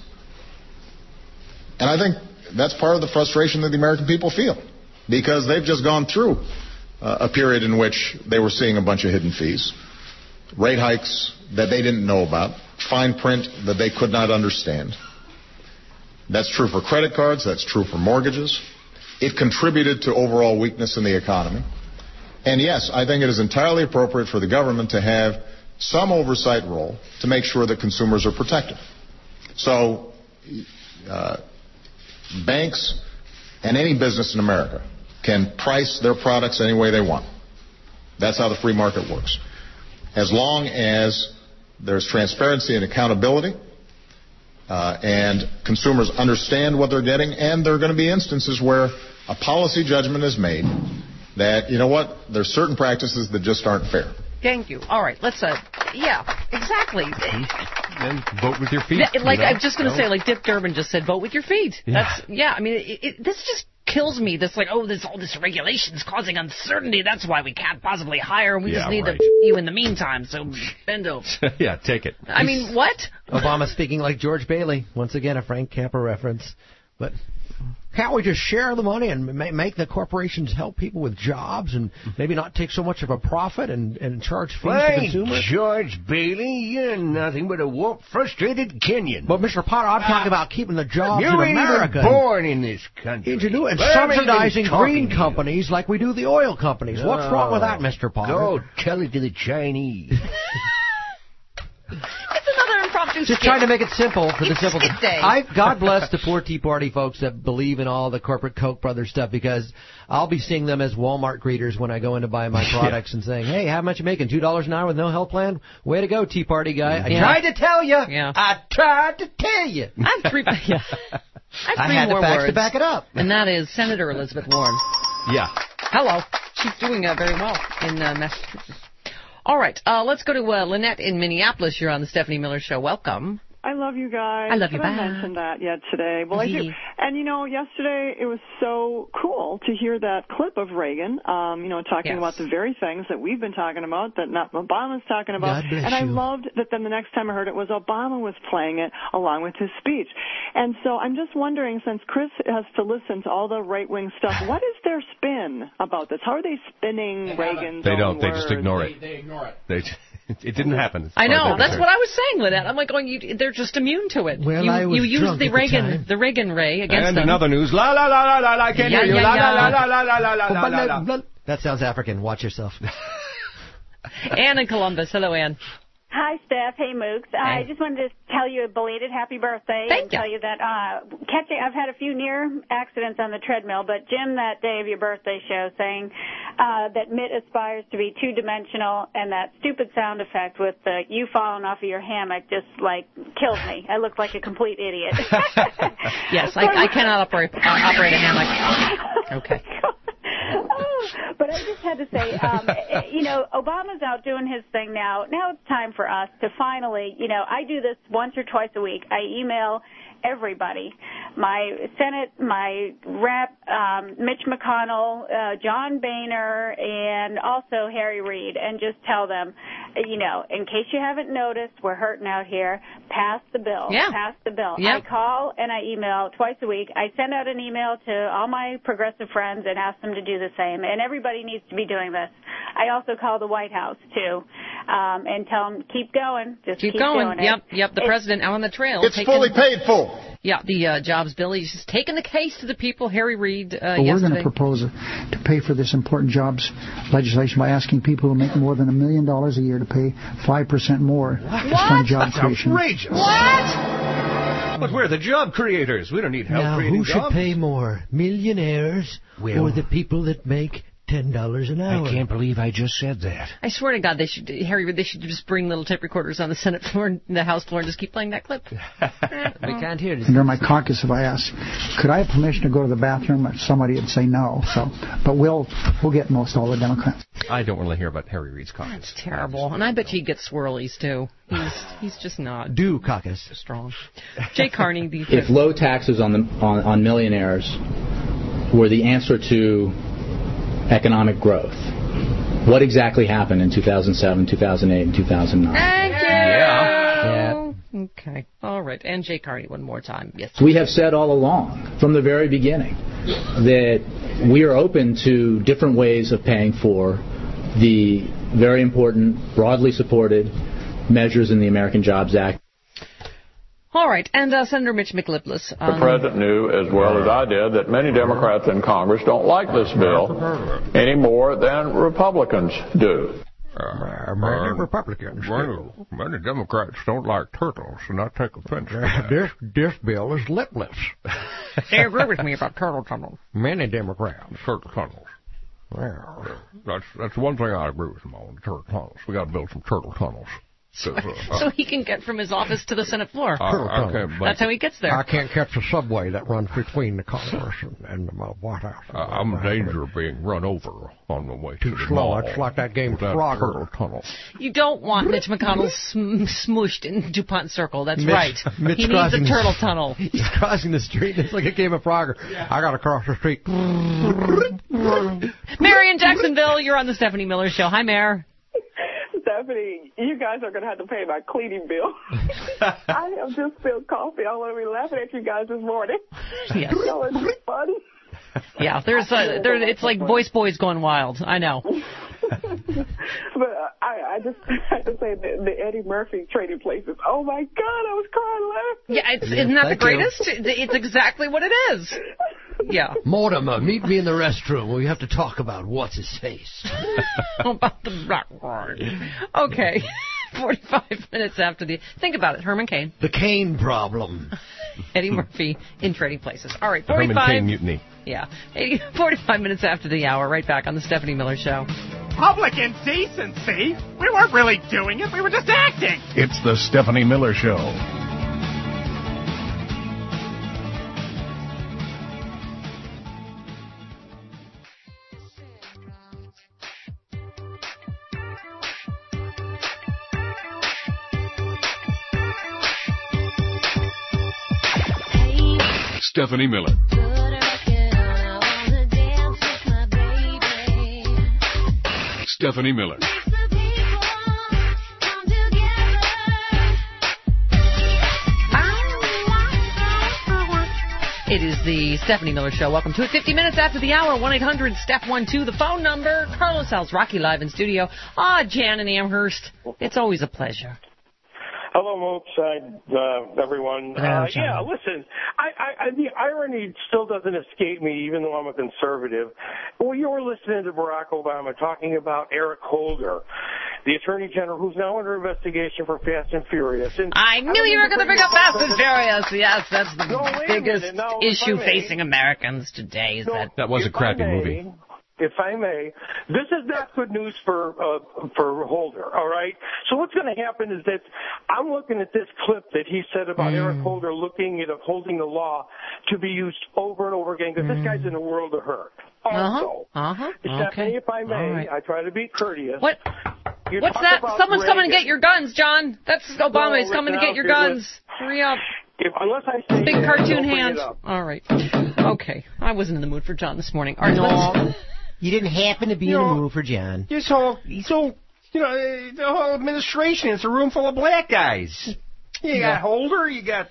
And I think that's part of the frustration that the American people feel, because they've just gone through uh, a period in which they were seeing a bunch of hidden fees, rate hikes that they didn't know about, fine print that they could not understand. That's true for credit cards. That's true for mortgages. It contributed to overall weakness in the economy. And yes, I think it is entirely appropriate for the government to have some oversight role to make sure that consumers are protected. So, uh, banks and any business in America can price their products any way they want. That's how the free market works. As long as there's transparency and accountability, uh, and consumers understand what they're getting, and there are going to be instances where a policy judgment is made that, you know what, there's certain practices that just aren't fair. Thank you. All right, let's, uh, yeah, exactly. Then vote with your feet. Yeah, like, you know? I'm just going to say, like Dick Durbin just said, vote with your feet. Yeah. That's, yeah, I mean, it, it, this just kills me. This, like, oh, there's all this regulations causing uncertainty. That's why we can't possibly hire, and we Yeah, just need right. to you in the meantime, so bend over. Yeah, take it. I mean, what? Obama speaking like George Bailey. Once again, a Frank Capra reference. But can't we just share the money and ma- make the corporations help people with jobs and maybe not take so much of a profit and, and charge fees Why, to consumers? George Bailey, you're nothing but a warped, frustrated Kenyan. But, Mister Potter, I'm talking about keeping the jobs you in ain't America. even born in this country. Did you do it? And Well, I'm even subsidizing talking green to you. companies like we do the oil companies. What's wrong with that, Mister Potter? Go tell it to the Chinese. It's another impromptu Just skip. trying to make it simple for the It's simple. skip day. I God bless the poor Tea Party folks that believe in all the corporate Koch brothers stuff, because I'll be seeing them as Walmart greeters when I go in to buy my products and saying, "Hey, how much you making? Two dollars an hour with no health plan? Way to go, Tea Party guy! I Yeah. tried to tell you. Yeah. I tried to tell you. I have three. Yeah. I have I three had more the facts words, to back it up. and that is Senator Elizabeth Warren. Yeah. Hello. She's doing uh, very well in uh, Massachusetts. All right, uh, let's go to uh, Lynette in Minneapolis. You're on the Stephanie Miller Show. Welcome. I love you guys. I love you I haven't back. mentioned that yet today. Well, I do. Gee. And, you know, yesterday it was so cool to hear that clip of Reagan, um, you know, talking Yes. about the very things that we've been talking about, that not Obama's talking about. God bless And I you. loved that then the next time I heard it was Obama was playing it along with his speech. And so I'm just wondering, since Chris has to listen to all the right-wing stuff, what is their spin about this? How are they spinning Reagan's They own don't. They words? just ignore it. They ignore it. They, it didn't happen. as I far as know. they're That's concerned. what I was saying, Lynette. I'm like going, you, they're just immune to it. Well, you, I was you use drunk the at the Reagan, time. the Reagan ray against And them. another news. La la la la la la. I can't Yeah, hear you. yeah, La la la yeah. la la la la la la la la. That sounds African. Watch yourself. Ann in Columbus. Hello, Ann. Hi, Steph. Hey, Mooks. I just wanted to tell you a belated happy birthday Thank and you. tell you that uh, catching. I've had a few near accidents on the treadmill, but Jim that day of your birthday show saying uh, that Mitt aspires to be two-dimensional, and that stupid sound effect with the you falling off of your hammock just like killed me. I looked like a complete idiot. Yes, I, I cannot operate uh, operate a hammock. Okay. Oh, but I just had to say, um, you know, Obama's out doing his thing now. Now it's time for us to finally, you know, I do this once or twice a week. I email everybody, my Senate, my rep, um, Mitch McConnell, uh, John Boehner, and also Harry Reid, and just tell them, you know, in case you haven't noticed, we're hurting out here. Pass the bill. Yeah. Pass the bill. Yep. I call and I email twice a week. I send out an email to all my progressive friends and ask them to do the same. And everybody needs to be doing this. I also call the White House too, um, and tell them keep going. Just Keep, keep going. doing it. Yep, yep. The It's- president out on the trail. It's taking, fully paid for. Yeah, the uh, jobs bill. He's just taking the case to the people. Harry Reid uh, But we're going yesterday. to propose a, to pay for this important jobs legislation by asking people who make more than a million dollars a year to pay five percent more to fund job That's creation. outrageous. What? But we're the job creators. We don't need help Now, creating who should jobs. pay more, millionaires Well- or the people that make ten dollars an hour? I can't believe I just said that. I swear to God, they should, Harry, they should just bring little tape recorders on the Senate floor and the House floor and just keep playing that clip. We can't hear this. And during my caucus, if I asked, could I have permission to go to the bathroom, somebody would say no. So, but we'll we'll get most all the Democrats. I don't want to hear about Harry Reid's caucus. That's terrible. And I bet you he gets swirlies, too. He's he's just not Do caucus. strong. Jay Carney, the If low taxes on the on, on millionaires were the answer to economic growth, what exactly happened in two thousand seven, two thousand eight, and two thousand nine? Thank you. Yeah. Okay. All right. And Jay Carney one more time. Yes. We have said all along, from the very beginning, that we are open to different ways of paying for the very important, broadly supported measures in the American Jobs Act. All right. And uh, Senator Mitch McLipless. The Um, President knew as well as I did that many Democrats in Congress don't like this bill any more than Republicans do. Uh, many Republicans do. Many Democrats don't like turtles, and I take offense to that. This, this bill is lipless. they agree with me about turtle tunnels. Many Democrats. Turtle tunnels. Well, That's that's one thing I agree with him on, the turtle tunnels. We got to build some turtle tunnels. So, uh, so he can get from his office to the Senate floor. I, I can't, but That's how he gets there. I can't catch the subway that runs between the Congress and, and the White House. I, I'm in danger of being run over on the way Too to the slow. mall. It's like that game with that Frogger. turtle tunnel. You don't want Mitch McConnell sm- smooshed in DuPont Circle. That's Mitch- right. Mitch he needs a crossing the- turtle tunnel. He's crossing the street. It's like a game of Frogger. I got to cross the street. Mary in Jacksonville, you're on the Stephanie Miller Show. Hi, Mayor. Stephanie, you guys are going to have to pay my cleaning bill. I have just spilled coffee all over me laughing at you guys this morning. Yes. So it's funny. Yeah, there's a, there. It's like voice boys going wild. I know. But uh, I, I just had to say the, the Eddie Murphy Trading Places. Oh, my God, I was crying laughing. Yeah, it's, isn't that the greatest? It's exactly what it is. Yeah. Mortimer, meet me in the restroom. We have to talk about what's his face. About the black wine. Okay. forty-five minutes after the... Think about it, Herman Cain. The Cain problem. Eddie Murphy in Trading Places. All right, Herman forty-five... Cain mutiny. Yeah, eighty, forty-five minutes after the hour, right back on the Stephanie Miller Show. Public indecency? We weren't really doing it. We were just acting. It's the Stephanie Miller Show. Stephanie Miller. Stephanie Miller. It is the Stephanie Miller Show. Welcome to it. fifty minutes after the hour, one eight hundred step one two, the phone number. Carlos Alzraki live in studio. Ah, Jan and Amherst. It's always a pleasure. Hello, Mopeside, uh, everyone. Uh, yeah, listen, I, I, I, the irony still doesn't escape me, even though I'm a conservative. Well, you were listening to Barack Obama talking about Eric Holder, the Attorney General, who's now under investigation for Fast and Furious. And I knew you were going to bring up Fast and Furious. Yes, that's the no, biggest now, issue may, facing Americans today. Is no, that that was a crappy may, movie. If I may, this is not good news for uh, for Holder, all right? So what's going to happen is that I'm looking at this clip that he said about mm. Eric Holder looking at upholding the law to be used over and over again because mm. this guy's in a world of hurt. Also, uh-huh. Uh-huh. Stephanie, Okay. if I may, right. I try to be courteous. What? You What's that? Someone's Reagan. coming to get your guns, John. That's Obama. No, He's coming to listen, get your guns. Hurry up. If, unless I say Big that, cartoon don't bring hand. it up. All right. Okay. I wasn't in the mood for John this morning. All right, No. let's... You didn't happen to be You in know, the mood for John. This whole, so, you know, uh, the whole administration, it's a room full of black guys. You got Yeah. Holder, you got...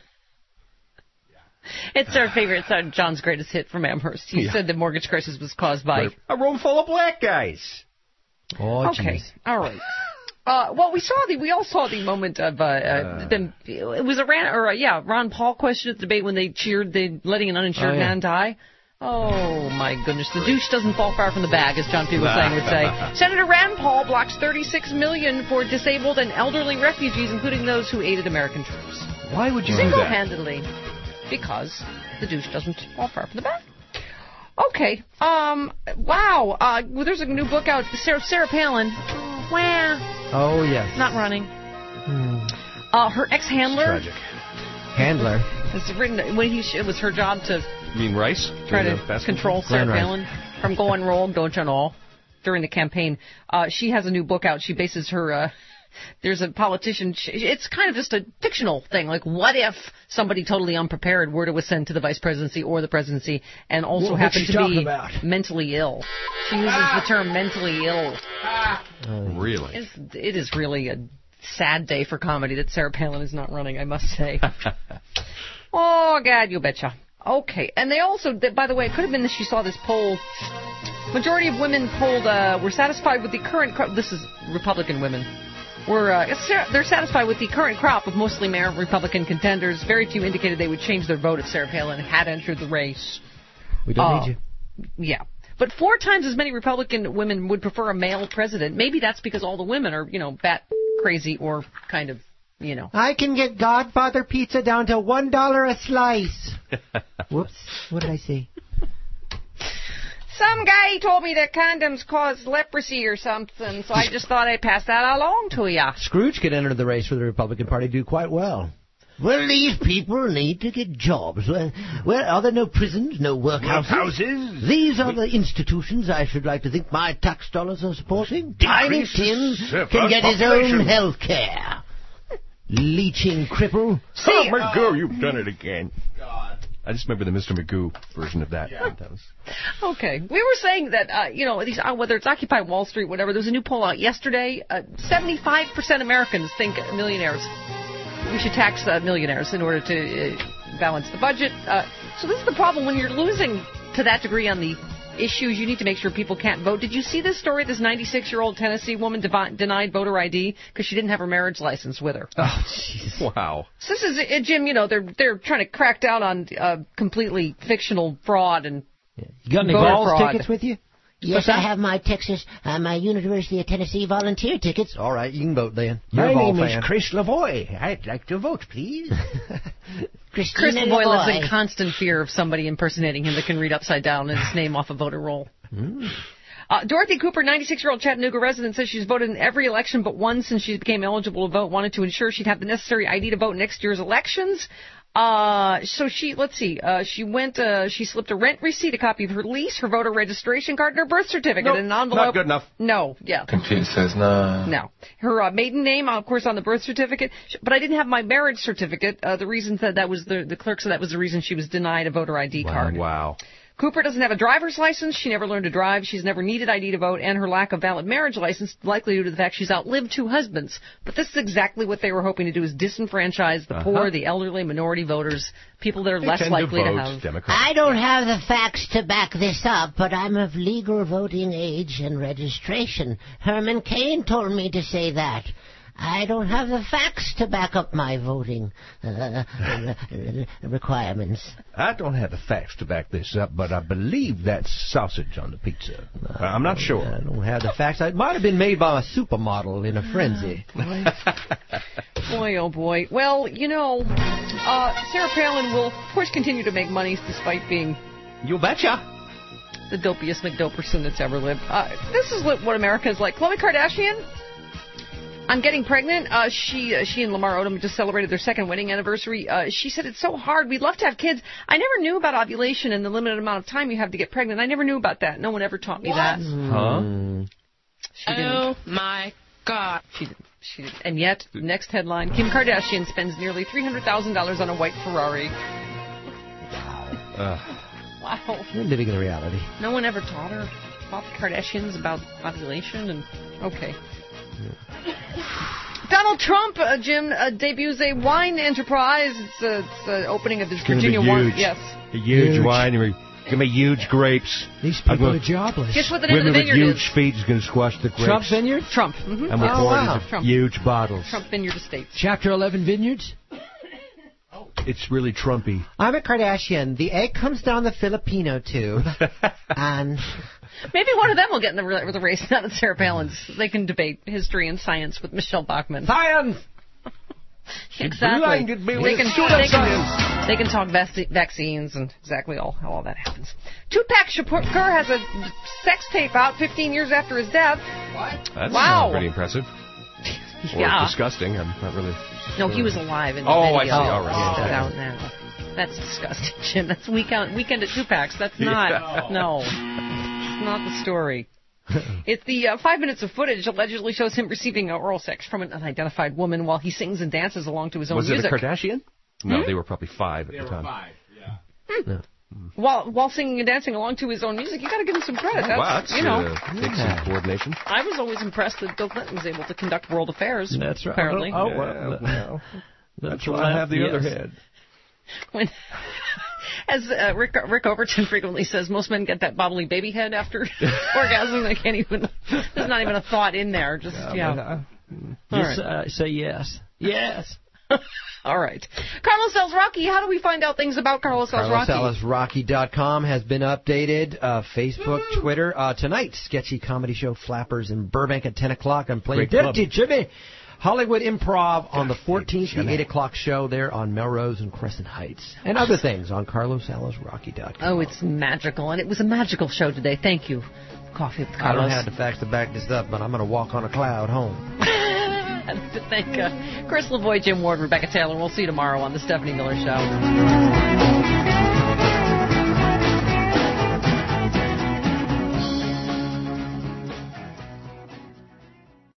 It's our favorite. It's our John's greatest hit from Amherst. He Yeah. said the mortgage crisis was caused by... A room full of black guys. Oh, Okay. jeez. All right. Uh, well, we saw the we all saw the moment of uh, uh, them. It was a Ran or a, yeah Ron Paul question at the debate when they cheered the letting an uninsured Oh, yeah. man die. Oh my goodness, the douche doesn't fall far from the bag, as John Fugelsang would say. Senator Rand Paul blocks thirty-six million dollars for disabled and elderly refugees, including those who aided American troops. Why would you do that? Single-handedly, because the douche doesn't fall far from the bag. Okay. Um. Wow. Uh. Well, there's a new book out. Sarah, Sarah Palin. Wow. Oh, yes. Not running. Hmm. Uh, her ex-handler Tragic. Handler. has written when he it was her job to You mean Rice? try During to the fast control food? Sarah Glenn Rice. Palin from going rogue, don't you know? During the campaign, uh, she has a new book out. She bases her. Uh, there's a politician. She, it's kind of just a fictional thing. Like, what if somebody totally unprepared were to ascend to the vice presidency or the presidency, and also Well, happened what's she to talking be about? mentally ill? She uses the term mentally ill. Really? It's, it is really a sad day for comedy that Sarah Palin is not running, I must say. Oh, God, you betcha. Okay, and they also, by the way, it could have been that she saw this poll. Majority of women polled uh, were satisfied with the current crop. This is Republican women. Were uh, they're satisfied with the current crop of mostly male Republican contenders. Very few indicated they would change their vote if Sarah Palin had entered the race. We don't Uh, need you. Yeah. But four times as many Republican women would prefer a male president. Maybe that's because all the women are, you know, bat crazy or kind of, you know. I can get Godfather pizza down to one dollar a slice. Whoops. What did I say? Some guy told me that condoms cause leprosy or something, so I just thought I'd pass that along to you. Scrooge could enter the race for the Republican Party, do quite well. Well, these people need to get jobs. Well, well are there no prisons, no workhouses? Workhouses? These are the institutions I should like to think my tax dollars are supporting. Tiny Tim the can get his population. own health care. Leeching cripple. See, oh, Magoo, you've done it again. God. I just remember the Mister Magoo version of that. Yeah. That was... Okay. We were saying that, uh, you know, these, uh, whether it's Occupy Wall Street, whatever, there was a new poll out yesterday. Uh, seventy-five percent Americans think millionaires, we should tax uh, millionaires in order to uh, balance the budget. Uh, so this is the problem. When you're losing to that degree on the issues, you need to make sure people can't vote. Did you see this story? This ninety-six-year-old Tennessee woman devi- denied voter I D because she didn't have her marriage license with her. Oh, jeez. Wow. So this is, uh, Jim, you know, they're they're trying to crack down on uh, completely fictional fraud and You got any voter balls fraud. tickets with you? Yes, I have my Texas, uh, my University of Tennessee volunteer tickets. All right, you can vote then. You're My a ball name fan. is Chris Lavoie. I'd like to vote, please. Chris Lavoie lives in constant fear of somebody impersonating him that can read upside down his name off a voter roll. Mm. Uh, Dorothy Cooper, ninety-six-year-old Chattanooga resident, says she's voted in every election but one since she became eligible to vote, wanted to ensure she'd have the necessary I D to vote in next year's elections. Uh, so she, let's see, uh, she went, uh, she slipped a rent receipt, a copy of her lease, her voter registration card, and her birth certificate Nope, in an envelope. not good enough. No, yeah. Computer says no. No. Her uh, maiden name, of course, on the birth certificate, but I didn't have my marriage certificate. Uh, the reason that that was the, the clerk said that was the reason she was denied a voter I D Wow, card. wow. Cooper doesn't have a driver's license. She never learned to drive. She's never needed I D to vote, and her lack of valid marriage license likely due to the fact she's outlived two husbands. But this is exactly what they were hoping to do: is disenfranchise the Uh-huh. poor, the elderly, minority voters, people that are They less tend likely to, to, vote have. Democrat. I don't have the facts to back this up, but I'm of legal voting age and registration. Herman Cain told me to say that. I don't have the facts to back up my voting uh, requirements. I don't have the facts to back this up, but I believe that's sausage on the pizza. Uh, I'm not sure. I don't have the facts. It might have been made by a supermodel in a frenzy. Boy, oh boy. Well, you know, uh, Sarah Palin will, of course, continue to make money despite being... You betcha. The dopiest McDoperson that's ever lived. Uh, this is what America is like. Khloe Kardashian... I'm getting pregnant. Uh, she uh, she and Lamar Odom just celebrated their second wedding anniversary. Uh, she said it's so hard. We'd love to have kids. I never knew about ovulation and the limited amount of time you have to get pregnant. I never knew about that. No one ever taught me that. Huh? She didn't. Oh, my God. She didn't. She didn't. And yet, next headline, Kim Kardashian spends nearly three hundred thousand dollars on a white Ferrari. Uh. Wow. You're living in reality. No one ever taught her, taught the Kardashians about ovulation and, okay. Donald Trump, uh, Jim, uh, debuts a wine enterprise. It's, uh, it's uh, opening of this It's gonna Virginia be wine. huge. Yes. A huge, Huge. winery. It's going to be huge grapes. These I'm people gonna- are jobless. Guess what the name of Women the with vineyard huge is? feet is going to squash the grapes. Trump Vineyard? Trump. Mm-hmm. And we're Oh, pouring wow. into Trump. huge bottles. Trump Vineyard Estates. Chapter eleven Vineyards? It's really Trumpy. I'm a Kardashian. The egg comes down the Filipino tube, and Maybe one of them will get in the, ra- the race now that Sarah Palin's. They can debate history and science with Michelle Bachmann. Science! Exactly. blinded me They with can, pseudo they, science. can, they can talk vac- vaccines and exactly all how all that happens. Tupac Shakur has a sex tape out fifteen years after his death. That's Wow. uh, pretty impressive. Or Yeah. disgusting. I'm not really... No, he was alive in the Oh, I video. see. All right. It's Okay. out now. That's disgusting, Jim. That's weekend weekend at Tupac's. That's not. Yeah. No. It's not the story. It's the uh, five minutes of footage allegedly shows him receiving oral sex from an unidentified woman while he sings and dances along to his own Was music. it a Kardashian? No, Hmm? they were probably five at They the were time. five, yeah. No. While while singing and dancing along to his own music, you got to give him some credit. That's, Wow, that's you know. uh, takes some coordination. I was always impressed that Bill Clinton was able to conduct world affairs. That's right. Apparently. Oh, Yeah, well, well, that's why well, I have the yes. other head. When, as uh, Rick Rick Overton frequently says, most men get that bobbly baby head after orgasm. They can't even. There's not even a thought in there. Just Yeah, yeah. but, uh, All Just right. uh, say yes. Yes. All right. Carlos Ells Rocky. How do we find out things about Carlos Ells Rocky? Carlos Ellis Rocky dot com has been updated. Uh, Facebook, Twitter. Uh, tonight, sketchy comedy show Flappers in Burbank at ten o'clock. I'm playing Great club. Dirty Jimmy. Hollywood Improv on the fourteenth, the eight o'clock show there on Melrose and Crescent Heights. And other things on Carlos Ellis Rocky dot com. Oh, it's magical. And it was a magical show today. Thank you. Coffee with I Carlos. don't have the facts to back this up, but I'm going to walk on a cloud home. I'd like to thank uh, Chris Lavoie, Jim Ward, Rebecca Taylor. We'll see you tomorrow on The Stephanie Miller Show.